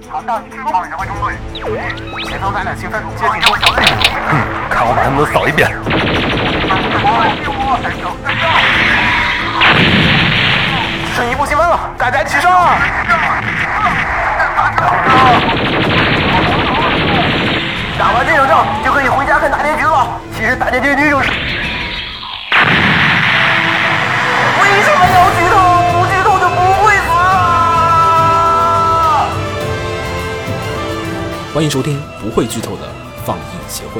前方咱俩兴奋，接近中小队。看我把他们都扫一遍。剩1步积分了，大家齐上！打完这场仗就可以回家看大结局了。其实大结局就是……为什么要剧透？不剧透就不会死啊！ 欢迎收听不会剧透的放映协会。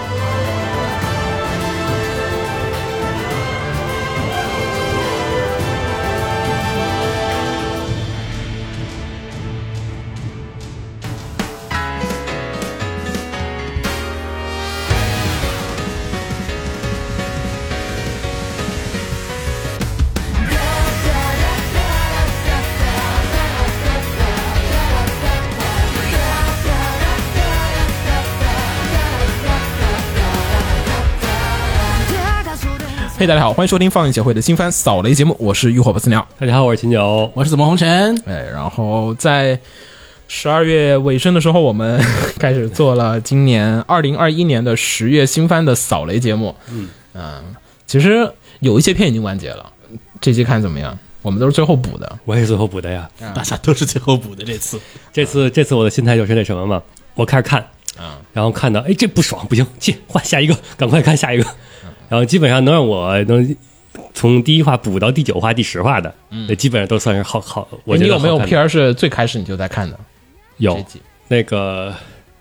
嘿，大家好，欢迎收听放映协会的新番扫雷节目，我是浴火不死鸟。 大家好，我是秦九， 我是紫梦红尘。 然后在12月尾声的时候，我们开始做了今年2021年的10月新番的扫雷节目。其实有一些片已经完结了，这期看怎么样？我们都是最后补的， 我也是最后补的呀。 大家都是最后补的。这次我的心态就是那什么嘛，我开始看然后看到哎这不爽，不行，去换下一个，赶快看下一个。然后基本上能让我能从第1话补到第9话、第10话的，基本上都算是好。我觉得你有没有片是最开始你就在看的？ 有那个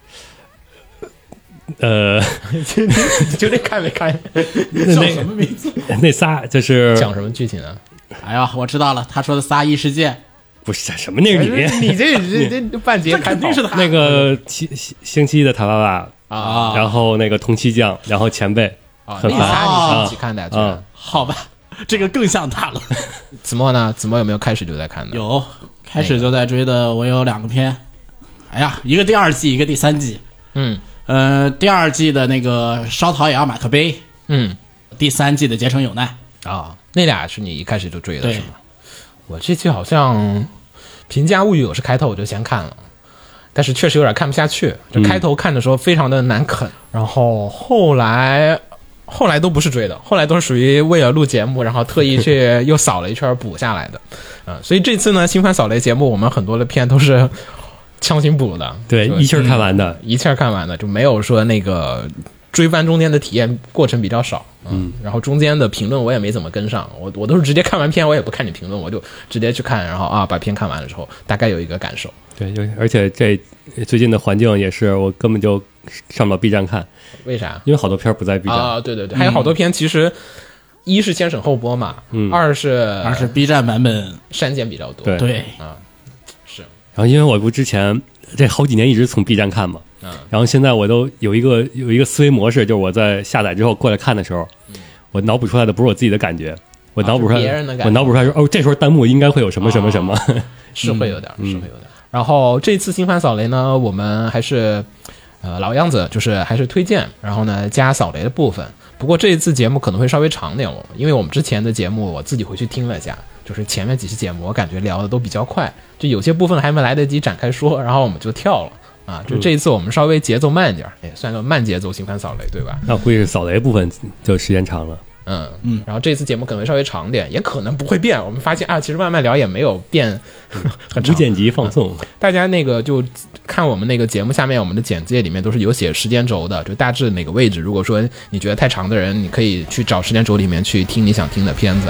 究竟看没看？ 叫什么名字？ 那仨就是讲什么剧情啊？ 哎呀，我知道了，他说的仨异世界不是什么那个你这半截肯定是他那个星期的塔娃娃啊， 然后那个同期酱，然后前辈。很那烦仨你是一起看的？ 好吧，这个更像他了。 子墨呢？子墨有没有开始就在看的？ 有，开始就在追的。我有2个片，哎呀，一个第2季，一个第3季。第2季的那个烧陶也要马克杯，第3季的结成有难啊，那俩是你一开始就追的对是吗？我这期好像《平家物语》我是开头我就先看了，但是确实有点看不下去。就开头看的时候非常的难啃，然后后来都不是追的，后来都是属于为了录节目，然后特意去又扫了一圈补下来的。所以这次呢，新番扫雷节目我们很多的片都是强行补的， 对，一气儿看完的， 一气儿看完的，就没有说那个追番中间的体验过程比较少。然后中间的评论我也没怎么跟上，我都是直接看完片，我也不看你评论，我就直接去看，然后把片看完了之后，大概有一个感受。 对，而且这最近的环境也是，我根本就上不了 B 站看。 为啥？ 因为好多片不在 B 站啊。对，还有好多片其实一是先审后播嘛，二是 B 站版本删减比较多。 对是。 然后因为我不之前这好几年一直从 B 站看嘛，然后现在我都有一个思维模式，就是我在下载之后过来看的时候，我脑补出来的不是我自己的感觉，我脑补出来别人的感觉， 我脑补出来说这时候弹幕应该会有什么什么什么， 是会有点，是会有点。然后这次新番扫雷呢，我们还是老样子，就是还是推荐，然后呢加扫雷的部分。不过这一次节目可能会稍微长点，因为我们之前的节目我自己回去听了一下，就是前面几期节目我感觉聊的都比较快，就有些部分还没来得及展开说，然后我们就跳了啊。就这一次我们稍微节奏慢一点，也算个慢节奏新番扫雷，对吧？ 那估计是扫雷部分就时间长了。 然后这次节目可能会稍微长点，也可能不会变。我们发现其实慢慢聊也没有变很长， 无剪辑放送。 大家那个就看我们那个节目下面我们的简介里面都是有写时间轴的，就大致哪个位置。如果说你觉得太长的人，你可以去找时间轴里面去听你想听的片子。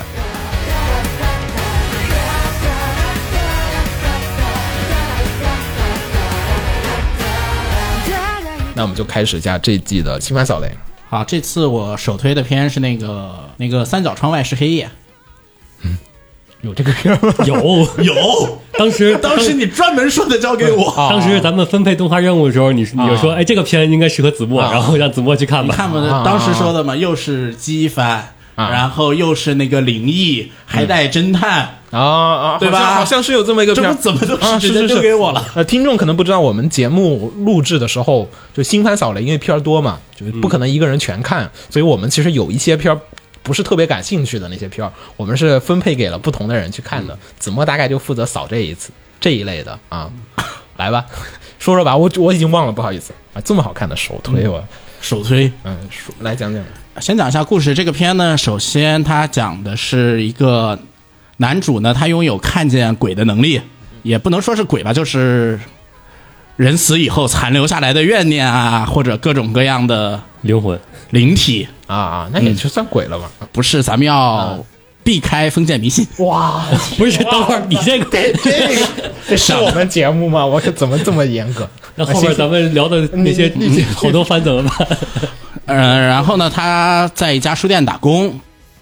那我们就开始一下这一季的新番扫雷。 好，这次我首推的片是那个三角窗外是黑夜。 有这个片吗？ 有，当时你专门说的交给我。 当时咱们分配动画任务的时候，你就说，哎，这个片应该适合子墨，然后让子墨去看吧。 你看嘛，当时说的嘛，又是机番，然后又是那个灵异，还带侦探对吧？ 好像是有这么一个片， 这不怎么都是直接丢给我了。 听众可能不知道，我们节目录制的时候，就新番扫雷，因为片多嘛，就不可能一个人全看，所以我们其实有一些片不是特别感兴趣的那些片，我们是分配给了不同的人去看的。子墨大概就负责扫这一类的啊。 来吧，说说吧，我已经忘了，不好意思啊，这么好看的首推我。 首推， 来讲讲。 先讲一下故事。这个片呢，首先它讲的是一个男主呢，他拥有看见鬼的能力，也不能说是鬼吧，就是人死以后残留下来的怨念啊，或者各种各样的灵魂、 灵体啊，那也就算鬼了吧？ 不是，咱们要避开封建迷信。 哇， 不是，等会儿你这个这是我们节目吗？我可怎么这么严格？ 那后面咱们聊的那些好多番怎么办？ 然后呢，他在一家书店打工，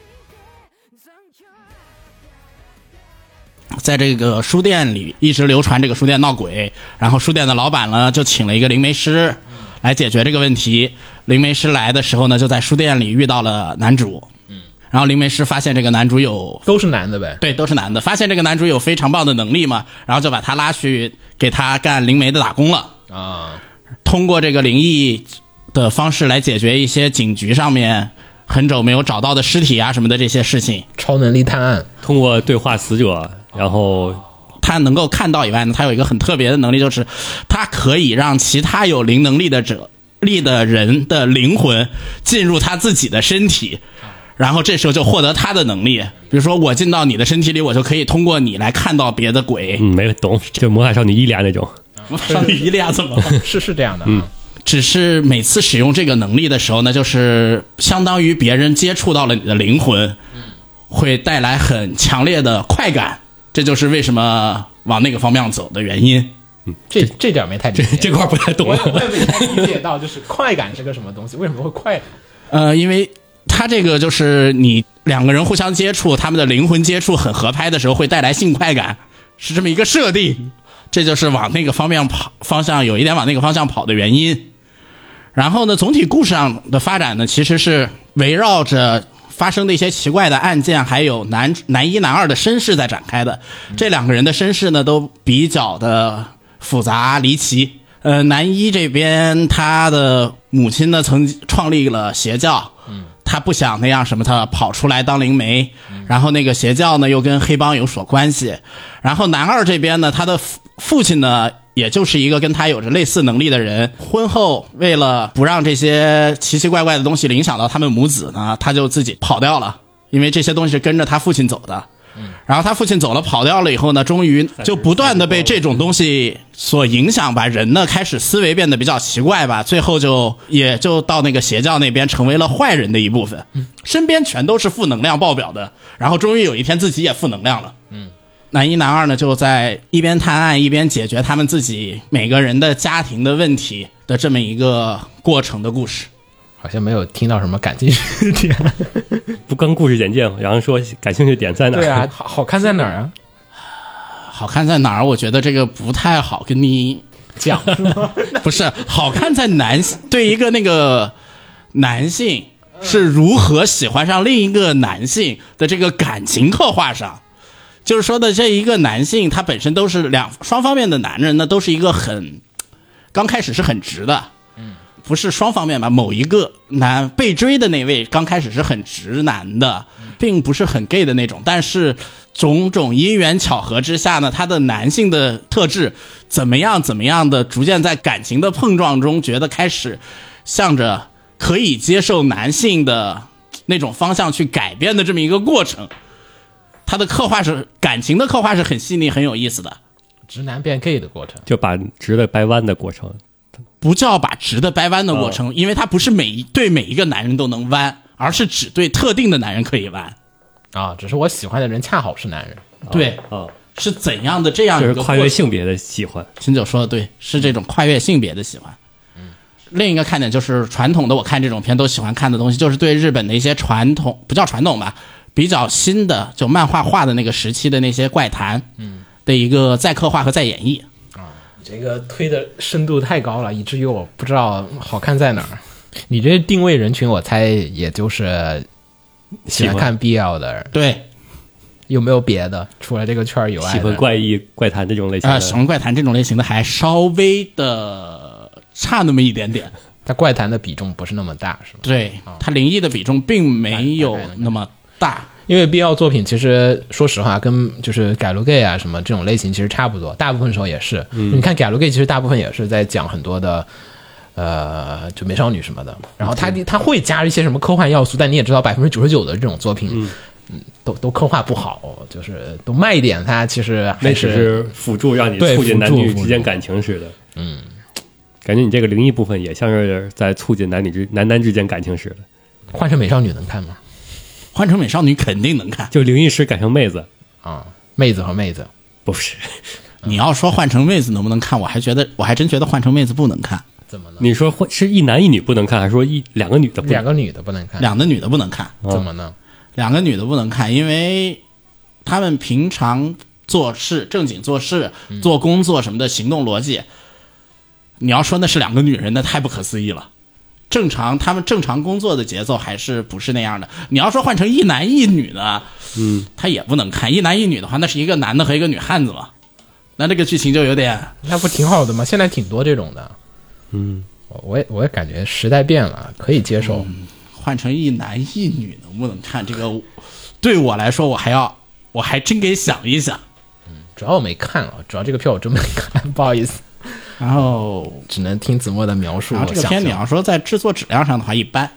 在这个书店里一直流传这个书店闹鬼，然后书店的老板呢就请了一个灵媒师来解决这个问题。灵媒师来的时候呢，就在书店里遇到了男主，然后灵媒师发现这个男主有都是男的呗， 对，都是男的，发现这个男主有非常棒的能力嘛，然后就把他拉去给他干灵媒的打工了啊，通过这个灵异的方式来解决一些警局上面很久没有找到的尸体啊什么的这些事情。 超能力探案， 通过对话死者，然后他能够看到以外呢，他有一个很特别的能力，就是他可以让其他有灵能力的人的灵魂进入他自己的身体，然后这时候就获得他的能力。比如说我进到你的身体里，我就可以通过你来看到别的鬼。 没懂，就魔法少女伊利亚那种。 魔法少女伊利亚怎么了？ 是这样的。 只是每次使用这个能力的时候呢，就是相当于别人接触到了你的灵魂，会带来很强烈的快感。这就是为什么往那个方向走的原因。 这点没太理解， 这块不太懂。 我也没太理解到，就是快感是个什么东西，为什么会快？ 因为他这个就是你两个人互相接触，他们的灵魂接触很合拍的时候会带来性快感，是这么一个设定。这就是往那个方向有一点往那个方向跑的原因。然后呢，总体故事上的发展呢，其实是围绕着发生的一些奇怪的案件，还有男一男二的身世在展开的。这两个人的身世呢，都比较的复杂离奇。男一这边他的母亲呢曾创立了邪教，他不想那样什么，他跑出来当灵媒，然后那个邪教呢又跟黑帮有所关系。然后男二这边呢，他的父亲呢也就是一个跟他有着类似能力的人，婚后为了不让这些奇奇怪怪的东西影响到他们母子呢，他就自己跑掉了，因为这些东西是跟着他父亲走的。然后他父亲走了跑掉了以后呢，终于就不断的被这种东西所影响吧，人呢开始思维变得比较奇怪吧，最后也就到那个邪教那边成为了坏人的一部分，身边全都是负能量爆表的，然后终于有一天自己也负能量了。男一男二呢就在一边探案一边解决他们自己每个人的家庭的问题的这么一个过程的故事。 好像没有听到什么感兴趣的点。 不跟故事简介，然后说感兴趣的点在哪？ 对啊，好看在哪儿啊？ 好看在哪儿？我觉得这个不太好跟你讲，不是好看在对一个那个男性是如何喜欢上另一个男性的这个感情刻画上。就是说的这一个男性，他本身都是双方面的男人呢，都是一个刚开始是很直的。不是双方面吧，某一个被追的那位刚开始是很直男的，并不是很 gay 的那种，但是种种因缘巧合之下呢，他的男性的特质怎么样的，逐渐在感情的碰撞中，觉得开始向着可以接受男性的那种方向去改变的这么一个过程。他的感情的刻画是很细腻很有意思的， 直男变 gay 的过程， 就把直的掰弯的过程。 不叫把直的掰弯的过程，因为它不是对每一个男人都能弯，而是只对特定的男人可以弯啊。只是我喜欢的人恰好是男人， 对是怎样的这样一个就是跨越性别的喜欢。 秦九说的对，是这种跨越性别的喜欢。另一个看点就是传统的，我看这种片都喜欢看的东西，就是对日本的一些传统，不叫传统吧，比较新的就漫画画的那个时期的那些怪谈，的一个再刻画和再演绎。 这个推的深度太高了，以至于我不知道好看在哪儿。你这定位人群，我猜也就是喜欢看 BL 的人。 对， 有没有别的？除了这个圈以外， 喜欢怪异怪谈这种类型的？ 喜欢怪谈这种类型的还稍微的差那么一点点。 它怪谈的比重不是那么大，是吗？ 对，它灵异的比重并没有那么大。 因为 BL 作品其实说实话跟就是改路 gay 啊什么这种类型其实差不多，大部分时候也是。你看改路 gay 其实大部分也是在讲很多的就美少女什么的，然后他会加一些什么科幻要素，但你也知道99%的这种作品都刻画不好，就是都卖一点它其实还那只是辅助让你促进男女之间感情似的。感觉你这个灵异部分也像是在促进男男之间感情似的。 换成美少女能看吗？ 换成美少女肯定能看， 就灵异师改成妹子啊，妹子和妹子不是。 你要说换成妹子能不能看，我还真觉得换成妹子不能看。 怎么呢？ 你说是一男一女不能看，还是说两个女的不能看？ 两个女的不能看， 两个女的不能看。 怎么呢？ 两个女的不能看，因为她们平常做事正经做事、做工作什么的行动逻辑，你要说那是两个女人，那太不可思议了。他们正常工作的节奏还是不是那样的。你要说换成一男一女呢，他也不能看。一男一女的话，那是一个男的和一个女汉子嘛，那这个剧情就有点， 那不挺好的吗？现在挺多这种的。我也感觉时代变了，可以接受。 换成一男一女能不能看这个？对我来说，我还真给想一想。 主要我没看啊，主要这个票我真没看，不好意思。 然后只能听子墨的描述。 然后这个片你要说在制作质量上的话，一般。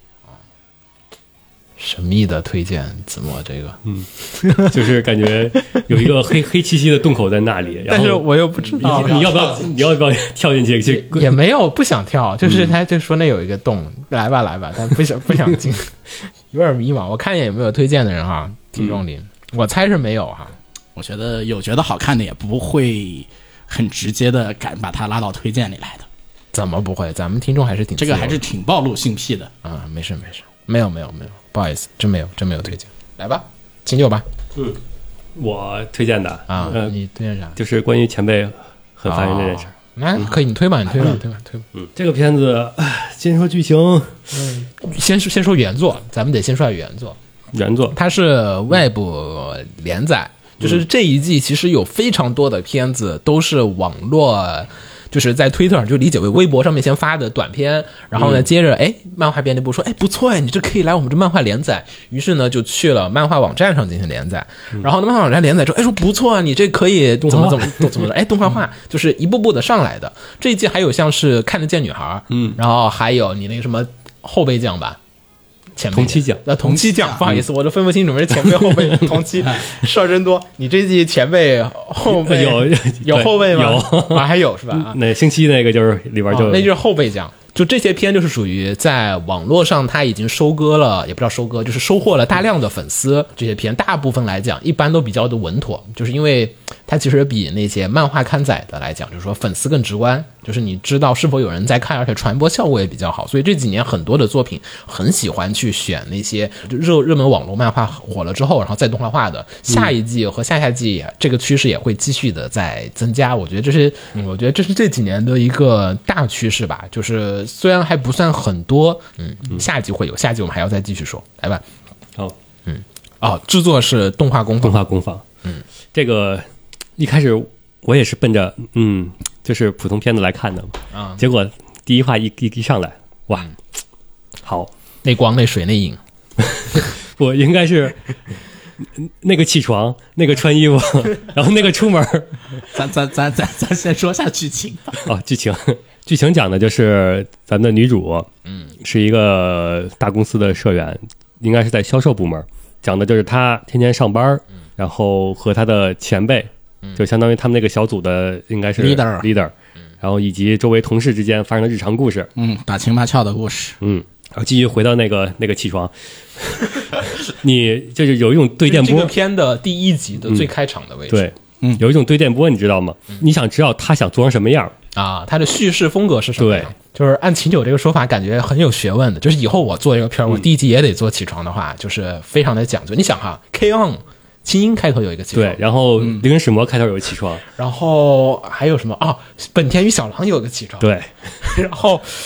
神秘的推荐，子墨这个， 就是感觉有一个黑漆漆的洞口在那里， 但是我又不知道你要不要跳进去？ 也没有不想跳，就是他就说那有一个洞，来吧，但不想进，有点迷茫。我看一眼有没有推荐的人哈，听众里，我猜是没有哈。 我觉得有觉得好看的也不会很直接的敢把它拉到推荐里来的。 怎么不会？咱们听众还是挺这个还是挺暴露性癖的啊。没事，没有，不好意思，真没有推荐。来吧，秦九吧。 我推荐的啊，你推荐啥？ 就是关于前辈很烦人这件事。 那可以，你推吧。 这个片子先说剧情， 先说原作，咱们得先说原作。它是外部连载，就是这一季其实有非常多的片子都是网络。就是在推特上就理解为微博上面先发的短片，然后呢，接着漫画编辑部说，不错你这可以来我们这漫画连载，于是呢就去了漫画网站上进行连载，然后呢漫画网站连载之后，说不错你这可以怎么动画化，就是一步步的上来的。这一季还有像是看得见女孩，然后还有你那个什么后辈将吧。 同期奖， 同期奖，不好意思，我都分不清楚是前辈后辈同期，事儿真多。你这季前辈后辈有后辈吗？有还有是吧？ 那星期那个就是里边就那就是后辈奖。就这些片就是属于在网络上他已经收割了，也不知道收割，就是收获了大量的粉丝。这些片大部分来讲一般都比较的稳妥，就是因为它其实比那些漫画刊载的来讲，就是说粉丝更直观，就是你知道是否有人在看，而且传播效果也比较好。所以这几年很多的作品很喜欢去选那些热门网络漫画火了之后，然后再动画化的。下一季和下季这个趋势也会继续的在增加。我觉得这是这几年的一个大趋势吧，就是虽然还不算很多，下季会有，下季我们还要再继续说，来吧。 好， 制作是动画工坊，这个一开始我也是奔着就是普通片子来看的嘛，结果第一话一上来，哇，好， 那光那水那影， 我应该是那个起床，那个穿衣服，然后那个出门， 咱先说下剧情吧。 剧情讲的就是咱们的女主，是一个大公司的社员，应该是在销售部门，讲的就是她天天上班，然后和她的前辈，就相当于他们那个小组的应该是 leader，然后以及周围同事之间发生的日常故事， 打情骂俏的故事， 然后继续回到那个起床，你就是有一种对电波， 这个片的第一集的最开场的位置， 对。有一种对电波，你知道吗？你想知道他想做成什么样啊？他的叙事风格是什么样？对，就是按秦九这个说法，感觉很有学问的。就是以后我做这个片，我第一集也得做起床的话，就是非常的讲究。你想哈 ，K-on 清音开头有一个起床， 对，然后灵魂使魔开头有一个起床， 然后还有什么本田与小狼有一个起床， 对， 然后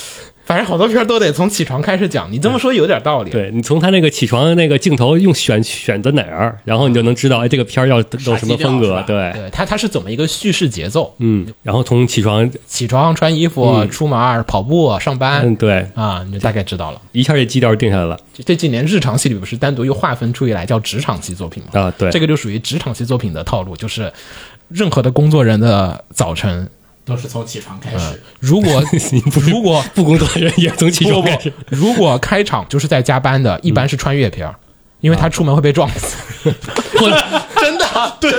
反正好多片都得从起床开始讲，你这么说有点道理。 对，你从他那个起床的那个镜头用选择哪儿，然后你就能知道，哎，这个片儿要走什么风格。对， 它是怎么一个叙事节奏？ 然后从起床穿衣服、出门跑步、上班， 对啊，你就大概知道了， 一下这基调定下来了。 这几年日常戏里不是单独又划分出来叫职场戏作品吗？ 啊，对， 这个就属于职场戏作品的套路，就是任何的工作人的早晨。 都是从起床开始。 如果不工作的人也从起床开始。 如果开场就是在加班的，一般是穿越片，因为他出门会被撞死。真的，对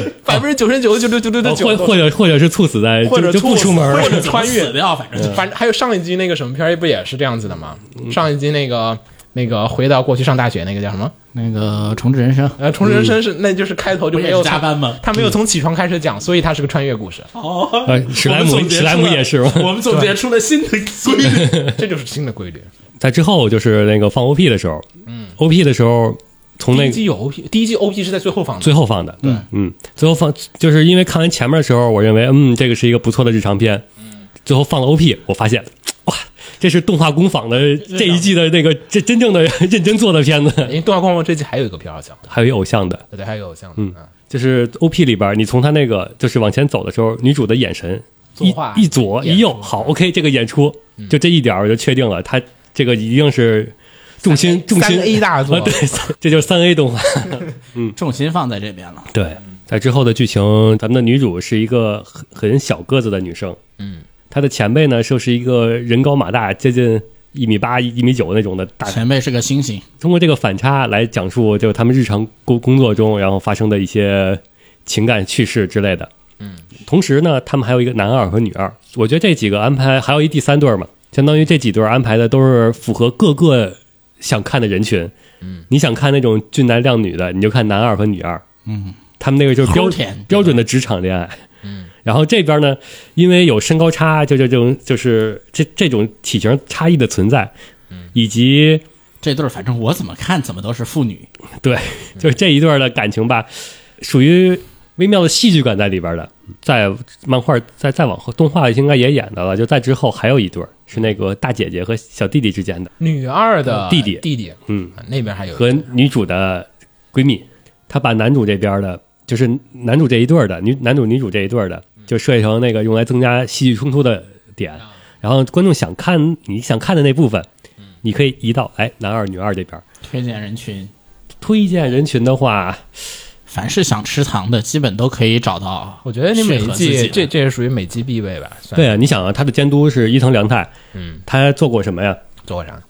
，99.99999%， 或者是猝死在， 或者就不出门， 或者穿越掉，反正还有上一集那个什么片不也是这样子的吗？上一集那个回到过去上大学那个叫什么？ 那个重置人生， 重置人生那就是开头就没有加班吗？ 他没有从起床开始讲，所以他是个穿越故事。 哦， 史莱姆也是吗？ 我们总结出了新的规律， 这就是新的规律。 在之后就是那个放 OP 的时候，OP 的时候从那第一季有 OP， 第一季 OP 是在最后放的， 最后放的，对，最后放就是因为看完前面的时候，我认为这个是一个不错的日常片，最后放了 OP， 我发现哇。这是动画工坊的这一季的那个这真正的认真做的片子， 因为动画工坊这季还有一个片好像， 还有一偶像的， 对，还有偶像的， 就是 OP 里边，你从他那个就是往前走的时候，女主的眼神一左一右，好 OK， 这个演出就这一点我就确定了，他这个一定是重心 3A 大作， 对，这就是3A 动画， 重心放在这边了。 对，在之后的剧情，咱们的女主是一个很小个子的女生，她的前辈呢，就是一个人高马大，接近1.8米、1.9米那种的大前辈是个猩猩。 通过这个反差来讲述，就是他们日常工作中，然后发生的一些情感趣事之类的。同时呢，他们还有一个男二和女二。我觉得这几个安排还有一第3对嘛，相当于这几对安排的都是符合各个想看的人群。你想看那种俊男靓女的，你就看男二和女二。他们那个就是标准的职场恋爱。然后这边呢，因为有身高差，就是这种体型差异的存在，以及这对反正我怎么看怎么都是父女。 对，就是这一对的感情吧，属于微妙的戏剧感在里边的。在漫画再往后，动画应该也演到了，就在之后还有一对是那个大姐姐和小弟弟之间的女二的弟弟，那边还有和女主的闺蜜，她把男主这边的，就是男主这一对的男主女主这一对的。就设计成那个用来增加戏剧冲突的点，然后观众你想看的那部分，你可以移到男二女二这边。 推荐人群的话， 凡是想吃糖的，基本都可以找到。 我觉得你每一季这也属于每季必备吧。 对啊，你想啊，他的监督是伊藤良太，他做过什么呀？ 做过啥？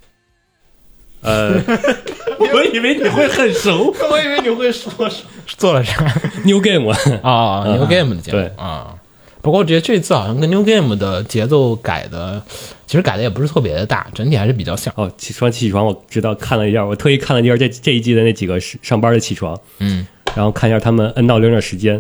我以为你会很熟， 我以为你会说做了啥 ？New Game New Game 的节目不过我觉得这次好像跟 New Game 的节奏改的，其实改的也不是特别的大，整体还是比较像。 起床我知道看了一下，我特意看了一下这一季的那几个上班的起床，然后看一下他们摁到铃的时间，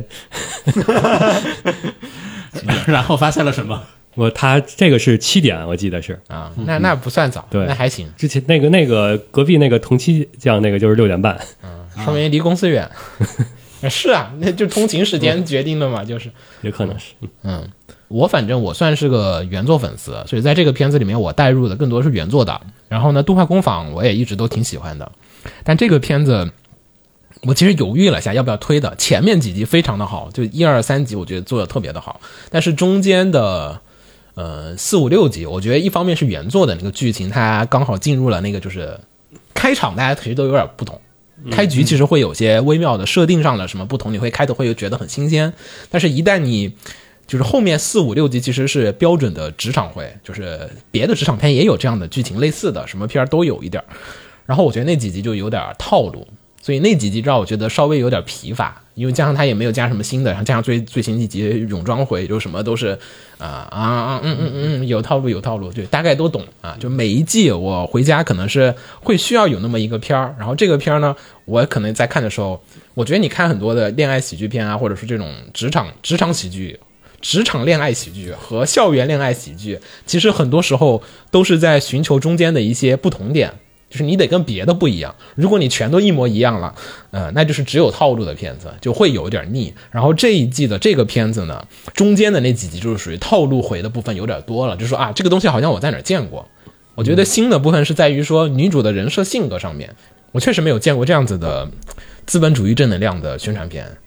然后发现了什么？ 他这个是7点，我记得是那不算早， 对， 那还行。 之前那个隔壁那个同期酱那个就是6点半， 说明离公司远。是啊，那就通勤时间决定的嘛，就是也可能是。 反正我算是个原作粉丝，所以在这个片子里面我带入的更多是原作的。然后呢，动画工坊我也一直都挺喜欢的，但这个片子我其实犹豫了一下要不要推的。前面几集非常的好，就1、2、3集我觉得做的特别的好，但是中间的4、5、6集，我觉得一方面是原作的那个剧情，它刚好进入了那个就是开场，大家其实都有点不同。开局其实会有些微妙的设定上的什么不同，你会开头会觉得很新鲜，但是一旦你就是后面4、5、6集其实是标准的职场会，就是别的职场片也有这样的剧情类似的，什么片都有一点。然后我觉得那几集就有点套路，所以那几集让我觉得稍微有点疲乏，因为加上他也没有加什么新的，然后加上最新几集泳装回就什么都是有套路，对，大概都懂啊。就每一季我回家可能是会需要有那么一个片儿，然后这个片儿呢，我可能在看的时候，我觉得你看很多的恋爱喜剧片啊，或者是这种职场喜剧。职场恋爱喜剧和校园恋爱喜剧，其实很多时候都是在寻求中间的一些不同点，就是你得跟别的不一样。如果你全都一模一样了，那就是只有套路的片子，就会有点腻。然后这一季的这个片子呢，中间的那几集就是属于套路回的部分有点多了，就是说这个东西好像我在哪儿见过， 我觉得新的部分是在于说女主的人设性格上面，我确实没有见过这样子的资本主义正能量的宣传片。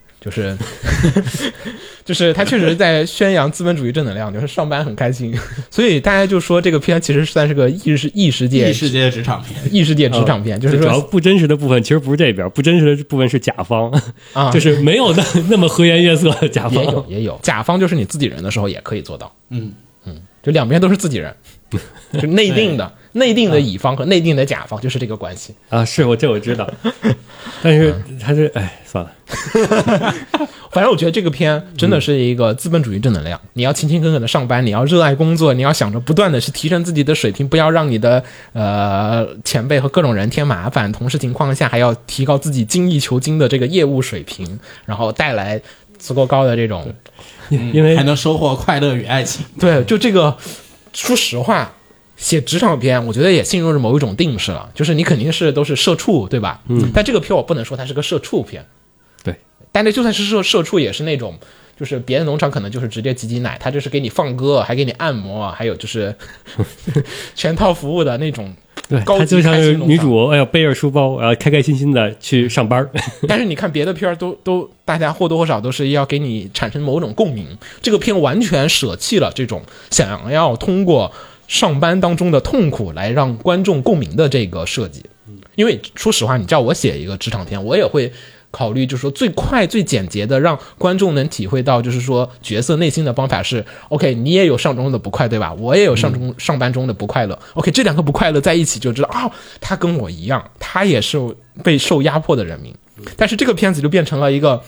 就是他确实在宣扬资本主义正能量，就是上班很开心，所以大家就说这个片其实算是个异世界职场片， 就是说主要不真实的部分其实不是这边，不真实的部分是甲方啊，就是没有那么和颜悦色的甲方也有甲方，就是你自己人的时候也可以做到，就两边都是自己人，就内定的乙方和内定的甲方就是这个关系啊，是我知道，但是他是算了。 反正我觉得这个片真的是一个资本主义正能量，你要勤勤恳恳的上班，你要热爱工作，你要想着不断的去提升自己的水平，不要让你的前辈和各种人添麻烦，同时情况下还要提高自己精益求精的这个业务水平，然后带来足够高的这种因为还能收获快乐与爱情。 对，就这个说实话写职场片我觉得也进入了某一种定式了，就是你肯定是都是社畜对吧，但这个片我不能说它是个社畜片， 对， 但这就算是社畜也是那种就是别的农场可能就是直接挤奶，他就是给你放歌还给你按摩，还有就是全套服务的那种。 对，他就像是女主背着书包开开心心的去上班但是你看别的片都大家或多或少都是要给你产生某种共鸣，这个片完全舍弃了这种想要通过上班当中的痛苦来让观众共鸣的这个设计。因为说实话你叫我写一个职场片，我也会考虑就是说最快最简洁的让观众能体会到就是说角色内心的方法是 OK， 你也有上中的不快对吧，我也有上班中的不快乐， OK， 这两个不快乐在一起就知道他跟我一样，他也是被受压迫的人民。但是这个片子就变成了一个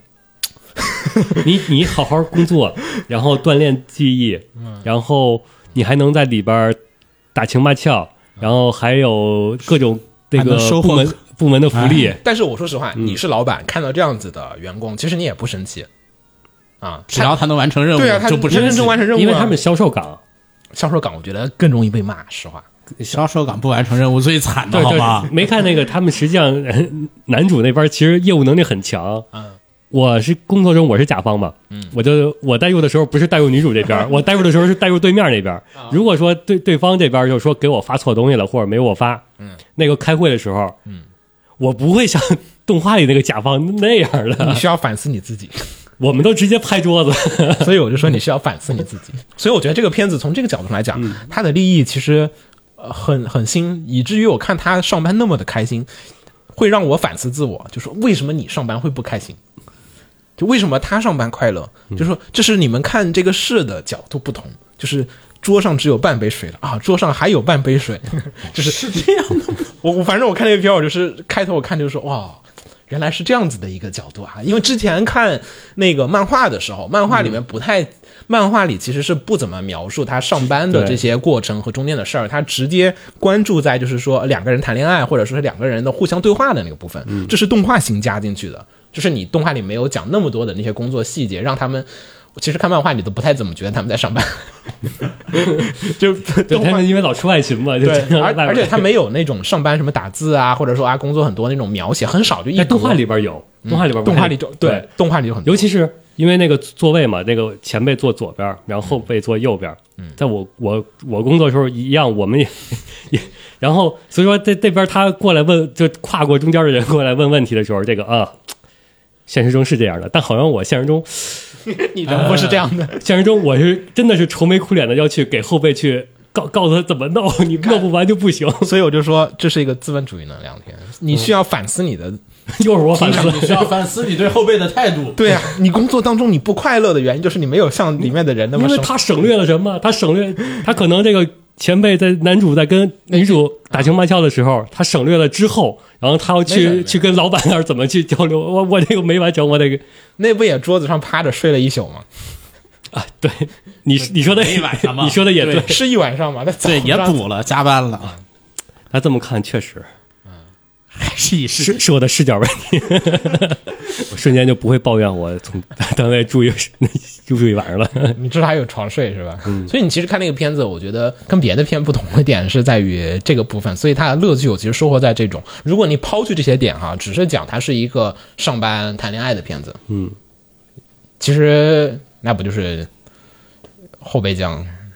你好好工作，然后锻炼技艺，然后你还能在里边打情骂俏，然后还有各种这个部门的福利。 但是我说实话，你是老板，看到这样子的员工，其实你也不生气啊， 只要他能完成任务， 对啊，他就不认真完成任务， 因为他们销售岗我觉得更容易被骂，实话。 销售岗不完成任务最惨的， 对好吧？ 没看那个，他们实际上男主那边其实业务能力很强。我是工作中我是甲方嘛，我代入的时候不是代入女主这边，我代入的时候是代入对面那边。如果说对方这边就说给我发错东西了，或者没我发，那个开会的时候，我不会像动画里那个甲方那样的。 你需要反思你自己。 我们都直接拍桌子， 所以我就说你需要反思你自己。所以我觉得这个片子从这个角度上来讲，它的立意其实很新，以至于我看他上班那么的开心，会让我反思自我，就说为什么你上班会不开心？就为什么他上班快乐？就说这是你们看这个事的角度不同，就是桌上只有半杯水了啊，桌上还有半杯水，是这样的。我反正我看那个片，我就是开头我看就是说哇。原来是这样子的一个角度啊！因为之前看那个漫画的时候，漫画里面漫画里其实是不怎么描述他上班的这些过程和中间的事儿，他直接关注在就是说两个人谈恋爱，或者说是两个人的互相对话的那个部分，这是动画新加进去的，就是你动画里没有讲那么多的那些工作细节，让他们。其实看漫画你都不太怎么觉得他们在上班，就他们因为老出外勤嘛， 对，而且他没有那种上班什么打字啊，或者说工作很多那种描写，很少，就一动画里边有，动画里就对，动画里有很多， 尤其是因为那个座位嘛，那个前辈坐左边，然后后辈坐右边，在我工作的时候一样，我们也，然后所以说这边他过来问，就跨过中间的人过来问问题的时候，这个现实中是这样的，但好像我现实中。 你人不是这样的， 现实中我是真的是愁眉苦脸的要去给后辈去告诉他怎么弄，你弄不完就不行。 所以我就说这是一个资本主义能量片，你需要反思你的， 又是我反思， 你需要反思你对后辈的态度。 对啊，你工作当中你不快乐的原因就是你没有像里面的人那么， 因为他省略了什么？他可能这个前辈男主在跟女主打情骂俏的时候，他省略了之后，然后他要去跟老板那儿怎么去交流。我这个没完成，我这个那不也桌子上趴着睡了一宿吗？ 啊，对，你说的一晚上吗？ 你说的也对， 是一晚上嘛？ 对，也补了，加班了。 他这么看确实， 还是我的视角问题。我瞬间就不会抱怨我从单位住一晚上了。 你至少还有床睡是吧？所以你其实看那个片子，我觉得跟别的片不同的点是在于这个部分，所以它的乐趣我其实收获在这种。如果你抛去这些点只是讲它是一个上班谈恋爱的片子，其实那不就是后备酱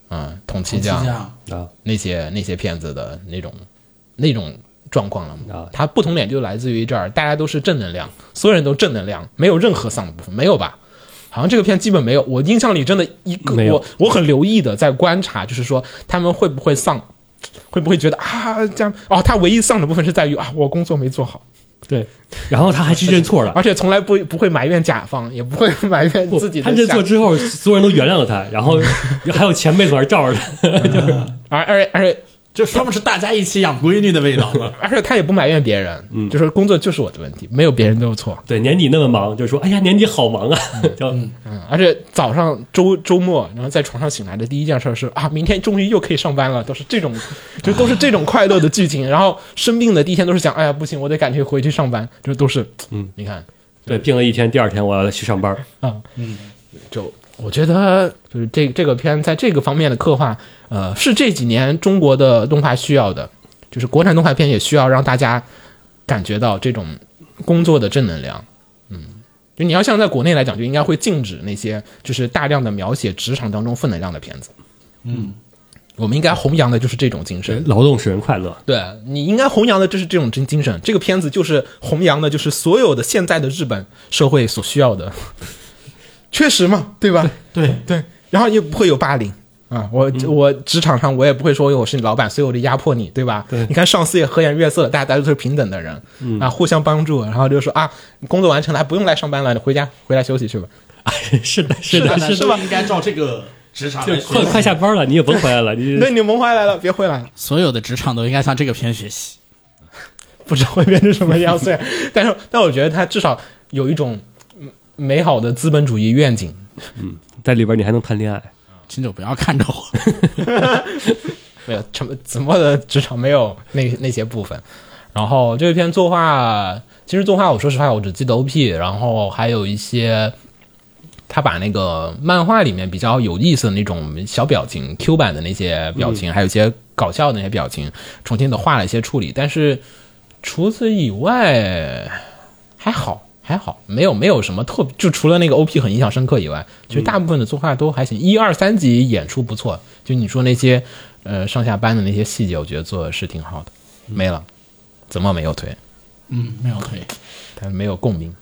统七酱啊， 那些片子的那种状况了啊。 它不同点就来自于这儿，大家都是正能量，所有人都正能量，没有任何丧的部分，没有吧？好像这个片基本没有，我印象里真的一个我很留意的在观察，就是说他们会不会丧，会不会觉得啊这样他唯一丧的部分是在于我工作没做好。 对，然后他还去认错了， 而且从来不会埋怨甲方，也不会埋怨自己的。 他认错之后，所有人都原谅了他，然后还有前辈在那罩着他，就是而且这说明是大家一起养闺女的味道了。 而且他也不埋怨别人，就是工作就是我的问题，没有别人都有错。 对，年底那么忙，就说哎呀年底好忙啊， 而且早上周末，然后在床上醒来的第一件事是明天终于又可以上班了，都是这种快乐的剧情。然后生病的第一天都是想，哎呀不行，我得赶紧回去上班，就都是你看， 对，病了一天，第二天我要去上班就我觉得就是这个片在这个方面的刻画，是这几年中国的动画需要的，就是国产动画片也需要让大家感觉到这种工作的正能量。就你要像在国内来讲，就应该会禁止那些就是大量的描写职场当中负能量的片子。我们应该弘扬的就是这种精神， 劳动使人快乐。 对，你应该弘扬的就是这种精神。这个片子就是弘扬的，就是所有的现在的日本社会所需要的。确实嘛，对吧？ 对， 然后也不会有霸凌啊！我职场上我也不会说我是你老板，所以我就压迫你，对吧？ 对， 你看上司也和颜悦色，大家都是平等的人，互相帮助，然后就说你工作完成了，不用来上班了，你回来休息去吧。 是的， 是吧？应该照这个职场就快下班了，你也甭回来了， 对，你甭回来了，别回来了。 所有的职场都应该向这个片学习， 不知道会变成什么样子，但我觉得它至少有一种美好的资本主义愿景。 在里边你还能谈恋爱， 请就不要看着我。 没有怎么的职场没有那些部分。然后这篇作画，其实作画我说实话我只记得 OP， 然后还有一些他把那个漫画里面比较有意思的那种小表情 Q 版的那些表情，还有一些搞笑的那些表情重新的画了一些处理，但是除此以外还好，没有什么特别，就除了那个 OP 很印象深刻以外，其实大部分的作画都还行。1、2、3集演出不错，就你说那些上下班的那些细节，我觉得做的是挺好的。没了，怎么没有推？ 没有推， 他没有共鸣，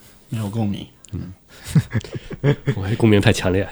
我共鸣太强烈。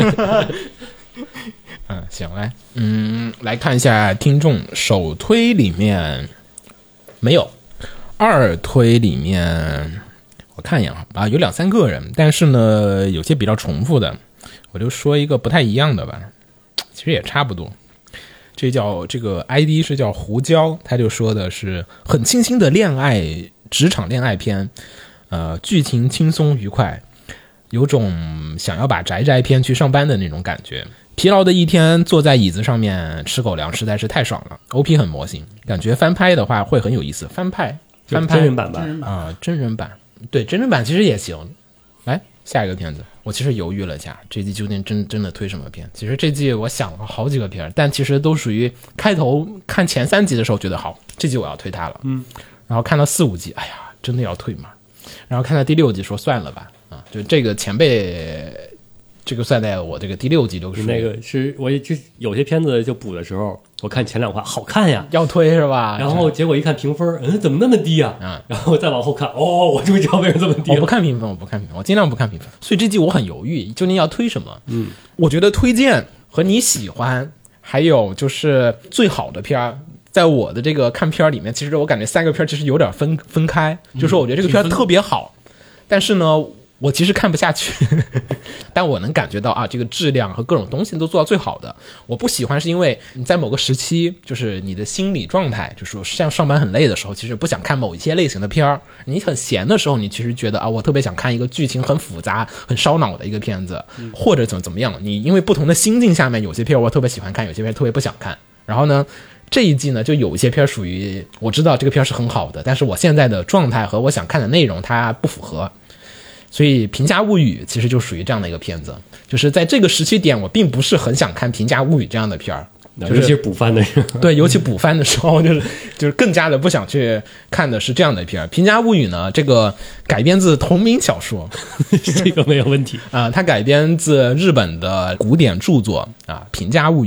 行，来看一下听众首推里面没有，二推里面我看一眼有2、3个人，但是呢有些比较重复的，我就说一个不太一样的吧，其实也差不多。这个 ID 是叫胡椒，他就说的是很清新的职场恋爱片，剧情轻松愉快，有种想要把宅片去上班的那种感觉。疲劳的一天坐在椅子上面吃狗粮实在是太爽了。 OP 很魔性，感觉翻拍的话会很有意思。翻拍真人版吧？ 真人版，对，真人版其实也行。来下一个片子，我其实犹豫了一下，这季究竟真的推什么片？其实这季我想了好几个片，但其实都属于开头看前3集的时候觉得好，这季我要推它了。然后看到4、5集，哎呀，真的要推吗？然后看到第6集说算了吧，就这个前辈，这个算在我这个第6集都是那个是我就有些片子就补的时候，我看前2话好看呀， 要推是吧？ 然后结果一看评分，怎么那么低啊？然后再往后看，我终于知道为什么这么低了。 我不看评分，我尽量不看评分。所以这季我很犹豫，究竟要推什么？我觉得推荐和你喜欢，还有就是最好的片儿。在我的这个看片里面，其实我感觉3个片其实有点分开，就是说我觉得这个片特别好，但是呢我其实看不下去但我能感觉到这个质量和各种东西都做到最好的。我不喜欢是因为你在某个时期，就是你的心理状态，就是说像上班很累的时候，其实不想看某一些类型的片儿。你很闲的时候，你其实觉得我特别想看一个剧情很复杂很烧脑的一个片子，或者怎么样，你因为不同的心境下面，有些片我特别喜欢看，有些片特别不想看。然后呢这一季呢，就有一些片属于我知道这个片是很好的，但是我现在的状态和我想看的内容它不符合，所以《平家物语》其实就属于这样的一个片子，就是在这个时期点，我并不是很想看《平家物语》这样的片儿， 尤其是补番的时候， 对，尤其补番的时候，就是更加的不想去看的是这样的片儿。《平家物语》呢，这个改编自同名小说， 这个没有问题它改编自日本的古典著作《平家物语》。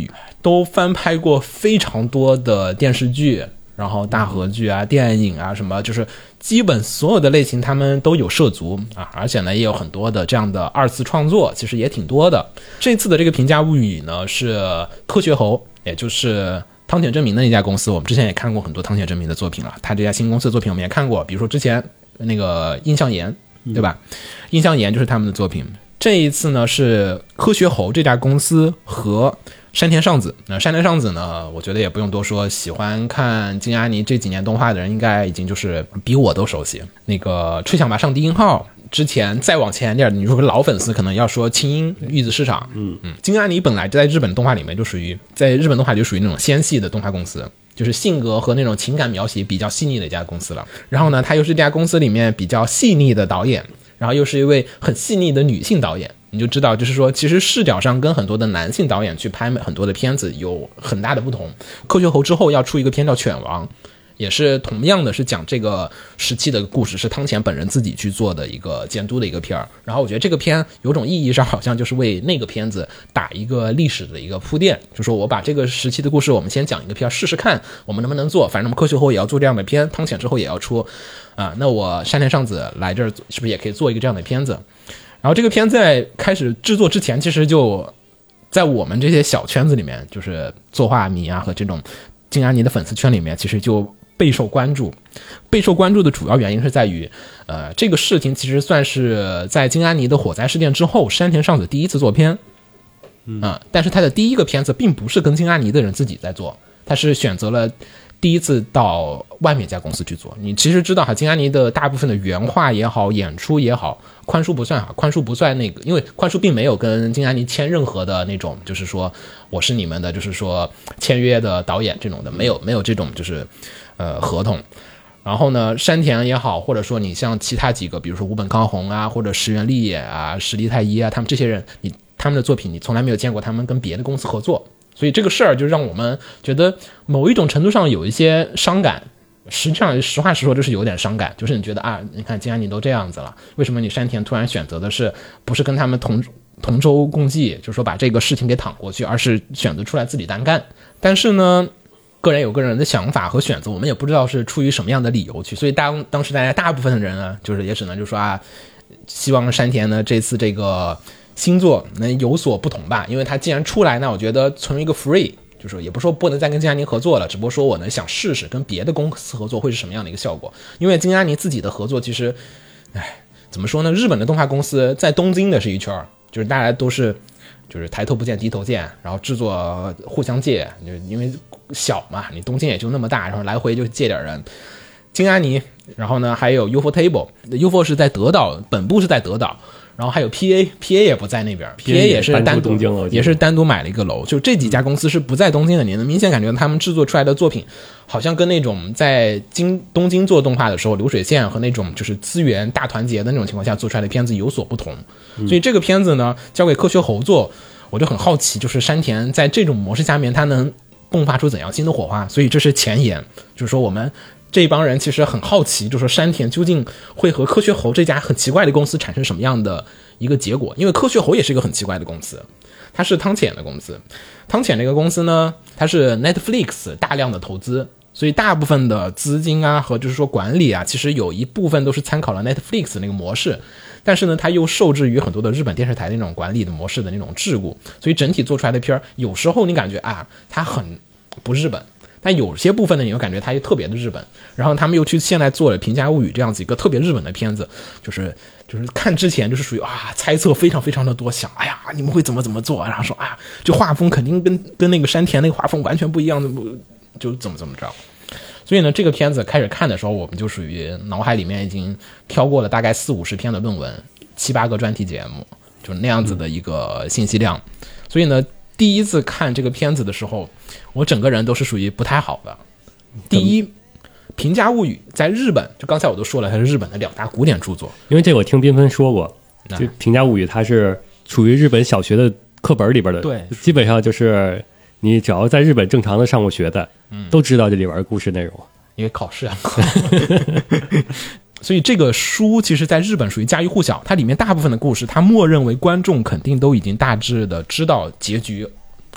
都翻拍过非常多的电视剧，然后大河剧啊、电影啊什么，就是基本所有的类型他们都有涉足啊，而且呢也有很多的这样的二次创作，其实也挺多的。这次的这个平价物语呢是科学猴，也就是汤浅政明的那家公司，我们之前也看过很多汤浅政明的作品了，他这家新公司的作品我们也看过，比如说之前那个印象岩，对吧？印象岩就是他们的作品。这一次呢是科学猴这家公司和山田尚子。那山田尚子呢，我觉得也不用多说，喜欢看金阿尼这几年动画的人应该已经就是比我都熟悉。那个吹响吧上低音号之前再往前点，你如果老粉丝可能要说青音玉子市场。金阿尼本来在日本动画里面就属于那种纤细的动画公司，就是性格和那种情感描写比较细腻的一家公司了。然后呢，他又是这家公司里面比较细腻的导演，然后又是一位很细腻的女性导演，你就知道就是说其实视角上跟很多的男性导演去拍很多的片子有很大的不同。科学猴之后要出一个片叫犬王，也是同样的是讲这个时期的故事，是汤浅本人自己去做的一个监督的一个片儿。然后我觉得这个片有种意义上好像就是为那个片子打一个历史的一个铺垫，就说我把这个时期的故事我们先讲一个片试试看我们能不能做，反正科学猴也要做这样的片，汤浅之后也要出啊，那我山田尚子来这儿是不是也可以做一个这样的片子？然后这个片在开始制作之前，其实就在我们这些小圈子里面，就是作画迷啊和这种金阿尼的粉丝圈里面，其实就备受关注。备受关注的主要原因是在于这个事情其实算是在金阿尼的火灾事件之后山田尚子第一次做片但是他的第一个片子并不是跟金阿尼的人自己在做，他是选择了第一次到外面一家公司去做。你其实知道金阿尼的大部分的原画也好，演出也好，宽恕不算那个，因为宽恕并没有跟金阿尼签任何的那种就是说我是你们的就是说签约的导演这种的，没有这种就是合同。然后呢，山田也好，或者说你像其他几个比如说武本康弘啊，或者石原立也啊、石梨太一啊，他们这些人他们的作品你从来没有见过他们跟别的公司合作，所以这个事儿就让我们觉得某一种程度上有一些伤感。实际上实话实说就是有点伤感，就是你觉得啊，你看金安妮都这样子了，为什么你山田突然选择的是不是跟他们同舟共济，就是说把这个事情给淌过去，而是选择出来自己单干。但是呢个人有个人的想法和选择，我们也不知道是出于什么样的理由去，所以当时大家大部分的人呢，就是也只能就说啊，希望山田呢这次这个新作能有所不同吧，因为他既然出来呢，我觉得从一个 free， 就是也不说不能再跟金阿尼合作了，只不过说我能想试试跟别的公司合作会是什么样的一个效果。因为金阿尼自己的合作其实，怎么说呢？日本的动画公司在东京的是一圈，就是大家都是就是抬头不见低头见，然后制作互相借，因为小嘛，你东京也就那么大，然后来回就借点人。金阿尼，然后呢还有 UFO 是在德岛，本部是在德岛，然后还有 PA 也不在那边， PA 也是单独买了一个楼，就这几家公司是不在东京的。你能明显感觉到他们制作出来的作品好像跟那种在东京做动画的时候流水线和那种就是资源大团结的那种情况下做出来的片子有所不同。所以这个片子呢交给科学猴做，我就很好奇，就是山田在这种模式下面他能迸发出怎样新的火花。所以这是前言，就是说我们这帮人其实很好奇，就是说山田究竟会和科学猴这家很奇怪的公司产生什么样的一个结果。因为科学猴也是一个很奇怪的公司，它是汤浅的公司，汤浅这个公司呢它是 Netflix 大量的投资，所以大部分的资金啊和就是说管理啊，其实有一部分都是参考了 Netflix 那个模式，但是呢它又受制于很多的日本电视台那种管理的模式的那种桎梏，所以整体做出来的片有时候你感觉啊它很不日本，但有些部分呢你又感觉它又特别的日本。然后他们又去现在做了《平家物语》这样子一个特别日本的片子，就是看之前就是属于猜测非常非常的多，想哎呀你们会怎么做，然后说啊就画风肯定跟那个山田那个画风完全不一样的，就怎么着。所以呢这个片子开始看的时候，我们就属于脑海里面已经飘过了大概40-50篇的论文，7-8个专题节目，就是那样子的一个信息量。所以呢第一次看这个片子的时候，我整个人都是属于不太好的。第一，《平家物语》在日本，就刚才我都说了，它是日本的2大古典著作。 因为这我听缤纷说过，就《平家物语》它是属于日本小学的课本里边的， 对， 基本上就是你只要在日本正常的上过学的，都知道这里边的故事内容， 因为考试啊。所以这个书其实在日本属于家喻户晓，它里面大部分的故事它默认为观众肯定都已经大致的知道结局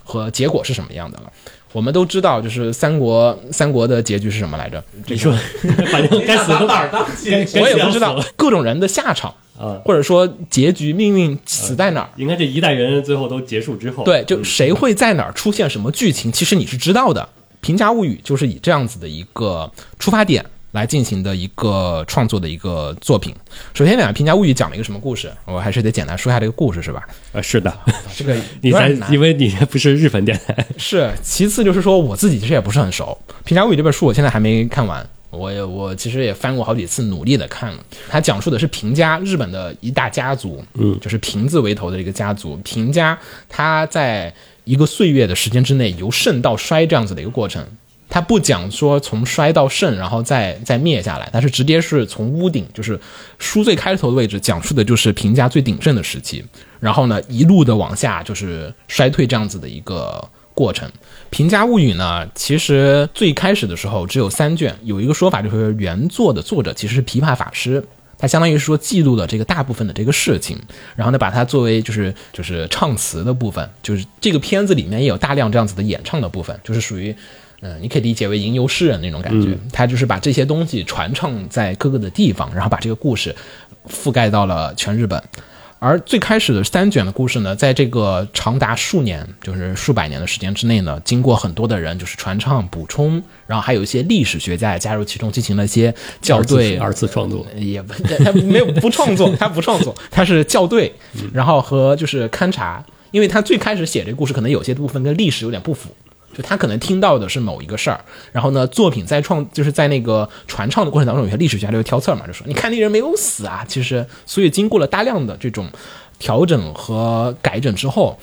和结果是什么样的了。我们都知道，就是三国的结局是什么来着？ 你说，反正该死哪儿当我也不知道，各种人的下场或者说结局命运死在哪儿？ 应该这一代人最后都结束之后， 对，就谁会在哪儿出现什么剧情，其实你是知道的。《平家物语》就是以这样子的一个出发点来进行的一个创作的一个作品。首先讲《平家物语》讲了一个什么故事，我还是得简单说一下这个故事，是吧？ 是的， 这个你才因为你不是日本电台， 是。其次就是说我自己其实也不是很熟，《平家物语》这本书我现在还没看完。我其实也翻过好几次，努力的看了。它讲述的是平家，日本的一大家族，就是平字为头的这个家族。平家它在一个岁月的时间之内，由盛到衰这样子的一个过程。它不讲说从衰到盛，然后再灭下来，但是直接是从屋顶，就是书最开头的位置，讲述的就是平家最鼎盛的时期，然后呢一路的往下就是衰退这样子的一个过程。平家物语呢，其实最开始的时候只有3卷，有一个说法就是原作的作者其实是琵琶法师，他相当于是说记录了这个大部分的这个事情，然后呢把它作为就是唱词的部分，就是这个片子里面也有大量这样子的演唱的部分，就是属于你可以理解为吟游诗人那种感觉，他就是把这些东西传唱在各个的地方，然后把这个故事覆盖到了全日本。而最开始的3卷的故事呢，在这个长达数年，就是数百年的时间之内呢，经过很多的人就是传唱补充，然后还有一些历史学家也加入其中进行了一些校对二次创作， 也不他没有不创作，他不创作，他是校对，然后和就是勘察，因为他最开始写这个故事可能有些部分跟历史有点不符。就他可能听到的是某一个事儿，然后呢，作品就是在那个传唱的过程当中，有些历史学家就挑刺嘛，就说你看那人没有死啊，其实所以经过了大量的这种调整和改整之后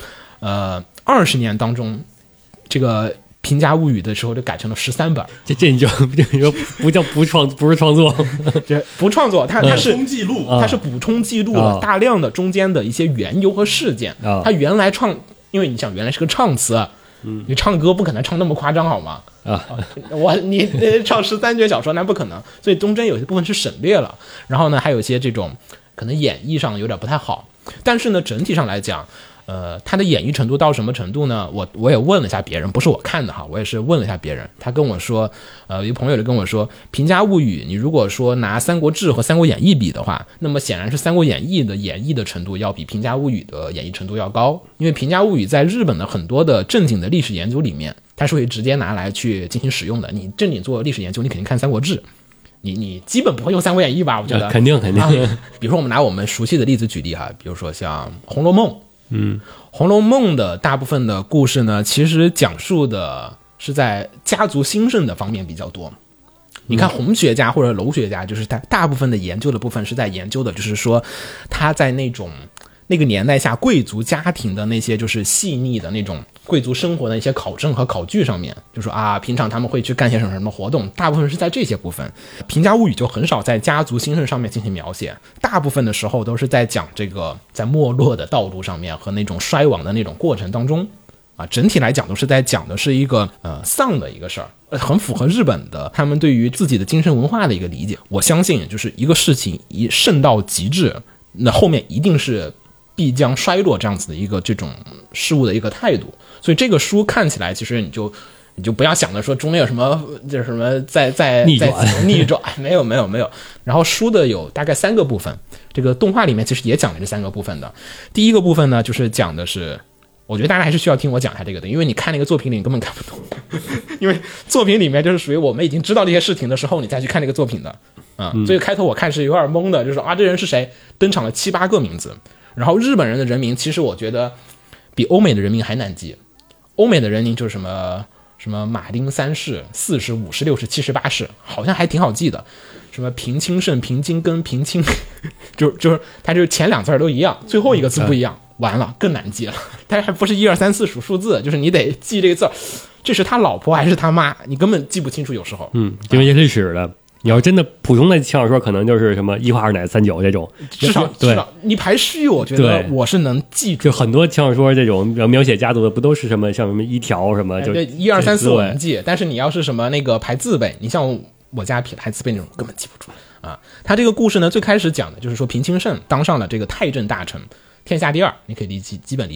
，20年当中，这个《平家物语》的时候就改成了13本。 这你就不叫不是创作， 这不创作，它是补充记录， 它是补充记录了大量的中间的一些缘由和事件。它原来因为你想原来是个唱词。你唱歌不可能唱那么夸张好吗？你唱13卷小说那不可能，所以中间有些部分是省略了，然后呢还有一些这种可能演绎上有点不太好，但是呢整体上来讲他的演绎程度到什么程度呢？我也问了一下别人，不是我看的哈，我也是问了一下别人，他跟我说，一个朋友就跟我说，《平家物语》你如果说拿《三国志》和《三国演义》比的话，那么显然是《三国演义》的演绎的程度要比《平家物语》的演绎程度要高，因为《平家物语》在日本的很多的正经的历史研究里面，它是会直接拿来去进行使用的。你正经做历史研究，你肯定看《三国志》。你基本不会用《三国演义》吧？我觉得肯定。 比如说我们拿我们熟悉的例子举例哈，比如说像《红楼梦》。《红楼梦》的大部分的故事呢，其实讲述的是在家族兴盛的方面比较多。你看红学家或者楼学家，就是他大部分的研究的部分是在研究的，就是说他在那个年代下贵族家庭的那些就是细腻的那种贵族生活的一些考证和考据上面，就说平常他们会去干些什么活动，大部分是在这些部分。平家物语就很少在家族兴盛上面进行描写，大部分的时候都是在讲这个在没落的道路上面和那种衰亡的那种过程当中整体来讲都是在讲的是一个丧的一个事儿，很符合日本的他们对于自己的精神文化的一个理解。我相信就是一个事情一盛到极致，那后面一定是必将衰落这样子的一个这种事物的一个态度。所以这个书看起来其实你就不要想着说中间有什么就是什么在逆转没有。然后书的有大概3个部分，这个动画里面其实也讲了这3个部分的。第一个部分呢就是讲的是，我觉得大家还是需要听我讲一下这个的，因为你看那个作品里你根本看不懂因为作品里面就是属于我们已经知道这些事情的时候你再去看这个作品的所以开头我看是有点懵的，就是这人是谁，登场了7、8个名字，然后日本人的人名其实我觉得比欧美的人名还难记。欧美的人名就是什么马丁3世、4世、5世、6世、7世、8世，好像还挺好记的。什么平清盛、平金根、平清就是它就是前2字都一样，最后一个字不一样，完了更难记了。它还不是1、2、3、4数字，就是你得记这个字，这是他老婆还是他妈，你根本记不清楚有时候。 因为历史的。你要真的普通的轻小说，可能就是什么1花2奶3九这种， 至少你排序，我觉得我是能记住。 就很多轻小说这种描写家族的，不都是什么像什么1条什么就 1、2、3、4我能记，但是你要是什么那个排字辈，你像我家排字辈那种根本记不住他这个故事呢，最开始讲的就是说平清盛当上了这个太政大臣，天下第2，你可以基本理解为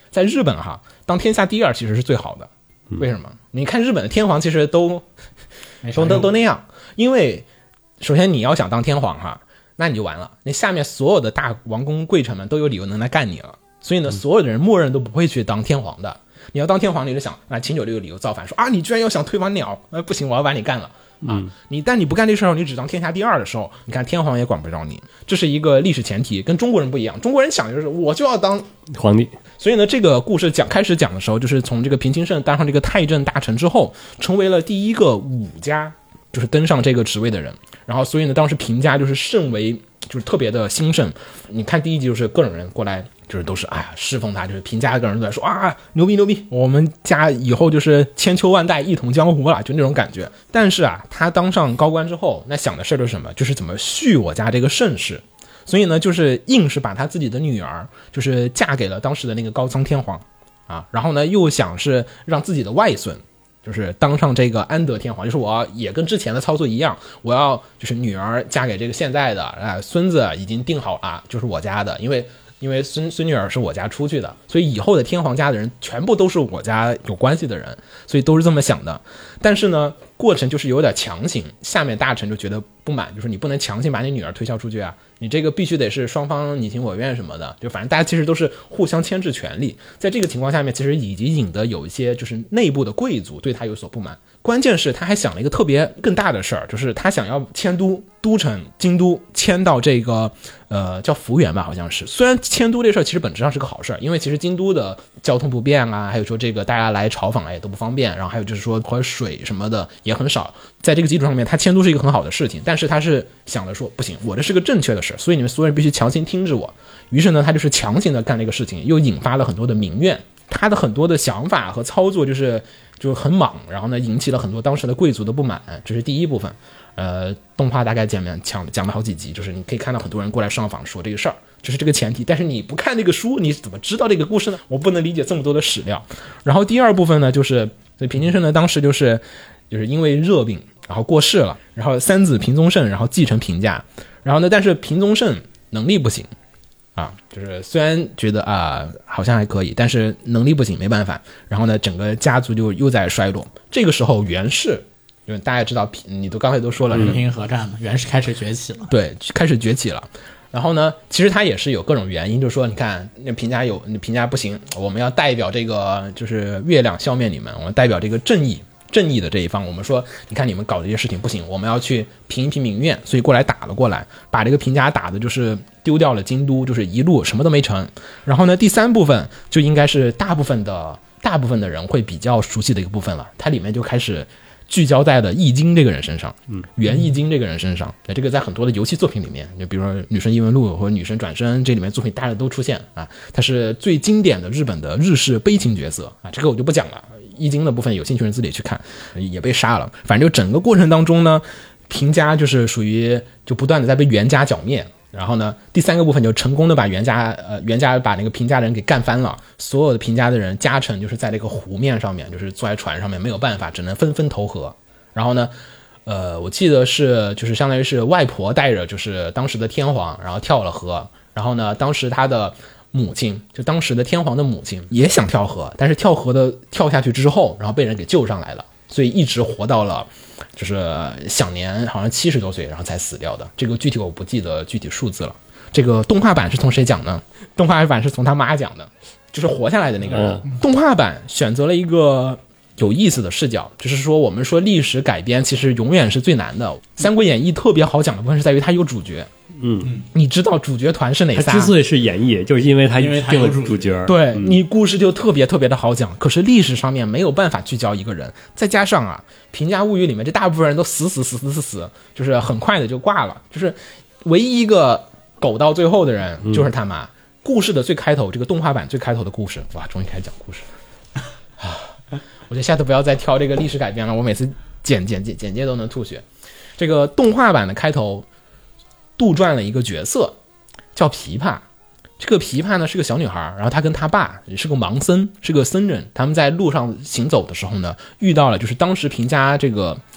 在日本哈，当天下第二其实是最好的。为什么？你看日本的天皇其实都那样，因为首先你要想当天皇哈，那你就完了，那下面所有的大王公贵臣们都有理由能来干你了，所以呢，所有的人默认都不会去当天皇的。你要当天皇，你就想啊，秦九这个理由造反，说啊，你居然要想推翻鸟，不行，我要把你干了。但你不干这事儿，你只当天下第二的时候，你看天皇也管不着你，这是一个历史前提，跟中国人不一样。中国人想的就是我就要当皇帝， 所以呢，这个故事开始讲的时候，就是从这个平清盛当上这个太政大臣之后，成为了第一个武家就是登上这个职位的人。然后所以呢，当时平家就是甚为就是特别的兴盛。你看第一集就是各种人过来。就是都是侍奉他，就是平家个人都在说啊，牛逼牛逼，我们家以后就是千秋万代一统江湖了，就那种感觉。但是他当上高官之后，那想的事是什么？就是怎么续我家这个盛世。所以呢，就是硬是把他自己的女儿，就是嫁给了当时的那个高仓天皇然后呢，又想是让自己的外孙。就是当上这个安德天皇，就是我也跟之前的操作一样，我要就是女儿嫁给这个现在的孙子已经定好了，就是我家的，因为孙女儿是我家出去的，所以以后的天皇家的人全部都是我家有关系的人，所以都是这么想的。但是呢，过程就是有点强行，下面大臣就觉得不满，就是你不能强行把你女儿推销出去啊，你这个必须得是双方你情我愿什么的，就反正大家其实都是互相牵制权力。在这个情况下面，其实已经引得有一些就是内部的贵族对他有所不满。关键是他还想了一个特别更大的事儿，就是他想要迁都城京都迁到这个叫福原吧，好像是。虽然迁都这事儿其实本质上是个好事儿，因为其实京都的交通不便还有说这个大家来朝访也都不方便，然后还有就是说喝水什么的也很少。在这个基础上面，他迁都是一个很好的事情，但是他是想着说不行，我这是个正确的事，所以你们所有人必须强行听着我。于是呢，他就是强行的干了一个事情，又引发了很多的民怨。他的很多的想法和操作就是很莽，然后呢引起了很多当时的贵族的不满，这是第一部分。动画大概讲了好几集，就是你可以看到很多人过来上访说这个事儿，这是这个前提。但是你不看这个书，你怎么知道这个故事呢？我不能理解这么多的史料。然后第二部分呢，就是平清盛呢当时就是因为热病，然后过世了，然后三子平宗盛然后继承平家，然后呢但是平宗盛能力不行。就是虽然觉得好像还可以，但是能力不行，没办法。然后呢，整个家族就又在衰落。这个时候，袁氏，因为大家知道，你都刚才都说了， 平和战嘛，袁氏开始崛起了。 对，开始崛起了。然后呢，其实他也是有各种原因，就是说，你看那平家不行，我们要代表这个就是月亮消灭你们，我们代表这个正义的这一方，我们说你看你们搞这些事情不行，我们要去平一平民怨，所以打了过来，把这个平家打的就是丢掉了京都，就是一路什么都没成。然后呢，第三部分就应该是大部分的人会比较熟悉的一个部分了，它里面就开始聚焦在了易经这个人身上，袁易经这个人身上。这个在很多的游戏作品里面，就比如说女神异闻录或者女神转生，这里面作品大家都出现它是最经典的日本的日式悲情角色这个我就不讲了。易经的部分有兴趣人自己去看，也被杀了。反正就整个过程当中呢，平家就是属于就不断的在被袁家剿灭。然后呢，第三个部分就成功的把袁家把那个平家人给干翻了，所有的平家的人家臣就是在这个湖面上面，就是坐在船上面，没有办法，只能纷纷投河。然后呢，我记得是就是相当于是外婆带着就是当时的天皇，然后跳了河。然后呢，当时他的母亲，就当时的天皇的母亲也想跳河，但是跳下去之后，然后被人给救上来了，所以一直活到了就是享年好像70多岁，然后才死掉的。这个具体我不记得具体数字了。这个动画版是从谁讲呢？动画版是从他妈讲的，就是活下来的那个人。动画版选择了一个有意思的视角，就是说我们说历史改编其实永远是最难的。三国演义特别好讲的部分是在于它有主角。你知道主角团是哪仨？ 它之所以是演绎，就是因为它有主角。 对，你故事就特别特别的好讲。可是历史上面没有办法聚焦一个人，再加上平家物语里面这大部分人都死，就是很快的就挂了，就是唯一一个苟到最后的人就是他妈。故事的最开头，这个动画版最开头的故事，哇，终于开始讲故事我觉得下次不要再挑这个历史改编了，我每次简介都能吐血。这个动画版的开头杜撰了一个角色叫琵琶，这个琵琶呢是个小女孩，然后她跟她爸也是个盲僧，是个僧人。他们在路上行走的时候呢，遇到了就是当时平家这个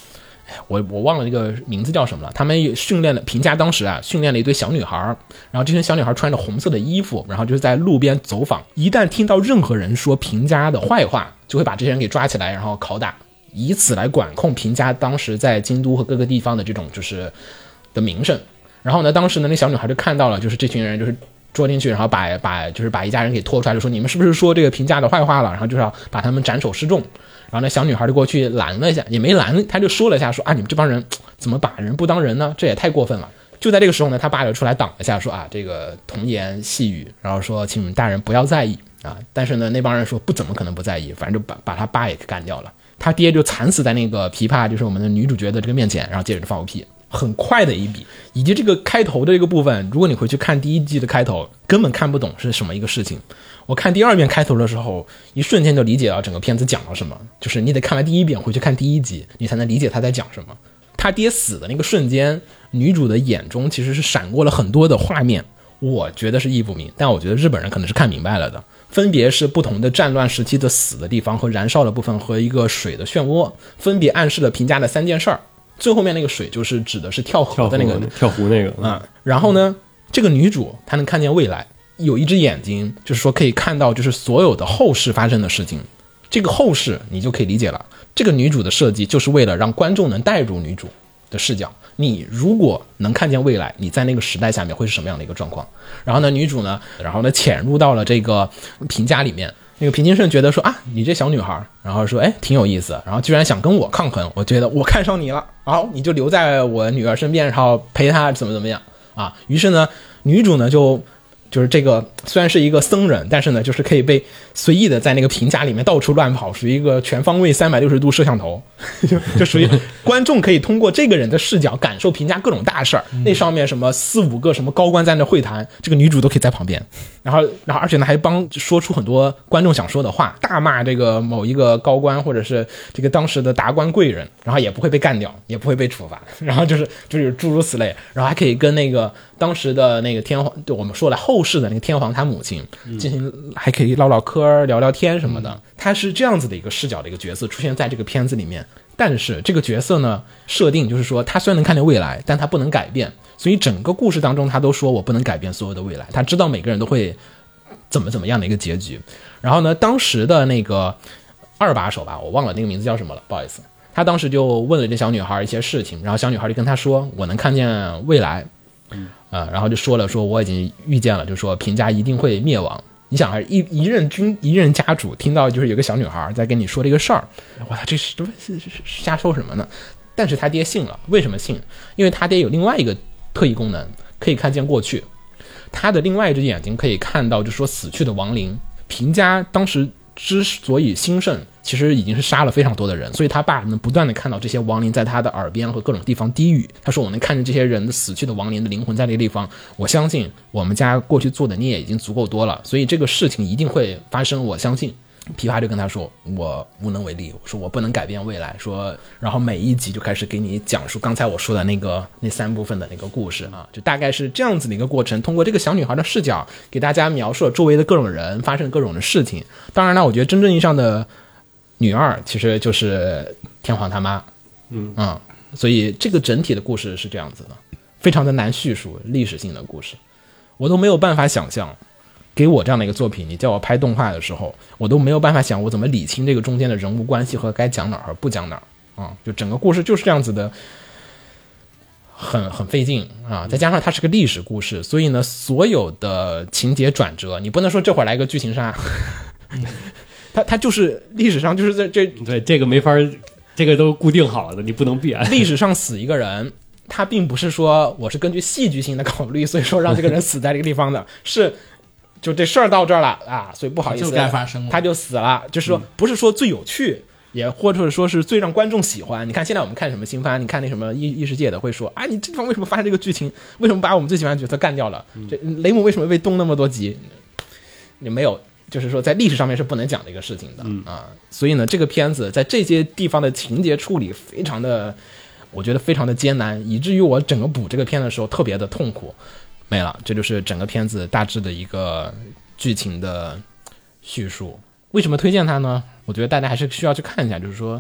我忘了那个名字叫什么了。他们训练了平家当时啊训练了一堆小女孩，然后这些小女孩穿着红色的衣服，然后就是在路边走访，一旦听到任何人说平家的坏话，就会把这些人给抓起来，然后拷打，以此来管控平家当时在京都和各个地方的这种就是的名声。然后呢，当时呢那小女孩就看到了，就是这群人就是捉进去，然后把一家人给拖出来，就说你们是不是说这个平家的坏话了，然后就是要把他们斩首示众。然后那小女孩就过去拦了一下，也没拦，她就说了一下，说啊你们这帮人怎么把人不当人呢？这也太过分了。就在这个时候呢，他爸就出来挡了一下，说啊这个童言细语，然后说请你们大人不要在意啊。但是呢那帮人说不怎么可能不在意，反正就把他爸也干掉了。他爹就惨死在那个琵琶就是我们的女主角的这个面前，然后接着就放个屁。很快的一笔，以及这个开头的这个部分，如果你回去看第1季的开头，根本看不懂是什么一个事情。我看第2遍开头的时候，一瞬间就理解到整个片子讲了什么，就是你得看完第1遍回去看第1集，你才能理解他在讲什么。他爹死的那个瞬间，女主的眼中其实是闪过了很多的画面，我觉得是意不明，但我觉得日本人可能是看明白了的，分别是不同的战乱时期的死的地方和燃烧的部分和一个水的漩涡，分别暗示了平家的3件事儿。最后面那个水就是指的是跳河的那个跳湖那个啊。然后呢，这个女主她能看见未来，有一只眼睛，就是说可以看到就是所有的后世发生的事情。这个后世你就可以理解了，这个女主的设计就是为了让观众能带入女主的视角。你如果能看见未来，你在那个时代下面会是什么样的一个状况？然后呢，女主呢，潜入到了这个平家里面。那个平津盛觉得说啊，你这小女孩，然后说哎挺有意思，然后居然想跟我抗衡，我觉得我看上你了，然后你就留在我女儿身边，然后陪她怎么样啊？于是呢，女主呢就是这个虽然是一个僧人，但是呢就是可以被随意的在那个平家里面到处乱跑，属于一个全方位360度摄像头，就属于观众可以通过这个人的视角感受平家各种大事儿。那上面什么4、5个什么高官在那会谈，这个女主都可以在旁边，然后而且呢还说出很多观众想说的话，大骂这个某一个高官或者是这个当时的达官贵人，然后也不会被干掉，也不会被处罚，然后就是诸如此类，然后还可以跟那个当时的那个天皇，就我们说了后世的那个天皇他母亲进行，还可以唠嗑聊聊天什么的。他是这样子的一个视角的一个角色出现在这个片子里面，但是这个角色呢设定就是说他虽然能看见未来，但他不能改变，所以整个故事当中他都说我不能改变所有的未来，他知道每个人都会怎么样的一个结局。然后呢，当时的那个2把手吧，我忘了那个名字叫什么了，不好意思，他当时就问了这小女孩一些事情，然后小女孩就跟他说我能看见未来，然后就说我已经预见了，就说平家一定会灭亡。你想啊，一任家主听到就是有个小女孩在跟你说这个事儿，哇，这是瞎说什么呢？但是他爹信了，为什么信？因为他爹有另外一个特异功能，可以看见过去。他的另外一只眼睛可以看到，就是说死去的亡灵。平家当时之所以兴盛，其实已经是杀了非常多的人，所以他爸能不断的看到这些亡灵在他的耳边和各种地方低语。他说我能看见这些人的死去的亡灵的灵魂在这个地方，我相信我们家过去做的孽已经足够多了，所以这个事情一定会发生，我相信。琵琶就跟他说我无能为力，我说我不能改变未来，说然后每一集就开始给你讲述刚才我说的那3部分的那个故事啊，就大概是这样子的一个过程，通过这个小女孩的视角给大家描述了周围的各种人发生各种的事情。当然了，我觉得真正意义上的女二其实就是天皇他妈，所以这个整体的故事是这样子的，非常的难叙述，历史性的故事，我都没有办法想象。给我这样的一个作品，你叫我拍动画的时候，我都没有办法想我怎么理清这个中间的人物关系和该讲哪儿和不讲哪儿啊！就整个故事就是这样子的，很费劲啊！再加上它是个历史故事，所以呢，所有的情节转折，你不能说这会儿来个剧情杀，它就是历史上就是在这对这个没法，这个都固定好了的，你不能变。 历史上死一个人，他并不是说我是根据戏剧性的考虑，所以说让这个人死在这个地方的，是。就这事儿到这儿了啊，所以不好意思， 就该发生了， 他就死了。就是说，不是说最有趣，也或者说是最让观众喜欢。你看现在我们看什么新番，你看那什么异世界的会说啊，你这地方为什么发生这个剧情？为什么把我们最喜欢的角色干掉了？这雷姆为什么被冻那么多集？你没有，就是说在历史上面是不能讲这个事情的啊。所以呢，这个片子在这些地方的情节处理非常的，我觉得非常的艰难，以至于我整个补这个片的时候特别的痛苦。没了，这就是整个片子大致的一个剧情的叙述。为什么推荐它呢？我觉得大家还是需要去看一下，就是说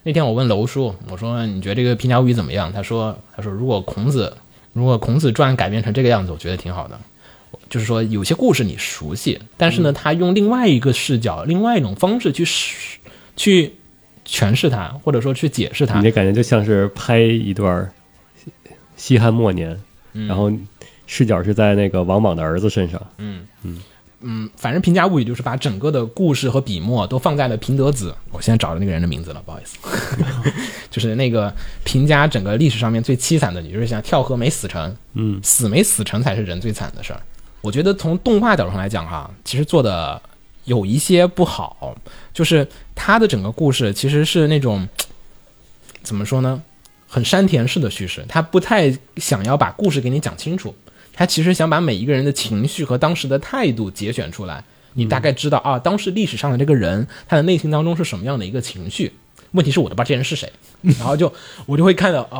那天我问楼叔，我说你觉得这个平家物语怎么样？他说如果孔子传改编成这个样子，我觉得挺好的。就是说有些故事你熟悉，但是呢，他用另外一个视角、另外一种方式去诠释它，或者说去解释它。 你这感觉就像是拍一段西汉末年，然后视角是在那个王莽的儿子身上。 反正平家物语就是把整个的故事和笔墨都放在了平德子，我现在找着那个人的名字了，不好意思，就是那个平家整个历史上面最凄惨的，就是像跳河没死成，死没死成才是人最惨的事儿。我觉得从动画角度上来讲哈，其实做的有一些不好，就是它的整个故事其实是那种怎么说呢，很山田式的叙事，他不太想要把故事给你讲清楚。他其实想把每一个人的情绪和当时的态度节选出来，你大概知道啊，当时历史上的这个人他的内心当中是什么样的一个情绪。问题是我都不知道这人是谁，然后我就会看到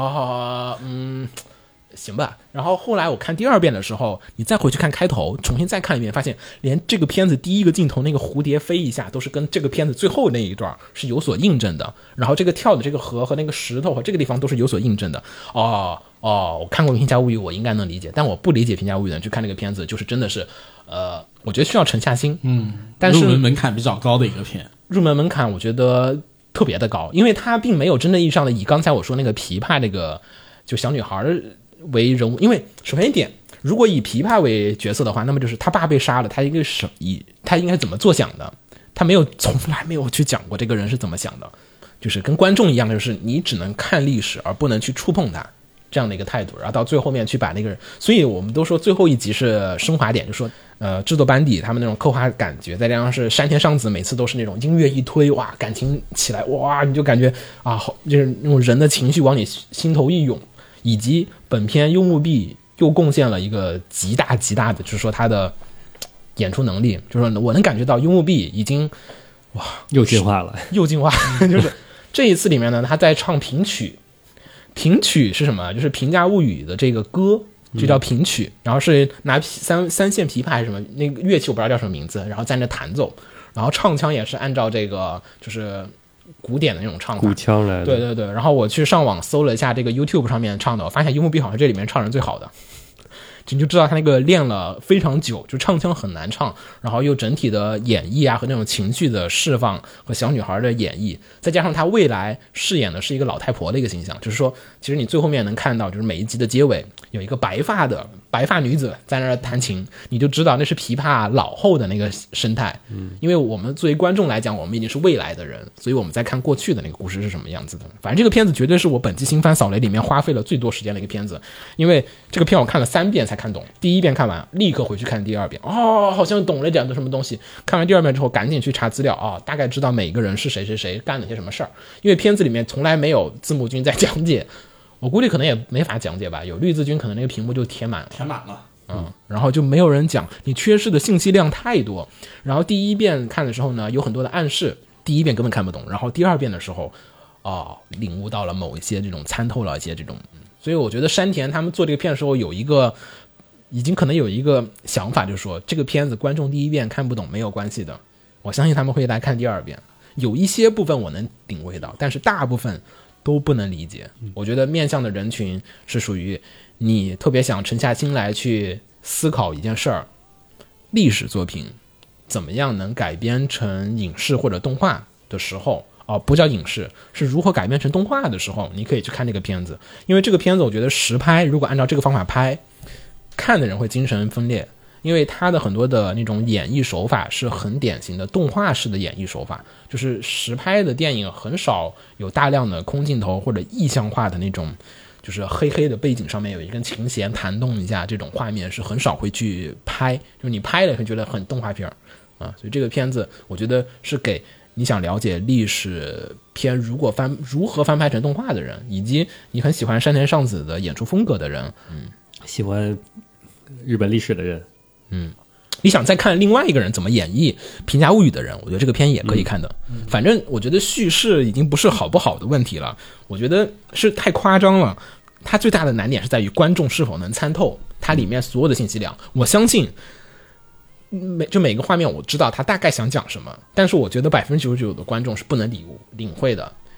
行吧。然后后来我看第二遍的时候，你再回去看开头，重新再看一遍，发现连这个片子第一个镜头那个蝴蝶飞一下都是跟这个片子最后那一段是有所印证的，然后这个跳的这个河和那个石头和这个地方都是有所印证的。我看过平家物语，我应该能理解，但我不理解平家物语的人去看那个片子，就是真的是我觉得需要沉下心。但是入门门槛比较高的一个片， 入门门槛我觉得特别的高，因为它并没有真正意义上的以刚才我说那个琵琶那个就小女孩为人物。因为首先一点，如果以琵琶为角色的话，那么就是他爸被杀了，他应该怎么做想的，他从来没有去讲过这个人是怎么想的，就是跟观众一样，就是你只能看历史而不能去触碰它这样的一个态度，然后到最后面去把那个人，所以我们都说最后一集是升华点，就说制作班底他们那种刻画感觉，再加上是山田尚子每次都是那种音乐一推，哇，感情起来，哇，你就感觉啊，就是那种人的情绪往你心头一涌。以及本片幽木碧又贡献了一个极大的，就是说他的演出能力，就是说我能感觉到幽木碧已经又进化了， 就是这一次里面呢，他在唱平曲。平曲是什么？就是平家物语的这个歌，就叫平曲，然后是拿三线琵琶还是什么那个乐器我不知道叫什么名字，然后在那弹奏，然后唱腔也是按照这个就是古典的那种唱法， 古腔来的。 对，然后我去上网搜了一下这个 YouTube 上面唱的，我发现幽木碧好像这里面唱人最好的，你就知道他那个练了非常久，就唱腔很难唱，然后又整体的演绎啊和那种情绪的释放和小女孩的演绎，再加上他未来饰演的是一个老太婆的一个形象，就是说其实你最后面能看到，就是每一集的结尾有一个白发女子在那儿弹琴，你就知道那是琵琶老后的那个生态。因为我们作为观众来讲，我们已经是未来的人，所以我们在看过去的那个故事是什么样子的。反正这个片子绝对是我本季新番扫雷里面花费了最多时间的一个片子，因为这个片我看了3遍才看懂，第一遍看完立刻回去看第二遍，好像懂了点的什么东西，看完第二遍之后赶紧去查资料，大概知道每个人是谁干了些什么事儿。因为片子里面从来没有字幕君在讲解，我估计可能也没法讲解吧，有绿字君可能那个屏幕就填满了，然后就没有人讲，你缺失的信息量太多。然后第一遍看的时候呢，有很多的暗示，第一遍根本看不懂，然后第二遍的时候领悟到了某一些这种，参透了一些这种。所以我觉得山田他们做这个片的时候已经可能有一个想法，就是说这个片子观众第一遍看不懂没有关系的，我相信他们会来看第二遍。有一些部分我能领会到，但是大部分都不能理解。我觉得面向的人群是属于你特别想沉下心来去思考一件事儿，历史作品怎么样能改编成影视或者动画的时候，不叫影视，是如何改编成动画的时候，你可以去看这个片子。因为这个片子我觉得实拍如果按照这个方法拍，看的人会精神分裂，因为它的很多的那种演绎手法是很典型的动画式的演绎手法，就是实拍的电影很少有大量的空镜头或者意象化的那种，就是黑黑的背景上面有一根琴弦弹动一下，这种画面是很少会去拍，就是你拍了会觉得很动画片所以这个片子我觉得是给你想了解历史片如何翻拍成动画的人，以及你很喜欢山田尚子的演出风格的人， 喜欢日本历史的人， 你想再看另外一个人怎么演绎《平家物语》的人，我觉得这个片也可以看的。反正我觉得叙事已经不是好不好的问题了，我觉得是太夸张了。它最大的难点是在于观众是否能参透它里面所有的信息量。我相信每个画面我知道他大概想讲什么，但是我觉得99%的观众是不能领会的。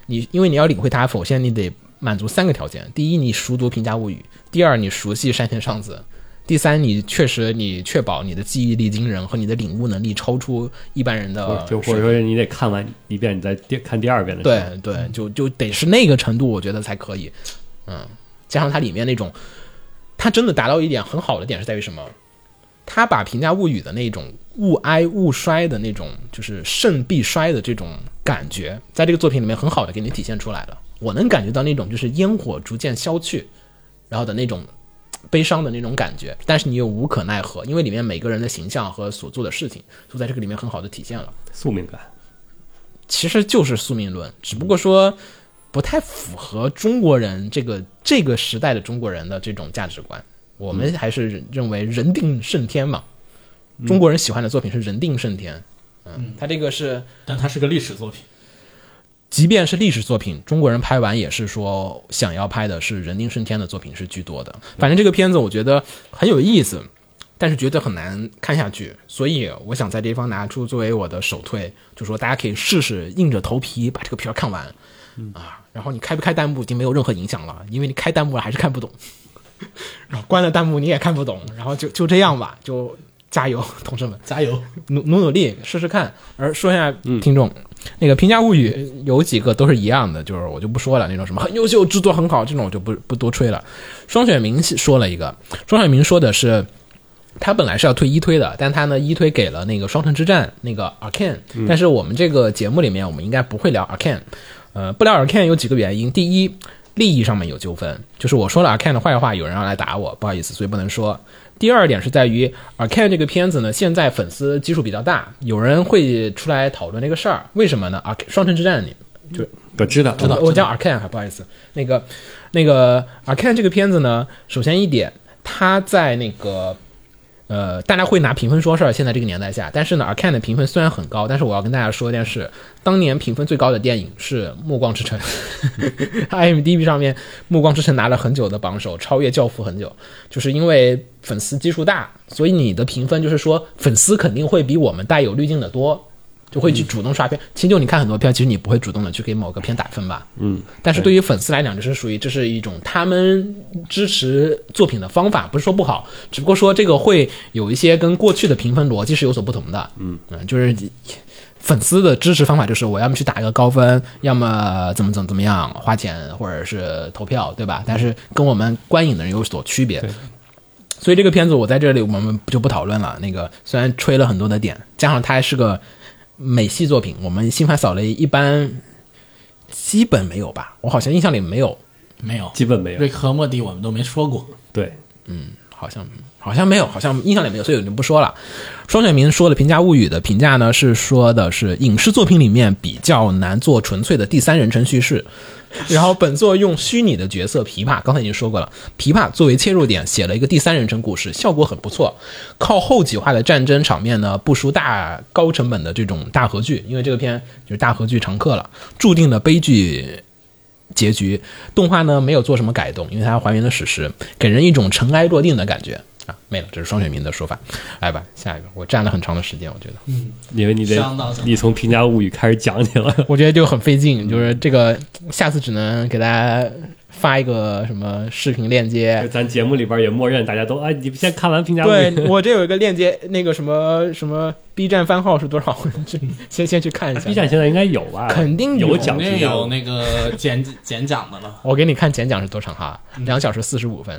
因为你要领会它，首先你得满足3个条件：第一，你熟读《平家物语》；第二，你熟悉山田尚子；第三，你确保你的记忆力惊人和你的领悟能力超出一般人的， 就或者说你得看完一遍，你再看第2遍的时候。 对，就得是那个程度，我觉得才可以。加上它里面那种，它真的达到一点很好的点是在于什么？它把《平家物语》的那种物哀物衰的那种，就是盛必衰的这种感觉，在这个作品里面很好的给你体现出来了。我能感觉到那种就是烟火逐渐消去，然后的那种悲伤的那种感觉，但是你又无可奈何，因为里面每个人的形象和所做的事情都在这个里面很好的体现了。 宿命感其实就是宿命论，只不过说不太符合中国人这个时代的中国人的这种价值观。我们还是认为人定胜天嘛，中国人喜欢的作品是人定胜天。他这个是， 但它是个历史作品。 即便是历史作品，中国人拍完也是说想要拍的是人定胜天的作品是居多的。反正这个片子我觉得很有意思，但是觉得很难看下去，所以我想在这地方拿出作为我的首推，就说大家可以试试硬着头皮把这个片看完然后你开不开弹幕已经没有任何影响了，因为你开弹幕了还是看不懂，然后关了弹幕你也看不懂，然后就这样吧，就加油，同志们， 加油， 努力试试看。而说一下听众，那个《平家物语》有几个都是一样的，就是我就不说了，那种什么很优秀、制作很好这种我就不多吹了。双雪明说了一个，双雪明说的是他本来是要推一推的，但他呢一推给了那个双城之战那个 Arcane，但是我们这个节目里面我们应该不会聊 Arcane，不聊 Arcane 有几个原因，第一，利益上面有纠纷，就是我说了 Arcane 的坏话，有人要来打我，不好意思，所以不能说。第二点是在于 Arcane 这个片子呢，现在粉丝基数比较大，有人会出来讨论这个事儿，为什么呢？双城之战就我知道， 我叫 Arcane， 不好意思，那个 Arcane 这个片子呢，首先一点，它在那个大家会拿评分说事儿，现在这个年代下，但是呢 Arcane 的评分虽然很高，但是我要跟大家说一件事，当年评分最高的电影是《暮光之城》IMDB 上面《暮光之城》拿了很久的榜首，超越《教父》很久，就是因为粉丝基数大，所以你的评分就是说粉丝肯定会比我们带有滤镜的多，就会去主动刷片。其实就你看很多片，其实你不会主动的去给某个片打分吧，但是对于粉丝来讲，就是属于这是一种他们支持作品的方法，不是说不好，只不过说这个会有一些跟过去的评分逻辑是有所不同的，就是粉丝的支持方法就是我要么去打一个高分，要么怎么样花钱或者是投票，对吧？但是跟我们观影的人有所区别。所以这个片子我在这里我们就不讨论了，那个虽然吹了很多的点，加上它还是个美系作品，我们新番扫雷一般基本没有吧，我好像印象里没有， 基本没有。 瑞克和莫蒂我们都没说过， 对， 好像没有，好像印象里没有，所以我就不说了。双雪明说的《平家物语》的评价呢，是说的是影视作品里面比较难做纯粹的第三人称叙事，然后本作用虚拟的角色琵琶，刚才已经说过了，琵琶作为切入点写了一个第三人称故事，效果很不错。靠后几话的战争场面呢，不输高成本的这种大合剧，因为这个片就是大合剧常客了，注定了悲剧结局。动画呢没有做什么改动，因为它还原了史实，给人一种尘埃落定的感觉啊，没了，这是双雪明的说法。来吧，下一个，我占了很长的时间，我觉得， 因为你从《平家物语》开始讲起了， 我觉得就很费劲，就是这个下次只能给大家发一个什么视频链接。 咱节目里边也默认大家都你先看完《平家物语》。 对，我这有一个链接，那个什么 B 站番号是多少？先去看一下。 B 站现在应该有吧？ 肯定有讲， 肯定有那个简讲的了。 我给你看简讲是多长哈？2小时45分。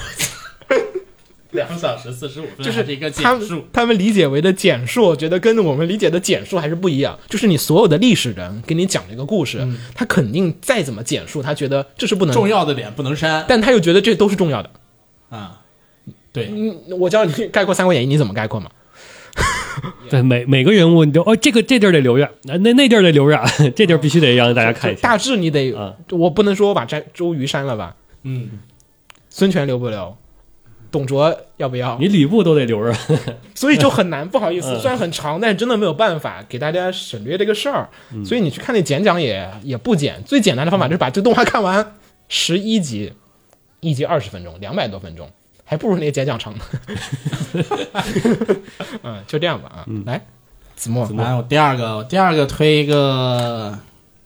2小时45分， 就是一个简述。 他们理解为的简述，我觉得跟我们理解的简述还是不一样。就是你所有的历史人给你讲这个故事，他肯定再怎么简述，他觉得这是不能重要的点不能删， 但他又觉得这都是重要的啊。对， 我教你概括《三国演义》，你怎么概括嘛？ 对，每个人物你就这地儿得留着，那地儿得留着，这地儿必须得让大家看一下。 大致你得，我不能说我把周瑜删了吧？孙权留不留？董卓要不要？ 你吕布都得留着， 所以就很难。不好意思，虽然很长，但是真的没有办法给大家省略这个事儿。所以你去看那简讲也不简，最简单的方法就是把这个动画看完，11集，1集20分钟，200多分钟，还不如那个简讲长呢。就这样吧啊。来，子墨， 来我第二个推一个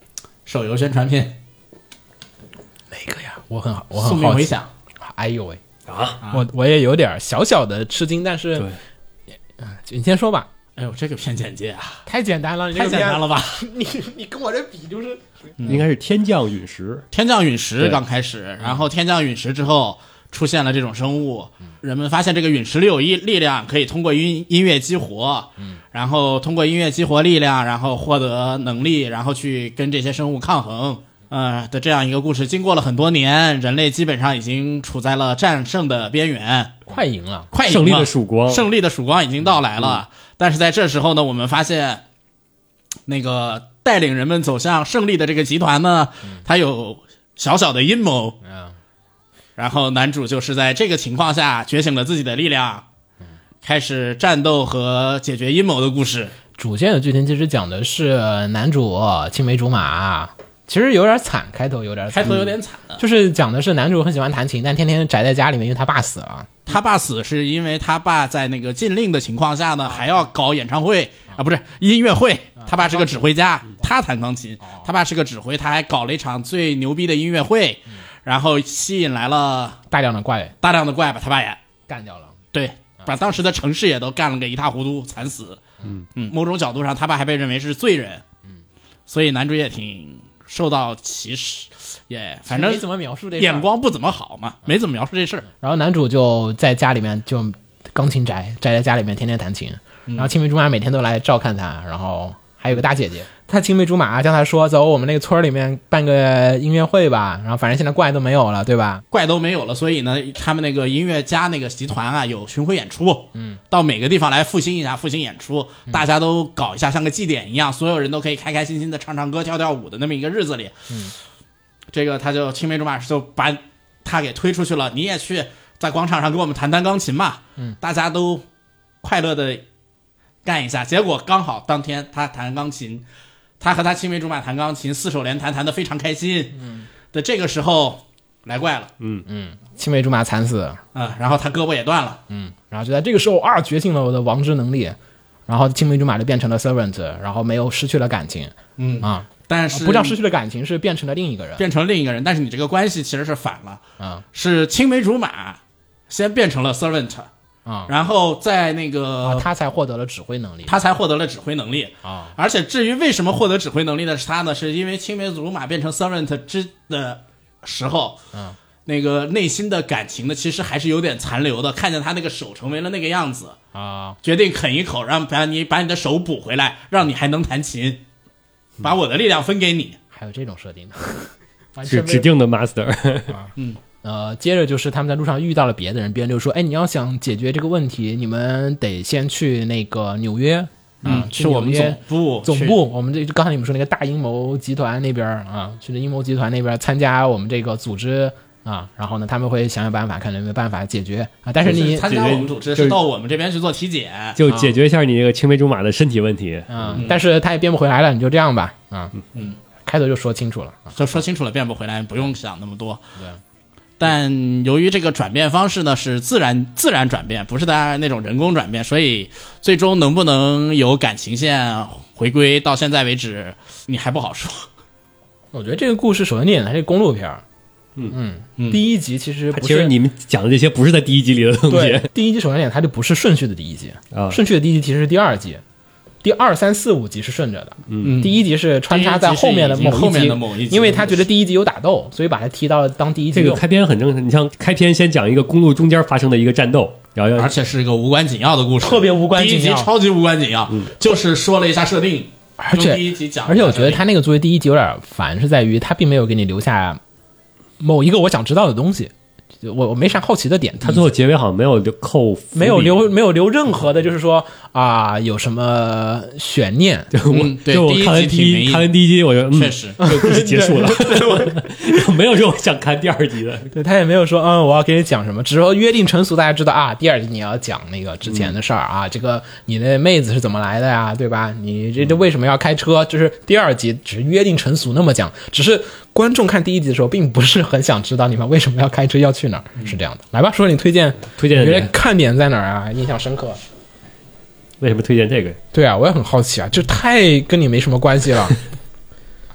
手游宣传片哪个呀？我很 《宿命好奇。 回响》。 哎呦喂啊！ 我也有点小小的吃惊，但是你先说吧。 哎呦，这个片简介啊， 太简单了，你这太个片简单了吧？ 你跟我这比就是应该是天降陨石， 天降陨石刚开始，然后天降陨石之后出现了这种生物，人们发现这个陨石里有力量，可以通过音乐激活，然后通过音乐激活力量，然后获得能力，然后去跟这些生物抗衡。的这样一个故事，经过了很多年，人类基本上已经处在了战胜的边缘， 快赢了， 胜利的曙光， 胜利的曙光已经到来了。但是在这时候呢，我们发现那个带领人们走向胜利的这个集团呢，它有小小的阴谋。然后男主就是在这个情况下觉醒了自己的力量，开始战斗和解决阴谋的故事。 主线的剧情其实讲的是男主青梅竹马。其实有点惨，开头有点惨就是讲的是男主很喜欢弹琴，但天天宅在家里面，因为他爸死了。 他爸死是因为他爸在那个禁令的情况下呢，还要搞演唱会啊，不是音乐会。他爸是个指挥家，他弹钢琴，他爸是个指挥，他还搞了一场最牛逼的音乐会，然后吸引来了大量的怪， 把他爸也干掉了。 对，把当时的城市也都干了个一塌糊涂，惨死。某种角度上，他爸还被认为是罪人。所以男主也挺受到歧视，反正没怎么描述这眼光不怎么好嘛，没怎么描述这事儿。 然后男主就在家里面就钢琴宅在家里面天天弹琴，然后青梅竹马每天都来照看他，然后还有个大姐姐，他青梅竹马叫他说走我们那个村里面办个音乐会吧，然后反正现在怪都没有了，对吧？ 怪都没有了，所以呢，他们那个音乐家那个集团啊有巡回演出，到每个地方来复兴演出，大家都搞一下像个祭典一样，所有人都可以开开心心的唱唱歌跳跳舞的那么一个日子里，这个他就青梅竹马就把他给推出去了，你也去在广场上给我们弹钢琴嘛，大家都快乐的干一下，结果刚好当天他弹钢琴，他和他青梅竹马弹钢琴4手连弹得非常开心，的这个时候来怪了， 青梅竹马惨死， 然后他胳膊也断了， 然后就在这个时候觉醒了我的王之能力，然后青梅竹马就变成了 servant， 然后没有失去了感情， 但是不叫失去了感情，是变成了另一个人， 但是你这个关系其实是反了，是青梅竹马先变成了 servant，然后在那个他才获得了指挥能力， 而且至于为什么获得指挥能力的是他呢？是因为青梅竹马变成 servant 的时候，那个内心的感情呢，其实还是有点残留的。看见他那个手成为了那个样子决定啃一口，让把你的手补回来，让你还能弹琴，把我的力量分给你。 还有这种设定呢？ 是指定的 master。 接着就是他们在路上遇到了别的人，别人就说：“哎，你要想解决这个问题，你们得先去那个纽约， 去我们总部，我们这刚才你们说那个大阴谋集团那边去阴谋集团那边参加我们这个组织然后呢，他们会想想办法，看有没有办法解决但是你参加我们组织是到我们这边去做体检， 就解决一下你这个青梅竹马的身体问题但是他也变不回来了，你就这样吧开头就说清楚了， 变不回来，不用想那么多。对。但由于这个转变方式呢是自然转变，不是大家那种人工转变，所以最终能不能有感情线回归，到现在为止你还不好说。 我觉得这个故事首先点还是公路片第一集其实不是， 其实你们讲的这些不是在第一集里的东西。 对，第一集首先点它就不是顺序的第一集顺序的第一集其实是第二集。第2、3、4、5集是顺着的，第一集是穿插在后面的某一集，因为他觉得第一集有打斗，所以把它提到当第一集。 这个开篇很正常，你像开篇先讲一个公路中间发生的一个战斗，然后而且是一个无关紧要的故事， 特别无关紧要， 第一集超级无关紧要，就是说了一下设定， 而且第一集讲， 而且我觉得他那个作为第一集有点烦，是在于他并没有给你留下某一个我想知道的东西。我没啥好奇的点， 他最后结尾好像没有留任何的，就是说有什么悬念。 就我看完第一集，我就确实就故事结束了，没有说我想看第二集的。 对，他也没有说我要给你讲什么，只是说约定成俗，大家知道第二集你要讲那个之前的事儿这个你的妹子是怎么来的呀，对吧？你这为什么要开车？就是第二集只是约定成俗那么讲，只是观众看第一集的时候并不是很想知道你们为什么要开车要去哪儿，是这样的。来吧，说你推荐的觉得看点在哪儿印象深刻？ 为什么推荐这个？ 对我也很好奇这太跟你没什么关系了。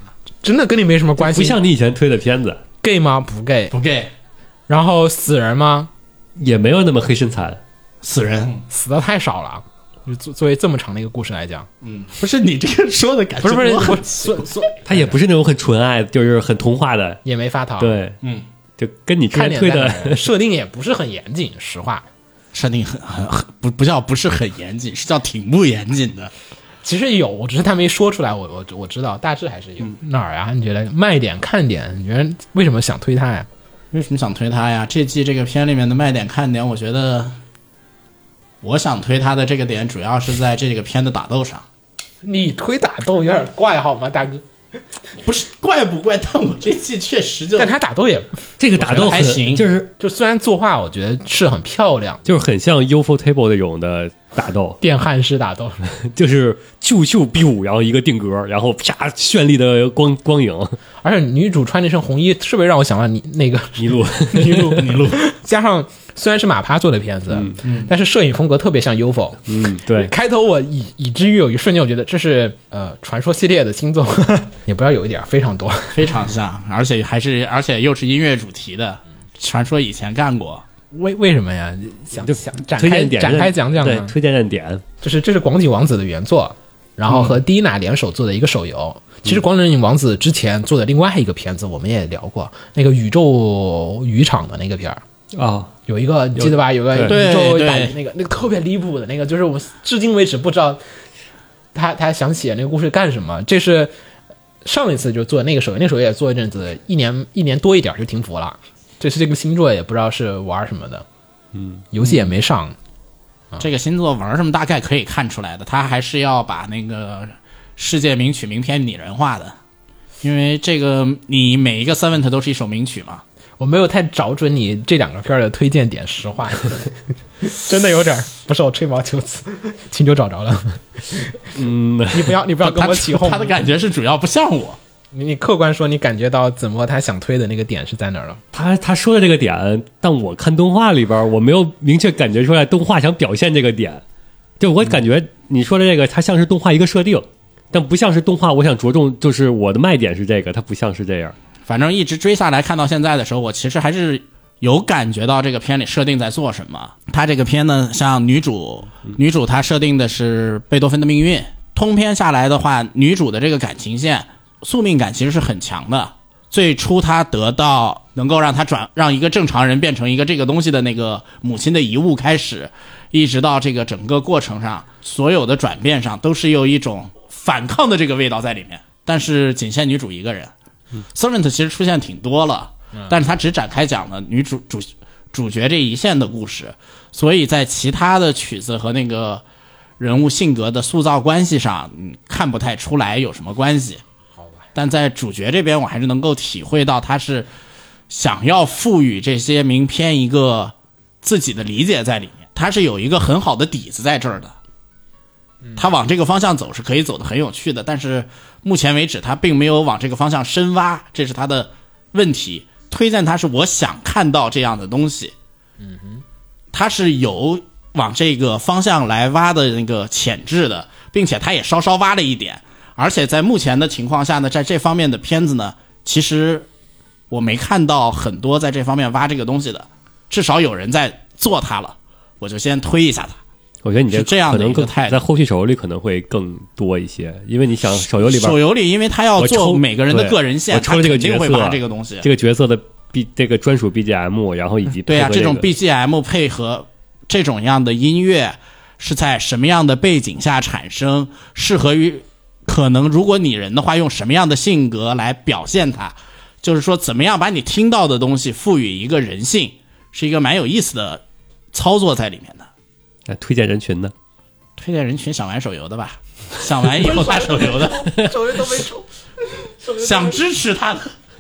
真的跟你没什么关系。 不像你以前推的片子 gay 吗？不 gay， 不 gay。 然后死人吗？ 也没有那么黑身残， 死人死的太少了。就作为这么长的一个故事来讲， 不是你这个说的感觉， 不是， 他也不是那种很纯爱，就是很童话的， 也没发糖。 对，就跟你之前推的设定也不是很严谨，实话， 设定很不叫不是很严谨，是叫挺不严谨的。 其实有，只是他没说出来。我知道大致还是有。哪儿啊？你觉得卖点看点？你觉得为什么想推它呀？ 为什么想推它呀？这季这个片里面的卖点看点，我觉得我想推它的这个点主要是在这个片的打斗上。 你推打斗有点怪好吗，大哥？ 不是怪不怪，但我这季确实就， 但他打斗也这个打斗还行， 就虽然作画我觉得是很漂亮， 就是很像 UFO Table 那种的打斗， 电焊式打斗， 就是咻咻 biu， 然后一个定格，然后啪绚丽的光影， 而且女主穿那身红衣，是不是让我想到那个尼禄， 加上虽然是马趴做的片子，但是摄影风格特别像 UFO。 对。 开头我以至于有一瞬间我觉得这是传说系列的新作，也不要有一点非常多， 非常像，而且又是音乐主题的，传说以前干过。 为什么呀？想展开讲讲对，推荐站点， 这是广井王子的原作，然后和蒂娜联手做的一个手游。其实广井王子之前做的另外一个片子我们也聊过，那个宇宙渔场的那个片儿啊， 有一个记得吧？有个宇宙那个特别离谱的那个，就是我至今为止不知道他想写那个故事干什么。这是上一次就做那个手游，那手游也做一阵子，一年多一点就停服了。这是这个星座也不知道是玩什么的，游戏也没上。 这个星座玩什么大概可以看出来的，他还是要把那个世界名曲名片拟人化的，因为这个你每一个 Servant 都是一首名曲嘛。 我没有太找准你这两个片的推荐点，实话，真的有点不是我吹毛求疵，请就找着了。你不要跟我起哄。 他的感觉是主要不像我。 你客观说，你感觉到怎么他想推的那个点是在哪儿了？ 他说的这个点，但我看动画里边，我没有明确感觉出来动画想表现这个点。就我感觉你说的这个，它像是动画一个设定，但不像是动画。我想着重就是我的卖点是这个，它不像是这样。 反正一直追下来看到现在的时候，我其实还是有感觉到这个片里设定在做什么。他这个片呢，像女主她设定的是贝多芬的命运，通篇下来的话，女主的这个感情线宿命感其实是很强的。最初她得到能够让她让一个正常人变成一个这个东西的那个母亲的遗物开始，一直到这个整个过程上，所有的转变上都是有一种反抗的这个味道在里面。但是仅限女主一个人。Servant 其实出现挺多了，但是他只展开讲了女主角这一线的故事，所以在其他的曲子和那个人物性格的塑造关系上，看不太出来有什么关系。好吧，但在主角这边，我还是能够体会到他是想要赋予这些名篇一个自己的理解在里面，他是有一个很好的底子在这儿的。他往这个方向走是可以走得很有趣的，但是目前为止他并没有往这个方向深挖，这是他的问题。推荐他是我想看到这样的东西，他是有往这个方向来挖的那个潜质的，并且他也稍稍挖了一点。而且在目前的情况下呢，在这方面的片子呢，其实我没看到很多在这方面挖这个东西的，至少有人在做它了，我就先推一下它。 我觉得你这样的一个态度， 在后续手游里可能会更多一些，因为你想手游里，因为他要做每个人的个人线， 我抽这个角色， 会把这个东西， 这个角色的这个专属 BGM， 然后以及对啊，这种 BGM 配合这种样的音乐是在什么样的背景下产生，适合于可能如果拟人的话，用什么样的性格来表现它，就是说怎么样把你听到的东西赋予一个人性，是一个蛮有意思的操作在里面的。 推荐人群呢？ 推荐人群想玩手游的吧，想玩以后打手游的， 手游都没出， 想支持他的。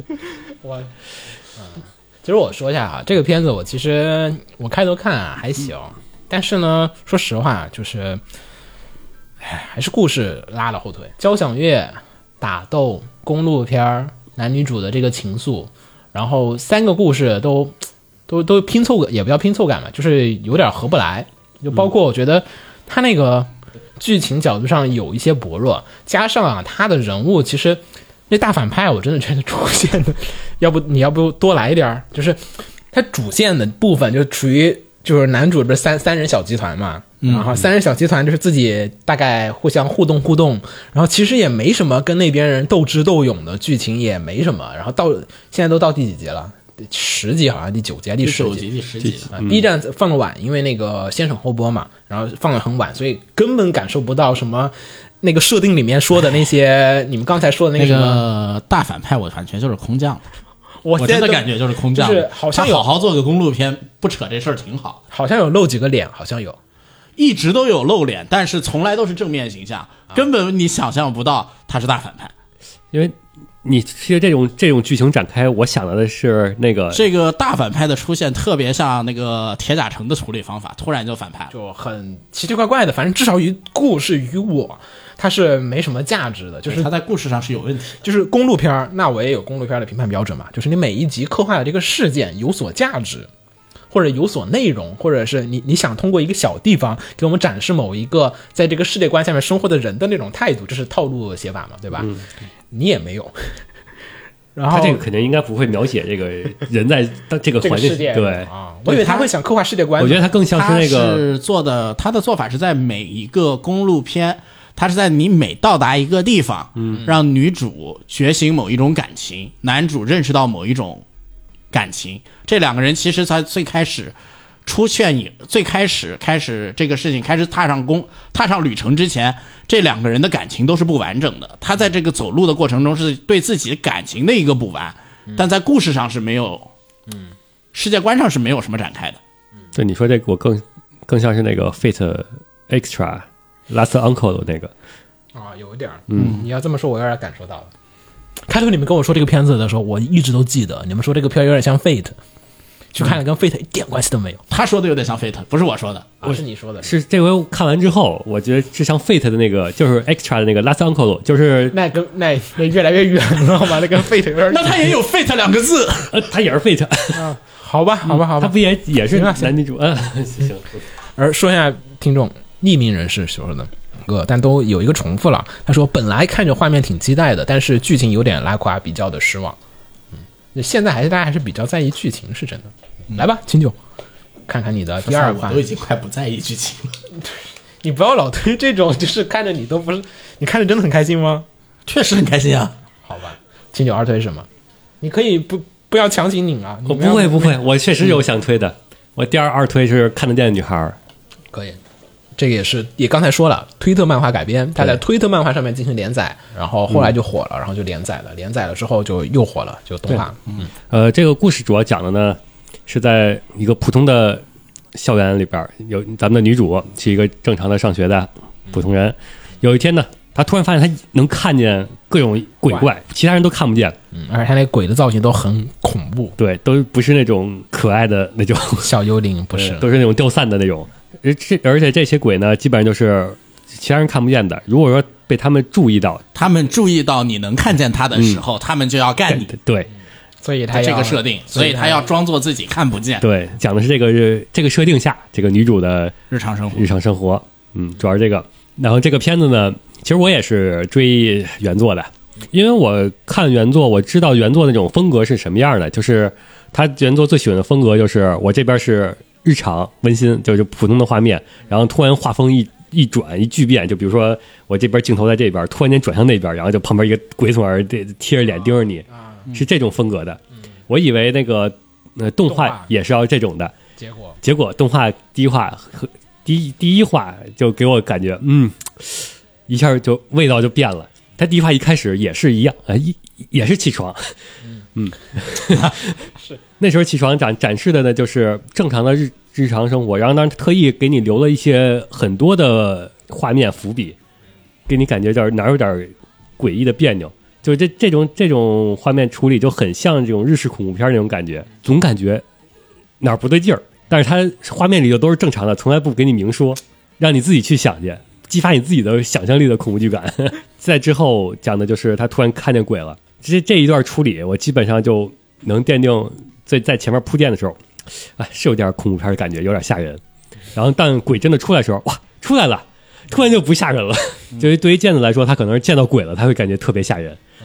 其实我说一下哈，这个片子我开头看还行，但是呢，说实话就是还是故事拉了后腿。交响乐、打斗、公路片、男女主的这个情愫，然后三个故事都拼凑，也不叫拼凑感吧，就是有点合不来。就包括我觉得他那个剧情角度上有一些薄弱，加上他的人物其实那大反派我真的觉得主线的，要不多来一点，就是他主线的部分就处于就是男主不是三人小集团嘛，然后三人小集团就是自己大概互相互动，然后其实也没什么跟那边人斗智斗勇的剧情也没什么，然后现在都到第几集了？10集好像第9集第10集第10集 B 站放的晚，因为那个先审后播嘛，然后放的很晚，所以根本感受不到什么那个设定里面说的那些你们刚才说的那个大反派，我感觉就是空降的。 我真的感觉就是空降的， 就是好像他好好做个公路片，不扯这事儿挺好。 好像有露几个脸，好像有， 一直都有露脸，但是从来都是正面形象，根本你想象不到他是大反派。 因为你其实这种剧情展开，我想到的是这个大反派的出现，特别像那个铁甲城的处理方法，突然就反派， 就很奇奇怪怪的。反正至少于故事于我，它是没什么价值的，就是它在故事上是有问题。 就是公路片，那我也有公路片的评判标准嘛，就是你每一集刻画的这个事件有所价值，或者有所内容，或者是你想通过一个小地方给我们展示某一个在这个世界观下面生活的人的那种态度，这是套路写法嘛，对吧？你也没有。然后他这个肯定应该不会描写这个人在这个环境世界， 对啊，我以为他会想刻画世界观。 我觉得他更像是那个他的做法是在每一个公路片，他是在你每到达一个地方，让女主觉醒某一种感情，男主认识到某一种感情，这两个人其实在最开始出现最开始这个事情开始踏上旅程之前，这两个人的感情都是不完整的。他在这个走路的过程中是对自己感情的一个补完，但在故事上是没有，世界观上是没有什么展开的。 对，你说这个我更像是那个 Fate Extra Last Uncle 的那个啊，有一点，你要这么说，我有点感受到了。开头你们跟我说这个片子的时候，我一直都记得，你们说这个片有点像 Fate。去看了跟 Fate 一点关系都没有， 他说的有点像 Fate， 不是我说的， 不是你说的。 是这回看完之后，我觉得是像 Fate 的那个，就是 Extra 的那个 Last Uncle， 就是那越来越远了，好吧？那跟 Fate 有点。 那他也有 Fate 2个字， 他也是 Fate 啊。好吧，他不也是男女主？行。 而说一下听众匿名人士说的但都有一个重复了。他说本来看着画面挺期待的，但是剧情有点拉垮，比较的失望。现在大家还是比较在意剧情，是真的。来吧，秦九，看看你的第二话。 我都已经快不在意剧情了。 你不要老推这种，就是看着你都不是，你看着真的很开心吗？ 确实很开心啊。 好吧，秦九二推什么？你可以不要强行拧啊。 我不会，我确实有想推的。我第二推是看得见的女孩。 可以。这个也刚才说了，推特漫画改编，他在推特漫画上面进行连载，然后后来就火了，然后就连载了之后就又火了，就动画。 这个故事主要讲的呢是在一个普通的校园里边，有咱们的女主是一个正常的上学的普通人。有一天呢，她突然发现她能看见各种鬼怪，其他人都看不见。 而且她那鬼的造型都很恐怖， 对，都不是那种可爱的那种小幽灵，不是， 都是那种掉散的那种。而且这些鬼呢，基本上就是其他人看不见的。如果说被他们注意到你能看见他的时候，他们就要干你。 对， 所以他这个设定，所以他要装作自己看不见。 对，讲的是这个设定下这个女主的日常生活。 主要是这个。然后这个片子呢，其实我也是追原作的，因为我看原作，我知道原作那种风格是什么样的。就是他原作最喜欢的风格，就是我这边是日常温馨，就是普通的画面，然后突然画风一转一巨变，就比如说我这边镜头在这边，突然间转向那边，然后就旁边一个鬼从而贴着脸盯着你，是这种风格的。我以为那个动画也是要这种的，结果动画第一话和第一话就给我感觉一下就味道就变了。他第一话一开始也是一样也是起床是那时候起床展示的呢就是正常的日常生活，然后当然特意给你留了一些很多的画面伏笔，给你感觉就是哪有点诡异的别扭，就这种画面处理就很像这种日式恐怖片那种感觉，总感觉哪儿不对劲儿，但是它画面里头都是正常的，从来不给你明说，让你自己去想去，激发你自己的想象力的恐怖剧感。在之后讲的就是他突然看见鬼了，这一段处理我基本上就能奠定在前面铺垫的时候是有点恐怖片的感觉，有点吓人。然后但鬼真的出来的时候，哇，出来了，突然就不吓人了。就是对于健子来说，他可能是见到鬼了，他会感觉特别吓人。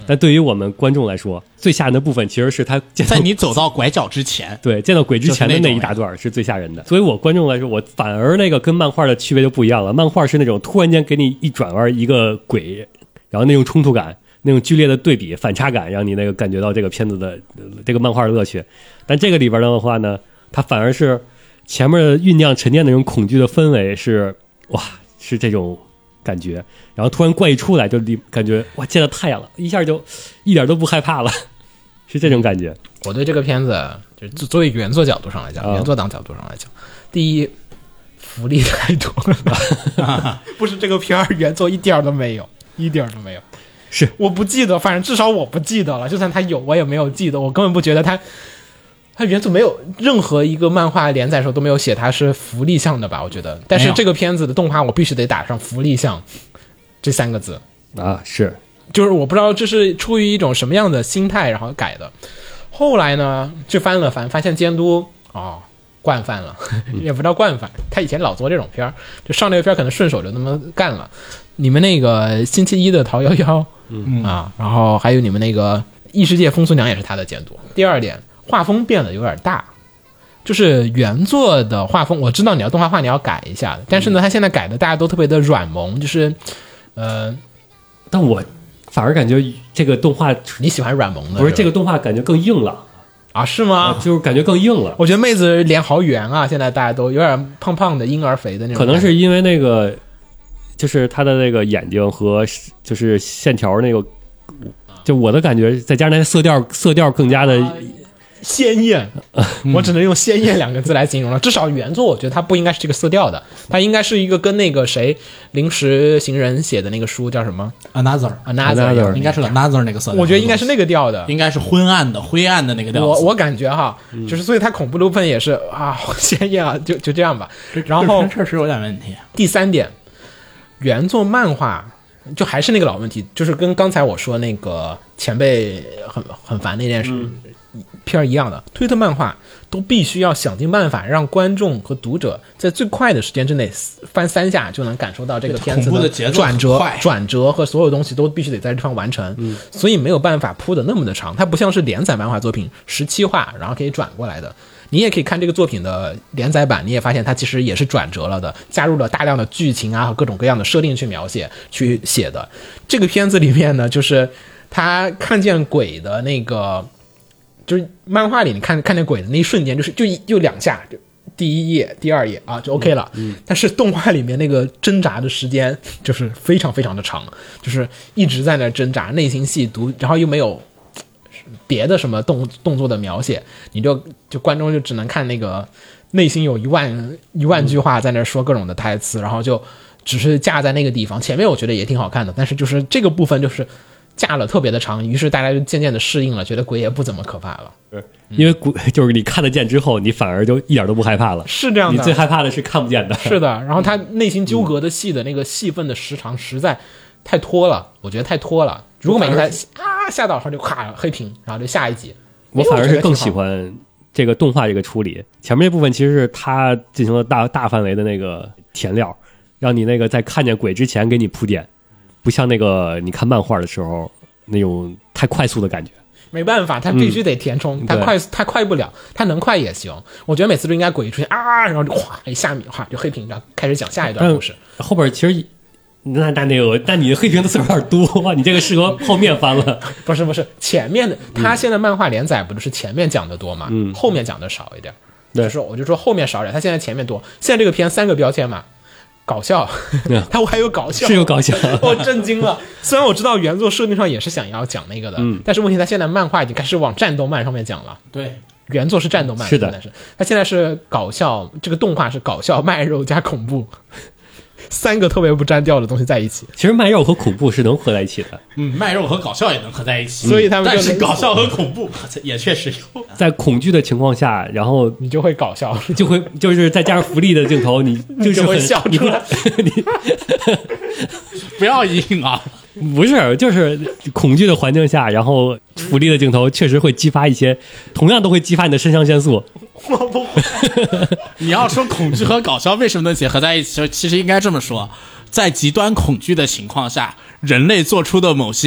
但对于我们观众来说，最吓人的部分其实是他在你走到拐角之前， 对，见到鬼之前的那一大段是最吓人的。所以我观众来说，我反而那个跟漫画的区别就不一样了。漫画是那种突然间给你一转弯一个鬼，然后那种冲突感，那种剧烈的对比反差感，让你那个感觉到这个片子的这个漫画的乐趣。但这个里边的话呢，它反而是前面的酝酿沉淀那种恐惧的氛围是哇，是这种感觉，然后突然怪一出来就感觉哇见到太阳了，一下就一点都不害怕了，是这种感觉。 我对这个片子就是作为原作角度上来讲，原作党角度上来讲，第一福利太多了不是这个片儿原作一点都没有，一点都没有。 是我不记得，反正至少我不记得了，就算他有我也没有记得，我根本不觉得他原作没有任何一个漫画连载的时候都没有写它是福利向的吧，我觉得。但是这个片子的动画我必须得打上福利向这3个字啊，是， 就是我不知道这是出于一种什么样的心态然后改的。后来呢就翻了翻，发现监督惯犯了也不知道惯犯，他以前老做这种片儿，就上这个片儿可能顺手就那么干了。你们那个星期一的桃夭夭然后还有你们那个异世界风俗娘也是他的监督。第二点，画风变得有点大，就是原作的画风我知道你要动画化你要改一下，但是呢他现在改的大家都特别的软萌，就是但我反而感觉这个动画你喜欢软萌的， 不是这个动画感觉更硬了啊？是吗？ 就是感觉更硬了。 我觉得妹子脸好圆啊，现在大家都有点胖胖的婴儿肥的那种， 可能是因为那个就是他的那个眼睛和就是线条那个，就我的感觉再加上那色调更加的鲜艳我只能用鲜艳2个字来形容了。至少原作我觉得它不应该是这个色调的，它应该是一个跟那个谁临时行人写的那个书叫什么 Another 应该是 Another 那个色调， 我觉得应该是那个调的， 应该是昏暗的灰暗的那个调子。 我感觉哈就是所以它恐怖的部分也是好鲜艳啊，就这样吧。然后确实有点问题。 第3点，原作漫画就还是那个老问题，就是跟刚才我说那个前辈很烦那件事片一样的，推特漫画都必须要想尽办法让观众和读者在最快的时间之内翻3下就能感受到这个片子的转折和所有东西都必须得在这地方完成所以没有办法铺的那么的长，它不像是连载漫画作品17话然后可以转过来的。你也可以看这个作品的连载版，你也发现它其实也是转折了的，加入了大量的剧情啊和各种各样的设定去描写去写的。这个片子里面呢，就是他看见鬼的那个，就是漫画里你看见鬼的那一瞬间，就2下，就第1页第2页就 OK 了但是动画里面那个挣扎的时间就是非常非常的长，就是一直在那挣扎，内心戏读，然后又没有别的什么动作的描写，你就观众就只能看那个内心有一万句话在那说各种的台词，然后就只是架在那个地方。前面我觉得也挺好看的，但是就是这个部分就是架了特别的长，于是大家就渐渐的适应了，觉得鬼也不怎么可怕了。 因为鬼就是你看得见之后，你反而就一点都不害怕了。 是这样的， 你最害怕的是看不见的。 是的，然后他内心纠葛的戏的那个戏份的时长实在太拖了，我觉得太拖了。如果每个台吓到他就咔黑屏，然后就下一集。 我反而是更喜欢这个动画这个处理，前面这部分其实是他进行了大范围的那个填料，让你那个在看见鬼之前给你铺垫，不像那个你看漫画的时候那种太快速的感觉。 没办法，他必须得填充，他快不了，他能快也行。我觉得每次都应该鬼一出现然后就哗一下米就黑屏，然后开始讲下一段故事。 后边其实但你的黑屏的次数有点多，你这个适合后面翻了。 不是前面的，他现在漫画连载不是前面讲的多嘛，后面讲的少一点。我就说后面少一点，他现在前面多。现在这个片3个标签嘛，搞笑，他还有搞笑， 是有搞笑， 我震惊了。虽然我知道原作设定上也是想要讲那个的，但是问题他现在漫画已经开始往战斗漫上面讲了。 对， 原作是战斗漫， 是的， 他现在是搞笑，这个动画是搞笑卖肉加恐怖。3个特别不沾调的东西在一起， 其实卖肉和恐怖是能合在一起的。 卖肉和搞笑也能合在一起， 所以他们但是搞笑和恐怖也确实有。 在恐惧的情况下，然后你就会搞笑， 就是再加上福利的镜头，你就是会笑出来。 你不要硬啊！ 不是，就是恐惧的环境下，然后福利的镜头确实会激发一些，同样都会激发你的肾上腺素。 我不会。 你要说恐惧和搞笑为什么能结合在一起，其实应该这么说，在极端恐惧的情况下，人类做出的某些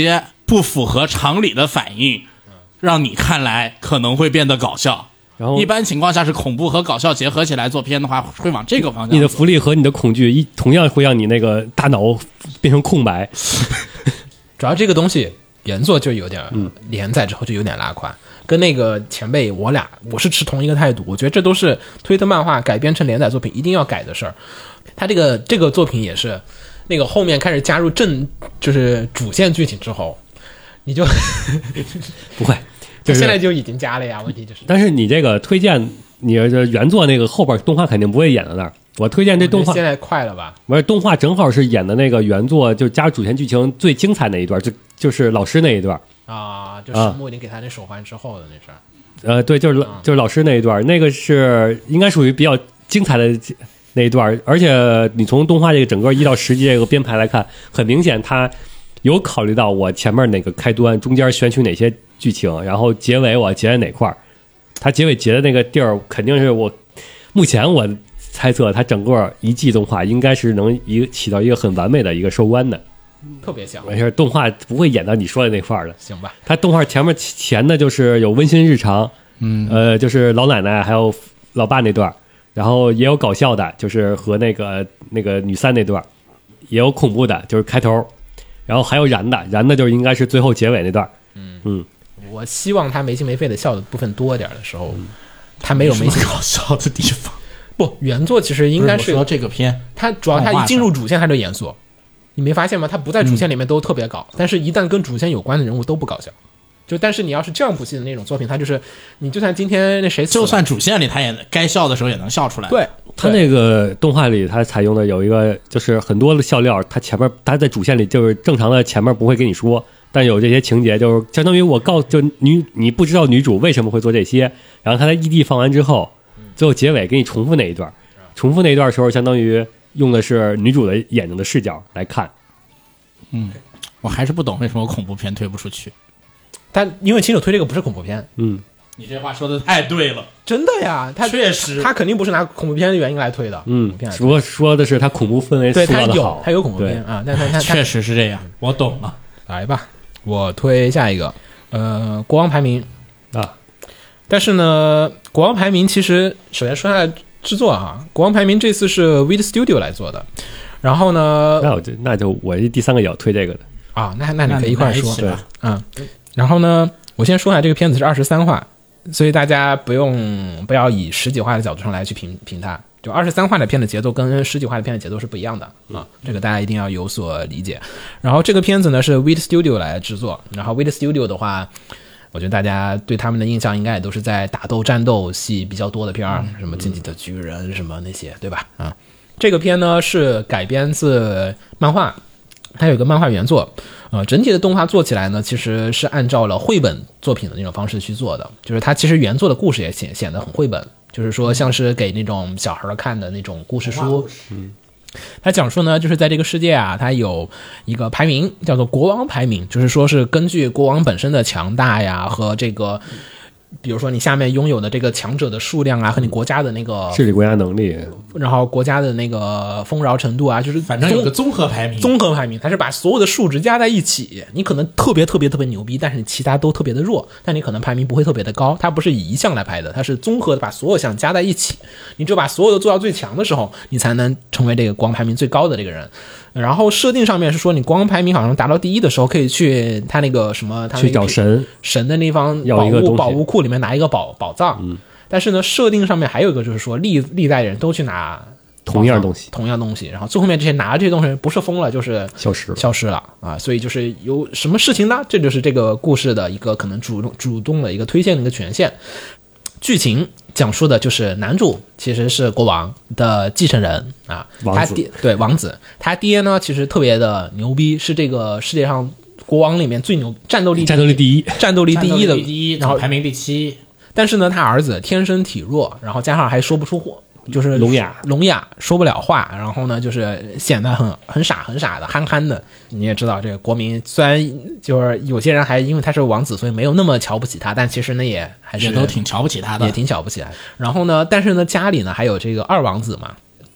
不符合常理的反应，让你看来可能会变得搞笑。 然后一般情况下是恐怖和搞笑结合起来做片的话，会往这个方向做。 你的福利和你的恐惧同样会让你那个大脑变成空白。 主要这个东西原作就有点连载之后就有点拉胯，跟那个前辈我是持同一个态度，我觉得这都是推特漫画改编成连载作品一定要改的事儿。他这个作品也是那个后面开始加入就是主线剧情之后，你就不会。 就是现在就已经加了呀，问题就是。 但是你这个推荐，你的原作那个后边动画肯定不会演到那儿。我推荐这动画现在快了吧？ 不是动画正好是演的那个原作，就加入主线剧情最精彩那一段，就是老师那一段啊，就石木已经给他那手环之后的那事儿。 对，就是老师那一段，那个是应该属于比较精彩的那一段，而且你从动画这个整个1到10集这个编排来看，很明显它有考虑到我前面哪个开端，中间选取哪些剧情，然后结尾我结在哪块儿。它结尾结的那个地儿，肯定是目前我猜测，它整个一季动画应该是能起到一个很完美的一个收官的。 特别像。 没事，动画不会演到你说的那块儿的。 行吧。 它动画前的就是有温馨日常，就是老奶奶还有老爸那段，然后也有搞笑的，就是和那个女三那段，也有恐怖的，就是开头。然后还有燃的就应该是最后结尾那段。 我希望他没心没肺的笑的部分多点的时候，他没心搞笑的地方。 不，原作其实应该是说这个片， 他主要他一进入主线他就严肃，你没发现吗？他不在主线里面都特别搞，但是一旦跟主线有关的人物都不搞笑。但是你要是这样不系的那种作品，他就是你就算今天那谁死了， 就算主线里他也该笑的时候也能笑出来。 对， 他那个动画里他采用的有一个就是很多的笑料，他在主线里就是正常的前面不会跟你说，但有这些情节就是相当于你不知道女主为什么会做这些，然后他在异地放完之后，最后结尾给你重复那一段，重复那一段的时候，相当于用的是女主的眼睛的视角来看。 我还是不懂为什么恐怖片推不出去。 但因为亲手推这个不是恐怖片， 你这话说的太对了， 真的呀，他确实， 他肯定不是拿恐怖片的原因来推的， 说的是他恐怖氛围塑造的好， 他有恐怖片啊，但他确实是这样，我懂了。 来吧，我推下一个，国王排名啊， 但是呢，国王排名其实首先说下制作啊，国王排名这次是 Wit Studio 来做的，然后呢， 那就我第3个也要推这个的啊，那你可以一块说， 对， 然后呢，我先说一下这个片子是23话，所以大家不要以10几话的角度上来去评它，就23话的片的节奏跟10几话的片的节奏是不一样的啊，这个大家一定要有所理解。然后这个片子呢是 Wit Studio 来制作，然后 Wit Studio 的话，我觉得大家对他们的印象应该也都是在打斗战斗戏比较多的片儿，什么进击的巨人什么那些，对吧？啊，这个片呢是改编自漫画。它有一个漫画原作，整体的动画做起来呢，其实是按照了绘本作品的那种方式去做的，就是它其实原作的故事也显得很绘本，就是说像是给那种小孩看的那种故事书。它讲述呢，就是在这个世界啊，它有一个排名叫做国王排名，就是说是根据国王本身的强大呀和这个。比如说你下面拥有的这个强者的数量啊，和你国家的那个治理国家能力， 然后国家的那个丰饶程度啊，就是反正有个综合排名。 综合排名，它是把所有的数值加在一起。你可能特别牛逼，但是你其他都特别的弱，但你可能排名不会特别的高。它不是以一项来排的，它是综合的把所有项加在一起。你只有把所有的做到最强的时候，你才能成为这个国王排名最高的这个人。然后设定上面是说，你国王排名好像达到第1的时候，可以去他那个什么，他去找神的那方宝物库里面拿一个宝藏。但是呢，设定上面还有一个就是说，历代人都去拿同样东西，然后最后面这些拿这些东西不是疯了就是消失了啊！所以就是有什么事情呢？这就是这个故事的一个可能主动的一个推荐的一个权限。剧情讲述的就是男主其实是国王的继承人啊，王子，他爹呢其实特别的牛逼，是这个世界上国王里面最牛，战斗力第一的，然后排名第7。 但是呢，他儿子天生体弱，然后加上还说不出话，就是聋哑说不了话，然后呢就是显得很傻的憨憨的。你也知道这个国民虽然就是有些人还因为他是王子所以没有那么瞧不起他，但其实呢也还是都挺瞧不起他的， 也挺瞧不起他。然后呢，但是呢家里呢还有这个2王子嘛，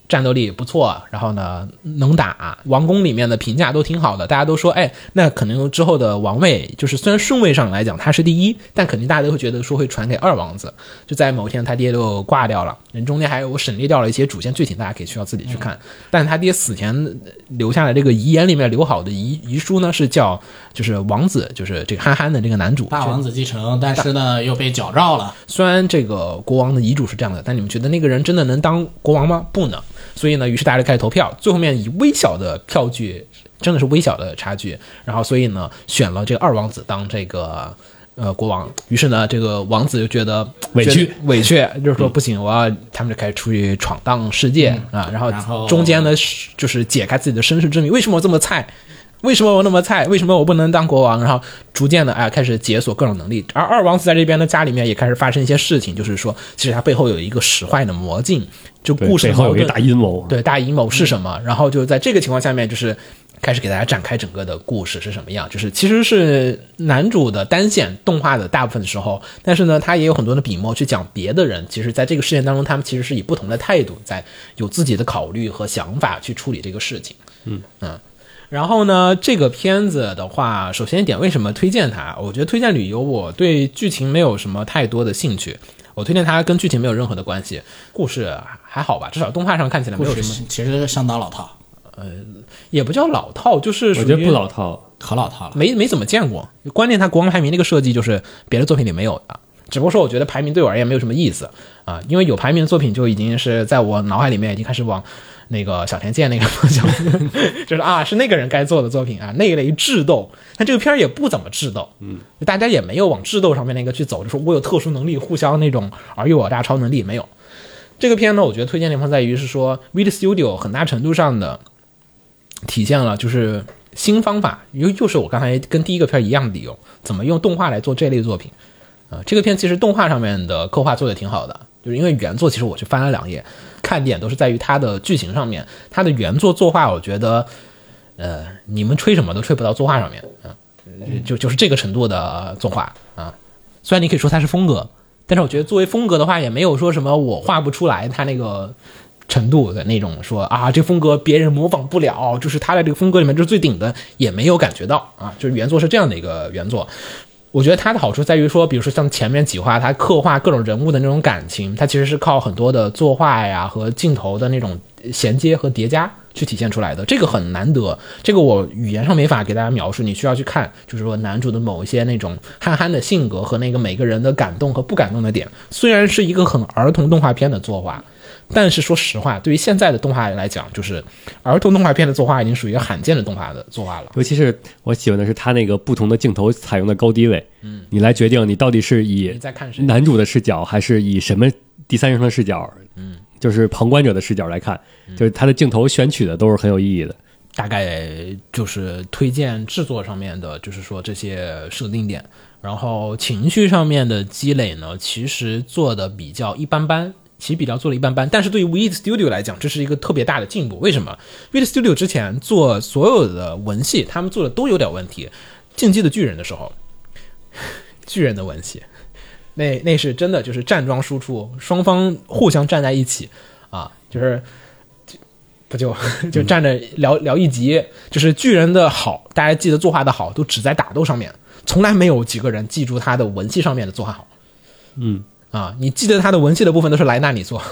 战斗力不错，然后呢能打，王宫里面的评价都挺好的，大家都说那可能之后的王位就是虽然顺位上来讲他是第一，但肯定大家都会觉得说会传给二王子。就在某一天他爹就挂掉了，人中间还有省略掉了一些主线剧情，大家可以需要自己去看。但他爹死前留下的这个遗言里面留好的遗书呢，是叫就是王子，就是这个憨憨的这个男主大王子继承，但是呢又被矫诏了。 虽然这个国王的遗嘱是这样的，但你们觉得那个人真的能当国王吗？不能。所以呢，于是大家就开始投票，最后面以微小的票据，真的是微小的差距，然后所以呢选了这个二王子当这个国王。于是呢这个王子就觉得委屈，就是说不行，他们就开始出去闯荡世界然后中间呢就是解开自己的身世之谜，为什么我这么菜？为什么我那么菜？为什么我不能当国王？然后逐渐的开始解锁各种能力。而二王子在这边的家里面也开始发生一些事情，就是说其实他背后有一个使坏的魔镜，就故事背后有一个大阴谋。 对，大阴谋是什么？然后就在这个情况下面，就是开始给大家展开整个的故事是什么样。就是其实是男主的单线动画的大部分的时候，但是呢他也有很多的笔墨去讲别的人，其实在这个事件当中他们其实是以不同的态度在有自己的考虑和想法去处理这个事情。然后呢这个片子的话，首先一点为什么推荐它，我觉得推荐理由我对剧情没有什么太多的兴趣，我推荐它跟剧情没有任何的关系，故事还好吧，至少动画上看起来没有什么， 其实相当老套。 也不叫老套，就是属于我觉得不老套， 可老套了， 没怎么见过。关键它国王排名那个设计就是别的作品里没有的，只不过说我觉得排名对我而言没有什么意思因为有排名的作品就已经是在我脑海里面已经开始往那个小田健那个方向就是是那个人该做的作品那一类智斗，但这个片儿也不怎么智斗，大家也没有往智斗上面那个去走，就说我有特殊能力互相那种尔虞我诈超能力没有。这个片呢我觉得推荐的地方在于是说 Wit Studio 很大程度上的体现了就是新方法，又是我刚才跟第一个片一样的理由，怎么用动画来做这类作品这个片其实动画上面的刻画做得挺好的，就是因为原作其实我去翻了2页，看点都是在于它的剧情上面，它的原作作画我觉得你们吹什么都吹不到作画上面就是这个程度的作画虽然你可以说它是风格，但是我觉得作为风格的话也没有说什么我画不出来它那个程度的那种说这风格别人模仿不了，就是他在这个风格里面就是最顶的，也没有感觉到就是原作是这样的一个原作。我觉得它的好处在于说，比如说像前面几话它刻画各种人物的那种感情，它其实是靠很多的作画呀和镜头的那种衔接和叠加去体现出来的，这个很难得，这个我语言上没法给大家描述，你需要去看，就是说男主的某一些那种憨憨的性格和那个每个人的感动和不感动的点，虽然是一个很儿童动画片的作画，但是说实话对于现在的动画来讲，就是儿童动画片的作画已经属于罕见的动画的作画了。 尤其是我喜欢的是他那个不同的镜头采用的高低位，你来决定你到底是以男主的视角还是以什么第三人称视角，就是旁观者的视角来看，就是他的镜头选取的都是很有意义的。 大概就是推荐制作上面的，就是说这些设定点，然后情绪上面的积累呢，其实做的比较一般般。做的一般般，但是对于 Wit Studio 来讲，这是一个特别大的进步。为什么 Wit Studio 之前做所有的文戏，他们做的都有点问题。进击的巨人的时候，巨人的文戏，那是真的就是站桩输出，双方互相站在一起就是就站着聊一集，就是巨人的好，大家记得作画的好，都只在打斗上面，从来没有几个人记住他的文戏上面的作画好。你记得他的文戏的部分都是莱纳你做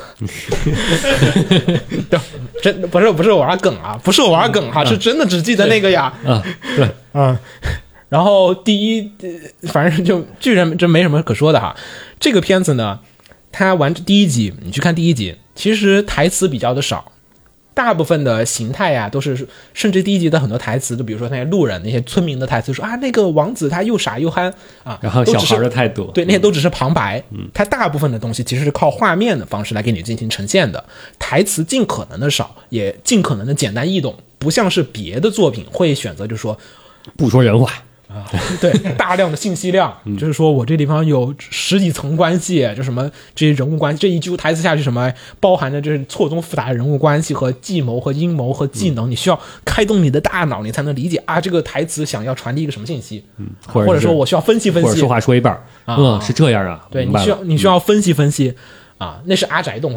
真不是玩梗不是玩梗是真的只记得那个呀对然后反正就巨人真没什么可说的这个片子呢，他玩第一集，你去看第一集，其实台词比较的少，大部分的形态都是，甚至第一集的很多台词，就比如说那些路人、那些村民的台词，说那个王子他又傻又憨然后小孩的态度， 对，那些都只是旁白。他大部分的东西其实是靠画面的方式来给你进行呈现的，台词尽可能的少，也尽可能的简单易懂，不像是别的作品会选择就是说不说人话。 对，大量的信息量，就是说我这地方有10几层关系，就什么这些人物关系，这一句台词下去，什么包含着就是错综复杂的人物关系和计谋和阴谋和技能，你需要开动你的大脑，你才能理解这个台词想要传递一个什么信息，或者说我需要分析分析， 或者说话说一半是这样对，你需要分析分析那是阿宅动画。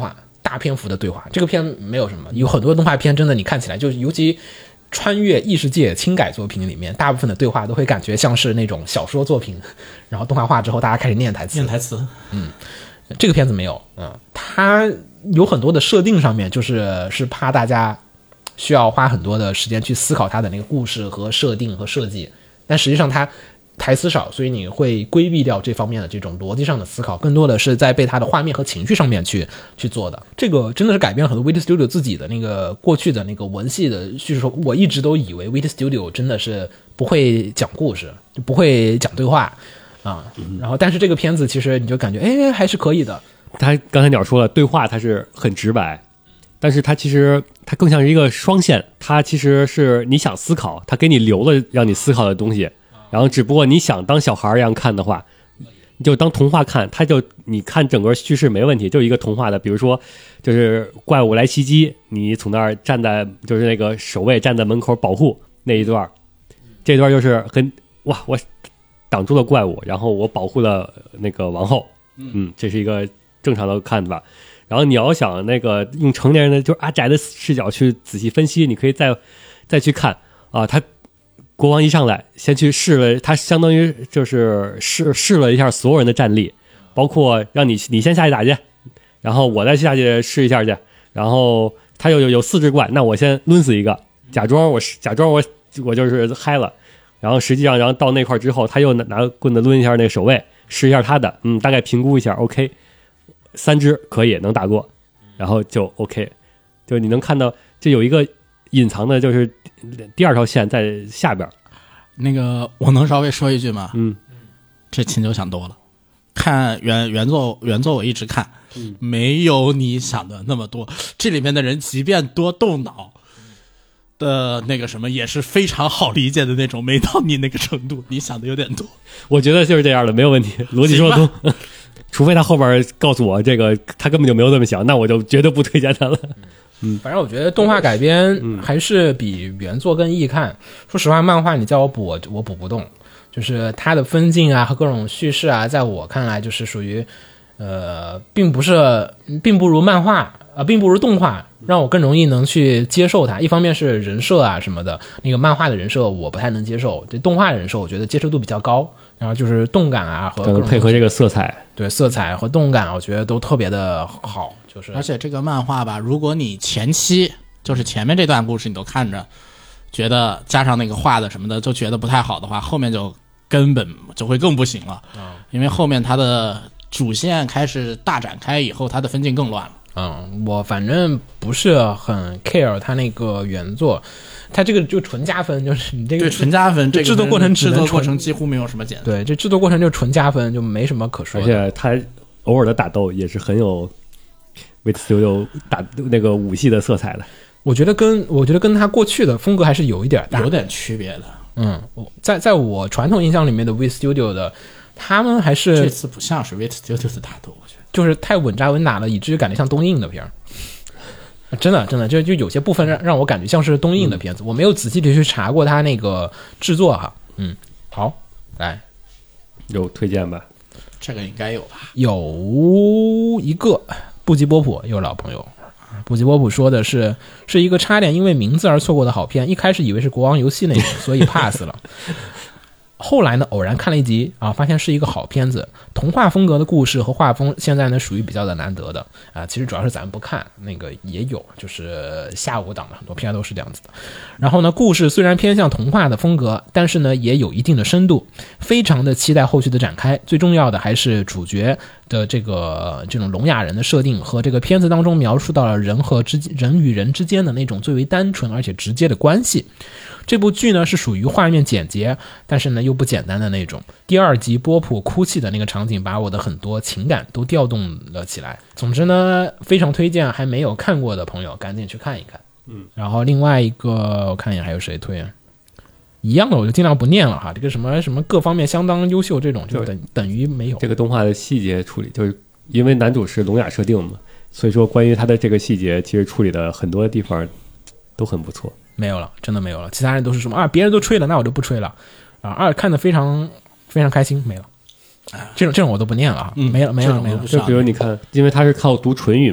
大篇幅的对话。这个片没有什么，有很多动画片真的你看起来就尤其穿越异世界轻改作品里面，大部分的对话都会感觉像是那种小说作品，然后动画化之后大家开始念台词。这个片子没有，它有很多的设定上面是怕大家需要花很多的时间去思考它的那个故事和设定和设计，但实际上它台词少，所以你会规避掉这方面的这种逻辑上的思考，更多的是在被它的画面和情绪上面去做的。这个真的是改变了很多 Wit Studio 自己的那个过去的那个文戏的叙述。我一直都以为 Wit Studio 真的是不会讲故事，就不会讲对话啊。然后但是这个片子其实你就感觉还是可以的。 他刚才鸟说了，对话它是很直白，但是它其实它更像是一个双线，它其实是你想思考，它给你留了让你思考的东西。然后只不过你想当小孩一样看的话，你就当童话看，它就你看整个叙事没问题，就一个童话的，比如说就是怪物来袭击，你从那儿站在就是那个守卫站在门口保护那一段，这段就是我挡住了怪物，然后我保护了那个王后，这是一个正常的看法。然后你要想那个用成年人的就是阿宅的视角去仔细分析，你可以再去看啊，他国王一上来先去试了，他相当于就是试了一下所有人的战力，包括让你先下去打去，然后我再下去试一下去，然后他有4只怪，那我先抡死一个，假装我就是嗨了，然后实际上然后到那块之后，他又拿棍子抡一下那个守卫，试一下他的，大概评估一下 OK， 3只可以能打过，然后就 OK， 就你能看到这有一个隐藏的就是第2条线在下边。 那个我能稍微说一句吗？这秦九想多了。看原作我一直看，没有你想的那么多。这里面的人即便多动脑的那个什么，也是非常好理解的那种，没到你那个程度，你想的有点多。 我觉得就是这样的，没有问题，逻辑说得通。除非他后边告诉我这个他根本就没有这么想，那我就绝对不推荐他了。 反正我觉得动画改编还是比原作更易看。说实话，漫画你叫我补，我补不动。就是它的分镜啊和各种叙事啊，在我看来就是属于，并不如漫画并不如动画让我更容易能去接受它。一方面是人设啊什么的，那个漫画的人设我不太能接受，这动画的人设我觉得接受度比较高。然后就是动感啊和各种配合这个色彩， 对色彩和动感，我觉得都特别的好。就是而且这个漫画吧，如果你前期就是前面这段故事你都看着，觉得加上那个画的什么的就觉得不太好的话，后面就根本就会更不行了。因为后面它的主线开始大展开以后，它的分镜更乱了。 我反正不是很 care 它那个原作，它这个就纯加分，就是你这个对纯加分，这个制作过程几乎没有什么减。 对，这制作过程就纯加分，就没什么可说的。 而且它偶尔的打斗也是很有Wit Studio打那个武戏的色彩的。 我觉得跟他过去的风格还是有一点大， 有点区别的。 在我传统印象里面的 Wit Studio 的，他们还是这次不像是 Wit Studio 的打斗，我觉得就是太稳扎稳打了，以至于感觉像东映的片儿。真的就有些部分让我感觉像是东映的片子。我没有仔细的去查过他那个制作哈。好，来有推荐吧？ 这个应该有吧？ 有一个布吉波普，有老朋友。布吉波普说的是一个差点因为名字而错过的好片，一开始以为是国王游戏那种，所以 pass 了。后来呢，偶然看了一集发现是一个好片子，童话风格的故事和画风，现在呢属于比较的难得的其实主要是咱们不看，那个也有，就是下午档的很多片都是这样子的。然后呢，故事虽然偏向童话的风格，但是呢也有一定的深度，非常的期待后续的展开。最重要的还是主角的这种聋哑人的设定和这个片子当中描述到了人与人之间的那种最为单纯而且直接的关系。这部剧呢是属于画面简洁，但是呢又不简单的那种。第2集波普哭泣的那个场景，把我的很多情感都调动了起来。总之呢，非常推荐还没有看过的朋友赶紧去看一看。然后另外一个我看一下还有谁推一样的我就尽量不念了哈。这个什么各方面相当优秀这种就等于没有。 这个动画的细节处理，就是因为男主是聋哑设定嘛，所以说关于他的这个细节，其实处理的很多地方都很不错。 没有了，真的没有了。其他人都是什么别人都吹了，那我就不吹了看得非常非常开心，没了。这种我都不念了没了。 就比如你看，因为他是靠读唇语嘛，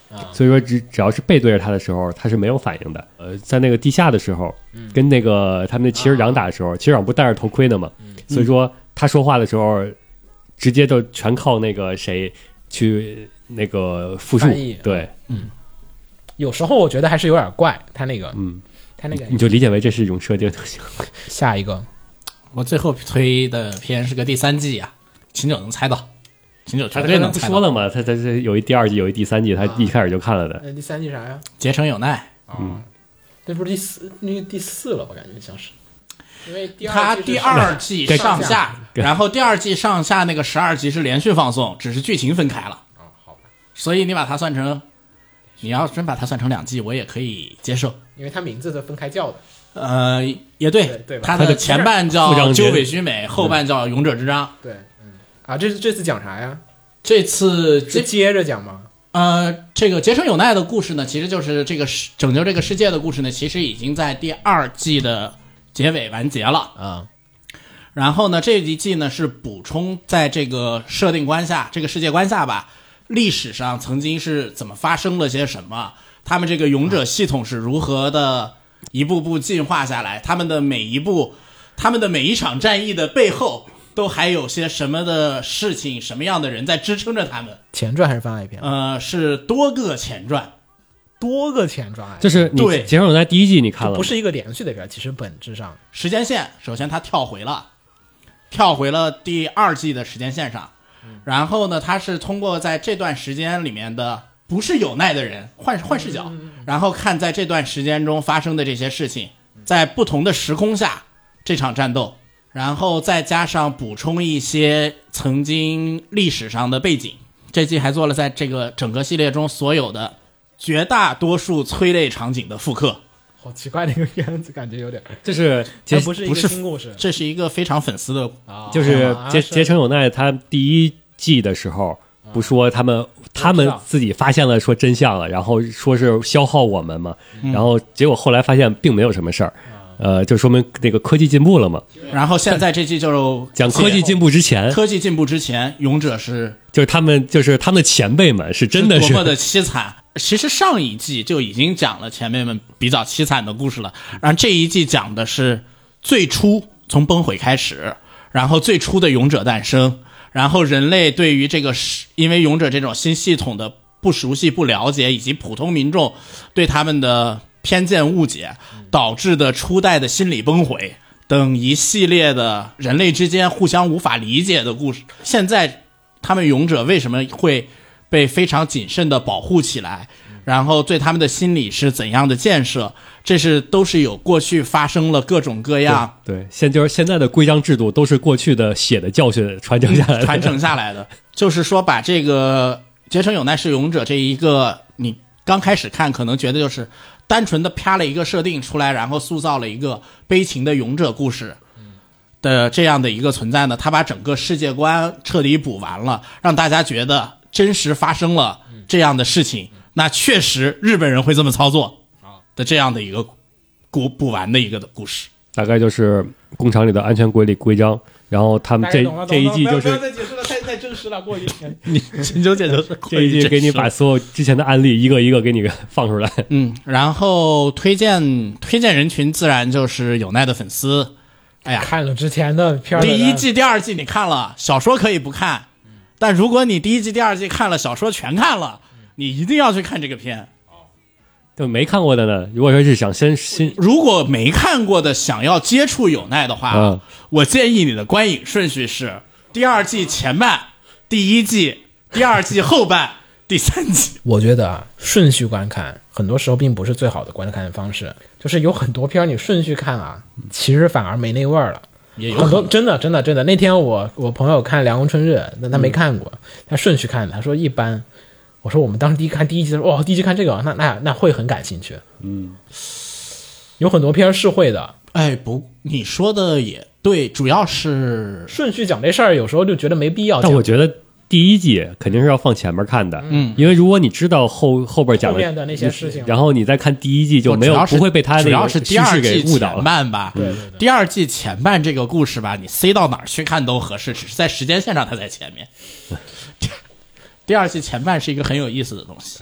所以说只要是背对着他的时候，他是没有反应的。在那个地下的时候，跟那个他们的骑士长打的时候，骑士长不戴着头盔的嘛，所以说他说话的时候，直接就全靠那个谁去那个复述。对， 有时候我觉得还是有点怪，他那个，他那个你就理解为这是一种设定就行。 下一个， 我最后推的片是个第3季啊，秦九能猜到。秦九绝对能猜到。 不说了吗？他有一第2季，有一第3季，他一开始就看了的。 第3季啥呀？ 结成有奈。 这不是第4了，我感觉像是。因为他第2季上下，然后第2季上下那个12集是连续放送，只是剧情分开了。 好吧。 所以你把它算成，你要真把它算成2季，我也可以接受。 因为它名字是分开叫的。 也对，它的前半叫鸠尾须美，后半叫勇者之章。 对，这次讲啥呀？ 这次接着讲吗？ 这个结成有奈的故事呢，其实就是这个拯救这个世界的故事呢，其实已经在第2季的结尾完结了。然后呢，这一季呢是补充在这个设定观下，这个世界观下吧，历史上曾经是怎么发生了些什么，他们这个勇者系统是如何的一步步进化下来，他们的每一场战役的背后都还有些什么的事情，什么样的人在支撑着他们？ 前传还是番外篇？ 是多个前传。 就是你《结成有奈》第1季你看了吗？ 不是一个连续的片，其实本质上时间线，首先它跳回了第2季的时间线上，然后呢，它是通过在这段时间里面的不是有奈的人换视角，然后看在这段时间中发生的这些事情，在不同的时空下这场战斗。然后再加上补充一些曾经历史上的背景，这季还做了在这个整个系列中所有的绝大多数催泪场景的复刻。 好奇怪的一个片子，感觉有点。 这是不是一个新故事， 这是一个非常粉丝的， 就是结成有奈他第1季的时候，不说他们自己发现了说真相了，然后说是消耗我们嘛，然后结果后来发现并没有什么事儿。就说明那个科技进步了嘛。 然后现在这季就讲科技进步之前， 勇者是就是他们的前辈们是真的是多么的凄惨。其实上一季就已经讲了前辈们比较凄惨的故事了，然后这一季讲的是最初从崩毁开始，然后最初的勇者诞生，然后人类对于这个因为勇者这种新系统的不熟悉、不了解，以及普通民众对他们的偏见误解导致的初代的心理崩毁等一系列的人类之间互相无法理解的故事。现在他们勇者为什么会被非常谨慎的保护起来，然后对他们的心理是怎样的建设，这是都是有过去发生了各种各样。 对，就是现在的规章制度都是过去的血的教训传承下来的。 就是说把这个结成有奈是勇者这一个，你刚开始看可能觉得就是单纯的啪了一个设定出来，然后塑造了一个悲情的勇者故事的这样的一个存在呢，他把整个世界观彻底补完了，让大家觉得真实发生了这样的事情，那确实日本人会这么操作的这样的一个补完的一个故事。 大概就是工厂里的安全管理规章，然后他们这一季就是不要再解释了，太真实了，过于你秦九姐就是这一季给你把所有之前的案例一个一个给你放出来。 然后推荐人群自然就是有奈的粉丝。哎呀， 看了之前的片， 第1季、第2季你看了，小说可以不看，但如果你第1季、第2季看了，小说全看了，你一定要去看这个片。 就没看过的呢，如果说是想如果没看过的想要接触有奈的话，我建议你的观影顺序是第2季前半，第1季、第2季后半，第3季。 我觉得顺序观看很多时候并不是最好的观看方式，就是有很多片你顺序看其实反而没那味儿了。 也有很多真的，那天我朋友看《凉宫春日》，但他没看过，他顺序看的，他说一般。我说我们当时看第一季的时候，第一季看这个，那会很感兴趣。有很多片是会的。 不，你说的也对，主要是顺序讲这事儿，有时候就觉得没必要。 但我觉得第1季肯定是要放前面看的，因为如果你知道后边讲后面的那些事情， 然后你再看第1季就不会被他主要是第2季误导了。 前半吧， 对， 第2季前半这个故事吧，你塞到哪儿去看都合适，只是在时间线上它在前面。第2季前半是一个很有意思的东西，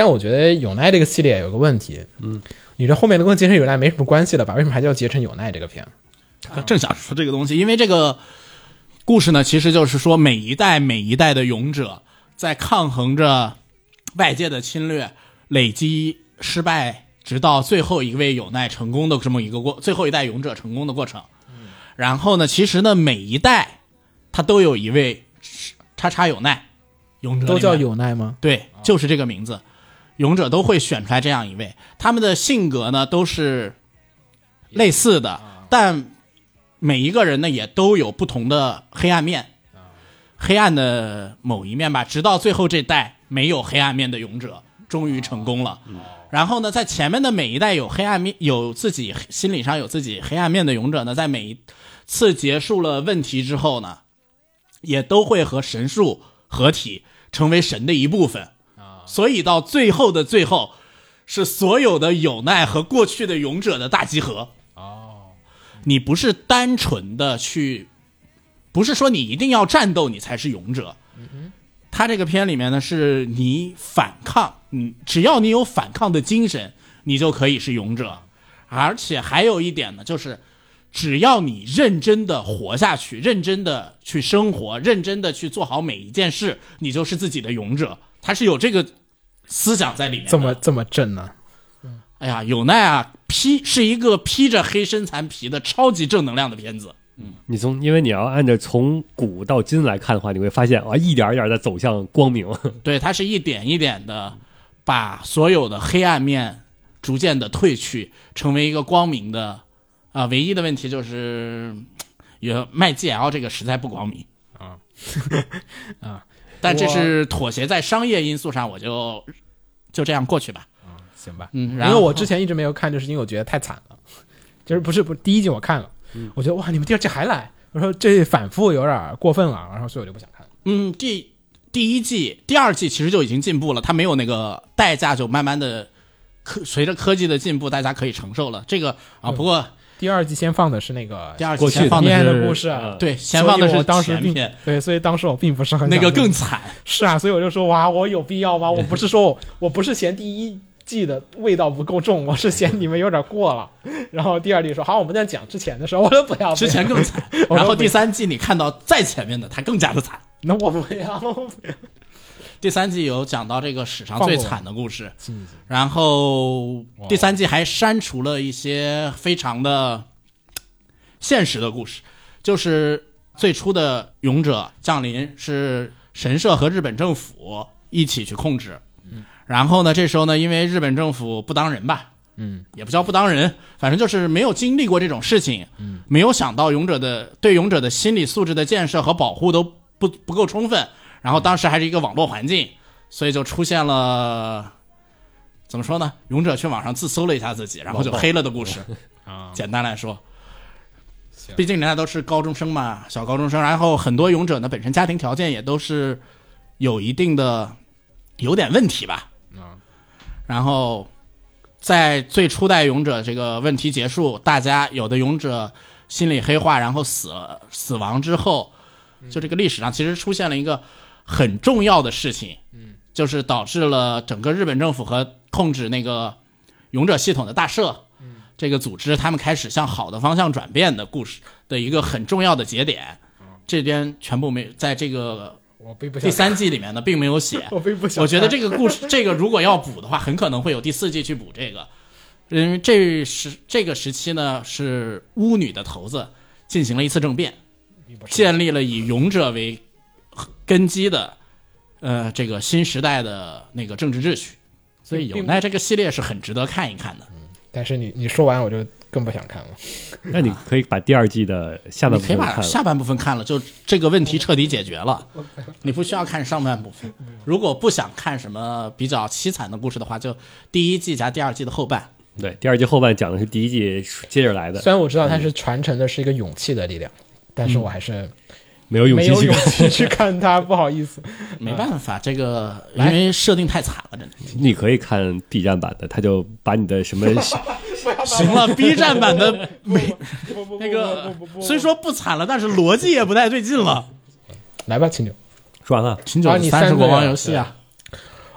但我觉得有奈这个系列有个问题，你这后面的跟结城有奈没什么关系了吧？为什么还叫结城有奈这个片？ 正想说这个东西，因为这个故事呢，其实就是说每一代的勇者在抗衡着外界的侵略，累积失败，直到最后一位有奈成功的这么一个最后一代勇者成功的过程。然后呢，其实呢，每一代他都有一位叉叉有奈勇者， 都叫有奈吗？ 对，就是这个名字。勇者都会选出来这样一位，他们的性格呢都是类似的，但每一个人呢也都有不同的黑暗面，黑暗的某一面吧，直到最后这代没有黑暗面的勇者终于成功了。然后呢，在前面的每一代有黑暗面，有自己心理上有自己黑暗面的勇者呢，在每一次结束了问题之后呢，也都会和神树合体，成为神的一部分。所以到最后的最后，是所有的有奈和过去的勇者的大集合。你不是单纯的去，不是说你一定要战斗你才是勇者。他这个片里面呢，是你反抗，只要你有反抗的精神，你就可以是勇者。而且还有一点呢，就是只要你认真的活下去，认真的去生活，认真的去做好每一件事，你就是自己的勇者。他是有这个思想在里面的。 这么正呢？ 哎呀，有奈啊，是一个披着黑身残皮的超级正能量的片子。 因为你要按照从古到今来看的话，你会发现一点一点的走向光明。 对，它是一点一点的把所有的黑暗面逐渐的褪去，成为一个光明的。唯一的问题就是卖 GL 这个实在不光明但这是妥协在商业因素上，我就这样过去吧。 行吧。 因为我之前一直没有看，就是因为我觉得太惨了。就是不是第一季我看了，我觉得哇，你们第二季还来，我说这反复有点过分了，然后所以我就不想看了。 第一季、第二季其实就已经进步了，它没有那个代价，就慢慢的随着科技的进步，大家可以承受了。这个不过第二季先放的是那个第二季先放的是故事， 对，先放的是当时前篇， 对，所以当时我并不是很那个更惨。 是啊，所以我就说哇，我有必要吗？我不是说我不是嫌第一季的味道不够重，我是嫌你们有点过了。然后第二季说好，我们在讲之前的时候，我说不要， 之前更惨。然后第三季你看到再前面的，它更加的惨。 那我不要。 第三季有讲到这个史上最惨的故事，然后第三季还删除了一些非常的现实的故事，就是最初的勇者降临是神社和日本政府一起去控制，然后呢，这时候呢，因为日本政府不当人吧，也不叫不当人，反正就是没有经历过这种事情，没有想到对勇者的心理素质的建设和保护都不够充分。然后当时还是一个网络环境，所以就出现了怎么说呢？勇者去网上自搜了一下自己，然后就黑了的故事。简单来说，毕竟人家都是高中生嘛，小高中生，然后很多勇者呢本身家庭条件也都是有一定的有点问题吧。然后在最初代勇者这个问题结束，大家有的勇者心理黑化，然后死亡之后，就这个历史上其实出现了一个很重要的事情，就是导致了整个日本政府和控制那个勇者系统的大社，这个组织他们开始向好的方向转变的故事的一个很重要的节点。这边全部没在这个第三季里面呢，并没有写。我觉得这个故事，这个如果要补的话，很可能会有第四季去补这个。因为这个时期呢，是巫女的头子进行了一次政变，建立了以勇者为根基的这个新时代的那个政治秩序，所以有奈这个系列是很值得看一看的。 但是你说完我就更不想看了。 那你可以把第二季的下半部分看了， 你可以把下半部分看了，就这个问题彻底解决了，你不需要看上半部分。如果不想看什么比较凄惨的故事的话，就第一季加第二季的后半。 对，第二季后半讲的是第一季接着来的。 虽然我知道它是传承的是一个勇气的力量，但是我还是没有勇气去看它，不好意思。 没办法，这个因为设定太惨了，真的。 你可以看 B 站版的，他就把你的什么行了 ，B 站版的那个虽说不惨了，但是逻辑也不太对劲了。 来吧，秦九， 说完了。 秦九30国王游戏啊。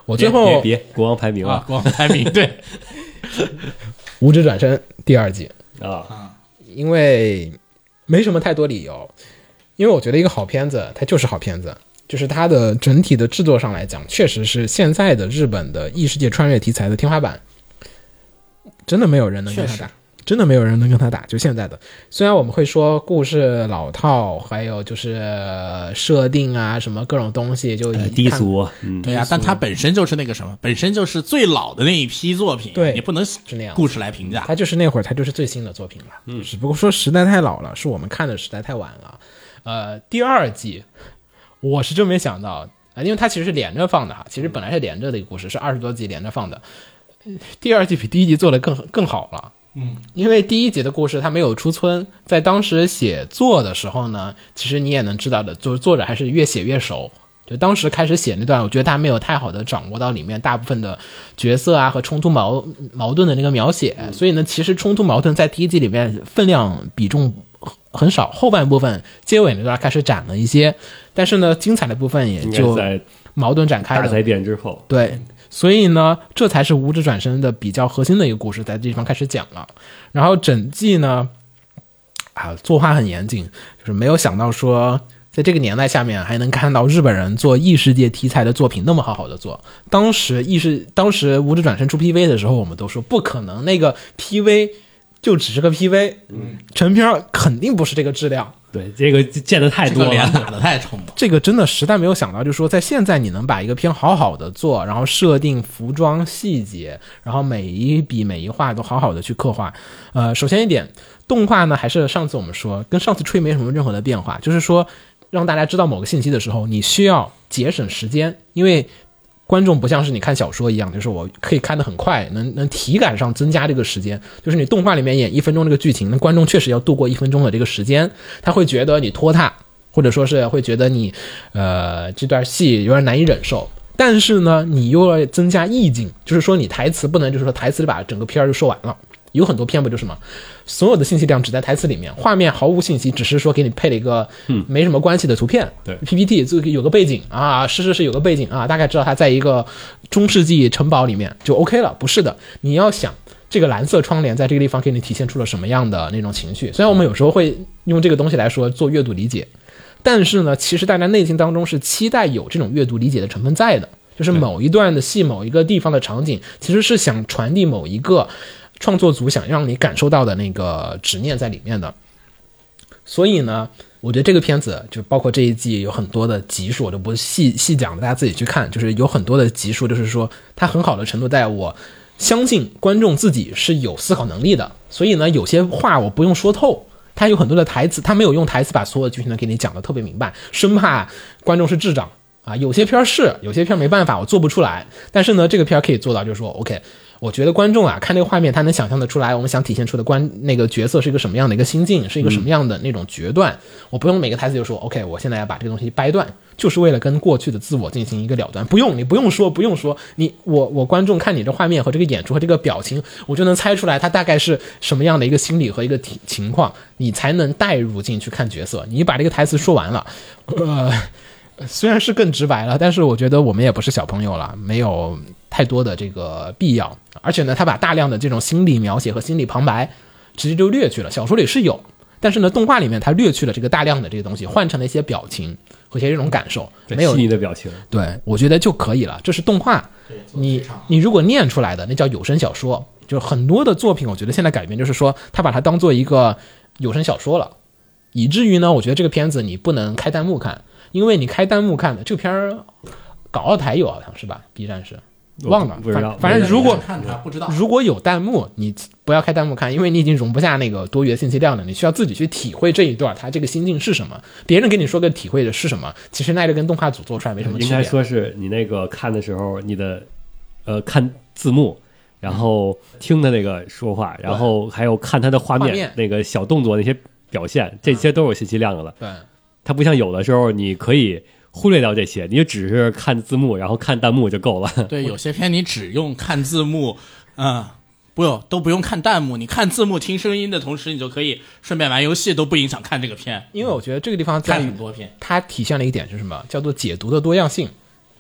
我最后别国王排名啊，国王排名对， 无职转身第2季啊， 因为没什么太多理由，因为我觉得一个好片子它就是好片子，就是它的整体的制作上来讲，确实是现在的日本的异世界穿越题材的天花板，真的没有人能跟他打，真的没有人能跟他打，就现在的。虽然我们会说故事老套，还有就是设定啊什么各种东西就低俗， 对呀，但它本身就是那个什么，本身就是最老的那一批作品， 对， 你不能是那样故事来评价， 它就是那会儿它就是最新的作品了，只不过说时代太老了，是我们看的时代太晚了。第2季我是真没想到因为它其实是连着放的哈，其实本来是连着的一个故事，是20多集连着放的。第2季比第1季做的更好了，因为第1集的故事它没有出村，在当时写作的时候呢，其实你也能知道的，就是作者还是越写越熟。就当时开始写那段，我觉得他没有太好的掌握到里面大部分的角色啊和冲突矛盾的那个描写，所以呢，其实冲突矛盾在第1季里面分量比重很少，后半部分结尾那段开始展了一些，但是呢，精彩的部分也就矛盾展开了。 大灾变之后， 对。所以呢，这才是无职转身的比较核心的一个故事，在这地方开始讲了。然后整季呢，作画很严谨，就是没有想到说，在这个年代下面还能看到日本人做异世界题材的作品那么好的做。当时无职转身出 PV 的时候，我们都说不可能，那个 PV 就只是个 PV，成片肯定不是这个质量。 对，这个见得太多了， 这个脸打得太冲了。 这个真的实在没有想到，就是说在现在你能把一个片好好的做，然后设定服装细节，然后每一笔每一画都好好的去刻画。首先一点，动画呢还是上次我们说跟上次吹没什么任何的变化，就是说让大家知道某个信息的时候，你需要节省时间，因为观众不像是你看小说一样，就是我可以看得很快，能体感上增加这个时间。就是你动画里面演1分钟这个剧情，那观众确实要度过1分钟的这个时间，他会觉得你拖沓，或者说是会觉得你这段戏有点难以忍受。但是呢，你又要增加意境，就是说你台词不能就是说台词里把整个片儿就说完了。有很多片不就是嘛，所有的信息量只在台词里面，画面毫无信息，只是说给你配了一个没什么关系的图片， 对 PPT 就有个背景啊，是有个背景啊，大概知道它在一个中世纪城堡里面就 OK 了。不是的，你要想这个蓝色窗帘在这个地方给你体现出了什么样的那种情绪。虽然我们有时候会用这个东西来说做阅读理解，但是呢，其实大家内心当中是期待有这种阅读理解的成分在的，就是某一段的戏，某一个地方的场景，其实是想传递某一个创作组想让你感受到的那个执念在里面的。所以呢，我觉得这个片子就包括这一季有很多的集数，我就不细讲了，大家自己去看。就是有很多的集数，就是说它很好的程度在我相信观众自己是有思考能力的。所以呢，有些话我不用说透，它有很多的台词，它没有用台词把所有的剧情都给你讲得特别明白，生怕观众是智障啊。有些片是，有些片没办法，我做不出来。但是呢，这个片可以做到，就是说 OK。我觉得观众啊看这个画面，他能想象得出来我们想体现出的那个角色是一个什么样的一个心境，是一个什么样的那种决断。我不用每个台词就说 OK， 我现在要把这个东西掰断，就是为了跟过去的自我进行一个了断。你不用说，我观众看你这画面和这个演出和这个表情，我就能猜出来他大概是什么样的一个心理和一个情况，你才能带入进去看角色。你把这个台词说完了，虽然是更直白了，但是我觉得我们也不是小朋友了，没有太多的这个必要。而且呢，他把大量的这种心理描写和心理旁白直接就略去了，小说里是有，但是呢，动画里面他略去了这个大量的这个东西，换成了一些表情和一些这种感受，没有细腻的表情。 对，我觉得就可以了。这是动画，你如果念出来的那叫有声小说。就很多的作品，我觉得现在改编就是说，他把它当做一个有声小说了，以至于呢，我觉得这个片子你不能开弹幕看，因为你开弹幕看的这个片儿，港澳台有好像是吧 ？B 站是。忘了， 不知道。 反正如果有弹幕，你不要开弹幕看，因为你已经容不下那个多余的信息量了。你需要自己去体会这一段他这个心境是什么。别人跟你说个体会的是什么，其实那个跟动画组做出来没什么区别。 应该说是你那个看的时候，你的看字幕，然后听他那个说话，然后还有看他的画面那个小动作那些表现，这些都有信息量的了。 对， 它不像有的时候你可以忽略掉这些，你就只是看字幕，然后看弹幕就够了。 对，有些片你只用看字幕，都不用看弹幕，你看字幕听声音的同时，你就可以顺便玩游戏，都不影响看这个片。 因为我觉得这个地方在于很多片， 它体现了一点是什么？叫做解读的多样性。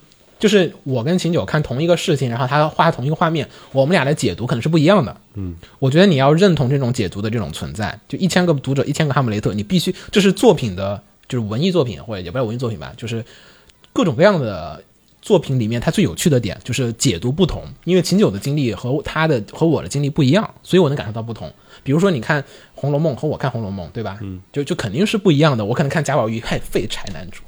就是我跟秦九看同一个事情，然后他画同一个画面，我们俩的解读可能是不一样的。我觉得你要认同这种解读的这种存在，就1000个读者1000个哈姆雷特，你必须这是作品的，就是文艺作品或者也不是文艺作品吧，就是各种各样的作品里面它最有趣的点就是解读不同，因为秦九的经历和我的经历不一样，所以我能感受到不同。比如说你看《红楼梦》和我看《红楼梦》，对吧？就肯定是不一样的。我可能看贾宝玉太废柴男主，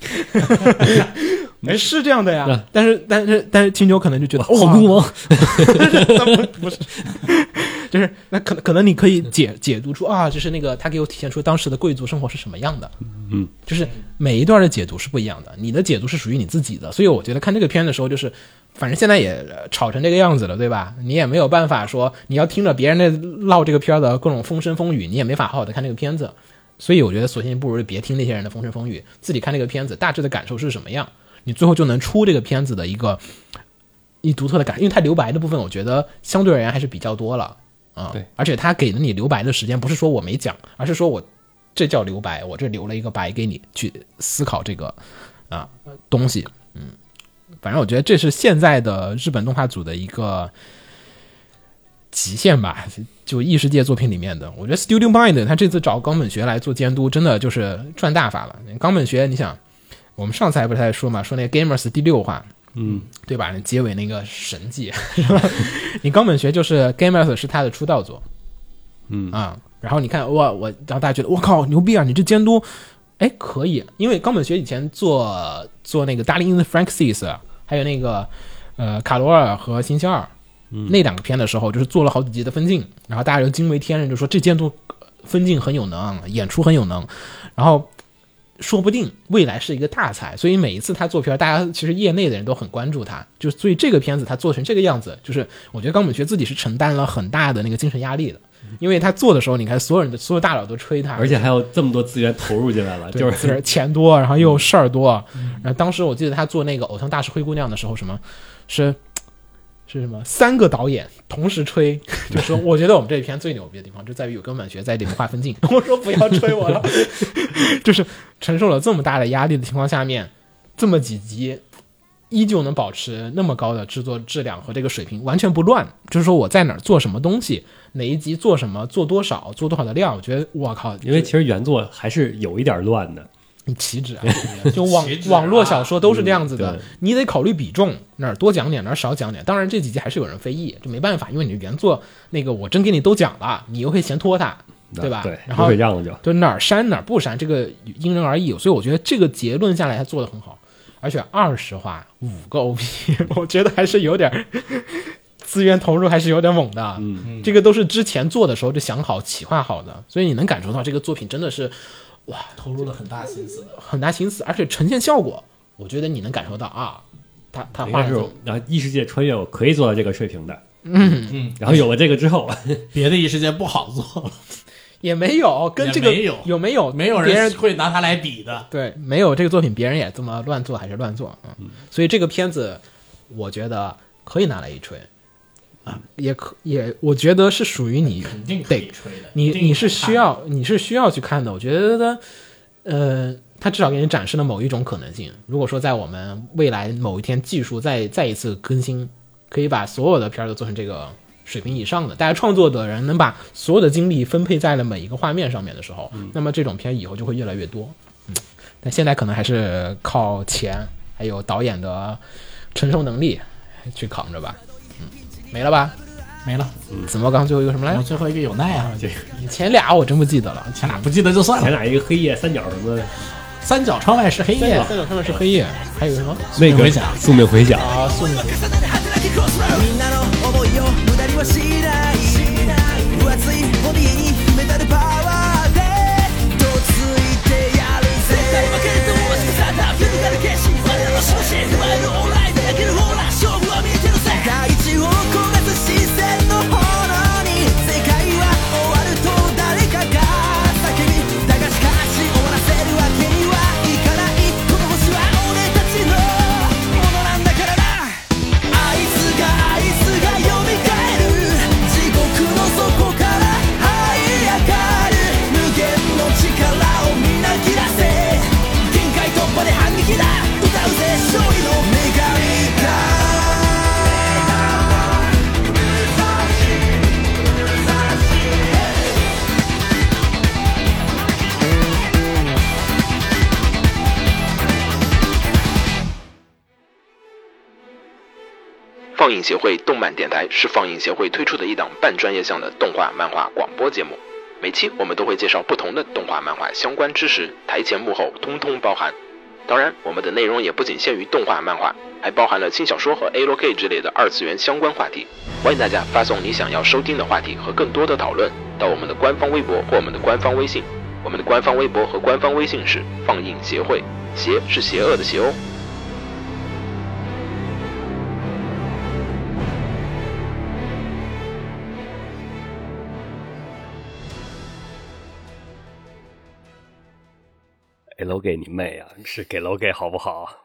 是这样的呀。但是秦九可能就觉得好公王， 不是，就是那可能你可以解读出啊，就是那个他给我体现出当时的贵族生活是什么样的。就是每一段的解读是不一样的，你的解读是属于你自己的。所以我觉得看这个片的时候，就是反正现在也吵成这个样子了，对吧？你也没有办法说你要听着别人的唠这个片的各种风声风雨，你也没法好好的看这个片子。所以我觉得索性不如别听那些人的风声风雨，自己看这个片子大致的感受是什么样，你最后就能出这个片子的一独特的感，因为它留白的部分我觉得相对而言还是比较多了啊。 对， 而且它给了你留白的时间，不是说我没讲，而是说我这叫留白，我这留了一个白给你去思考这个东西。反正我觉得这是现在的日本动画组的一个极限吧，就异世界作品里面的。我觉得 Studio Mind 他这次找冈本学来做监督，真的就是赚大发了。冈本学，你想，我们上次还不是在说嘛，说那个 Gamers 第6话，对吧？结尾那个神迹，是吧？你冈本学就是 Gamers 是他的出道作，然后你看然后大家觉得我靠牛逼啊，你这监督。哎，可以，因为冈本学以前做那个《Darling in the Franxx》，还有那个卡罗尔和星期二那2个片的时候，就是做了好几集的分镜，然后大家就惊为天人，就说这监督分镜很有能，演出很有能，然后说不定未来是一个大才。所以每一次他做片，大家其实业内的人都很关注他，就所以这个片子他做成这个样子，就是我觉得冈本学自己是承担了很大的那个精神压力的。因为他做的时候，你看所有大佬都吹他， 而且还有这么多资源投入进来了， 就是钱多，然后又事儿多。然后当时我记得他做那个《偶像大师灰姑娘》的时候，什么是什么3个导演同时吹，就说我觉得我们这片最牛逼的地方就在于有根本学在里面画分镜。我说不要吹我了，就是承受了这么大的压力的情况下面，这么几集。依旧能保持那么高的制作质量和这个水平，完全不乱。就是说我在哪儿做什么东西，哪一集做什么，做多少的量，我觉得我靠， 因为其实原作还是有一点乱的。 你岂止啊！就网络小说都是这样子的，你得考虑比重，哪儿多讲点，哪儿少讲点。当然这几集还是有人非议，这没办法，因为你原作那个我真给你都讲了，你又会嫌拖沓，对吧？ 对， 然后会让就哪儿删哪儿不删，这个因人而异。所以我觉得这个结论下来，他做得很好。而且20话5个 OP， 我觉得还是有点资源投入，还是有点猛的。这个都是之前做的时候就想好、企划好的，所以你能感受到这个作品真的是哇， 投入了很大心思， 而且呈现效果，我觉得你能感受到啊，他画的这种异世界穿越，我可以做到这个水平的。然后有了这个之后， 别的异世界不好做了。 也没有跟这个有没有人会拿它来比的， 对，没有这个作品别人也这么乱做还是乱做所以这个片子我觉得可以拿来一吹也我觉得是属于你肯定可以吹的， 你是需要去看的。我觉得它至少给你展示了某一种可能性。如果说在我们未来某一天技术再一次更新，可以把所有的片都做成这个水平以上的，大家创作的人能把所有的精力分配在了每一个画面上面的时候，那么这种片以后就会越来越多。但现在可能还是靠钱还有导演的承受能力去扛着吧。没了吧？ 没了。 子墨刚最后一个什么来着？ 最后一个有奈啊，这前俩我真不记得了， 前俩不记得就算了。 前俩一个黑夜，三角什么的， 三角窗外是黑夜， 三角窗外是黑夜，还有什么？ 那个宿命回响啊，宿命回响。 時放映协会动漫电台是放映协会推出的一档半专业向的动画漫画广播节目，每期我们都会介绍不同的动画漫画相关知识，台前幕后通通包含。当然，我们的内容也不仅限于动画漫画，还包含了轻小说和 A-K 之类的二次元相关话题。欢迎大家发送你想要收听的话题和更多的讨论到我们的官方微博或我们的官方微信。我们的官方微博和官方微信是放映协会，邪是邪恶的邪哦。 给楼给你妹啊！是给楼给好不好？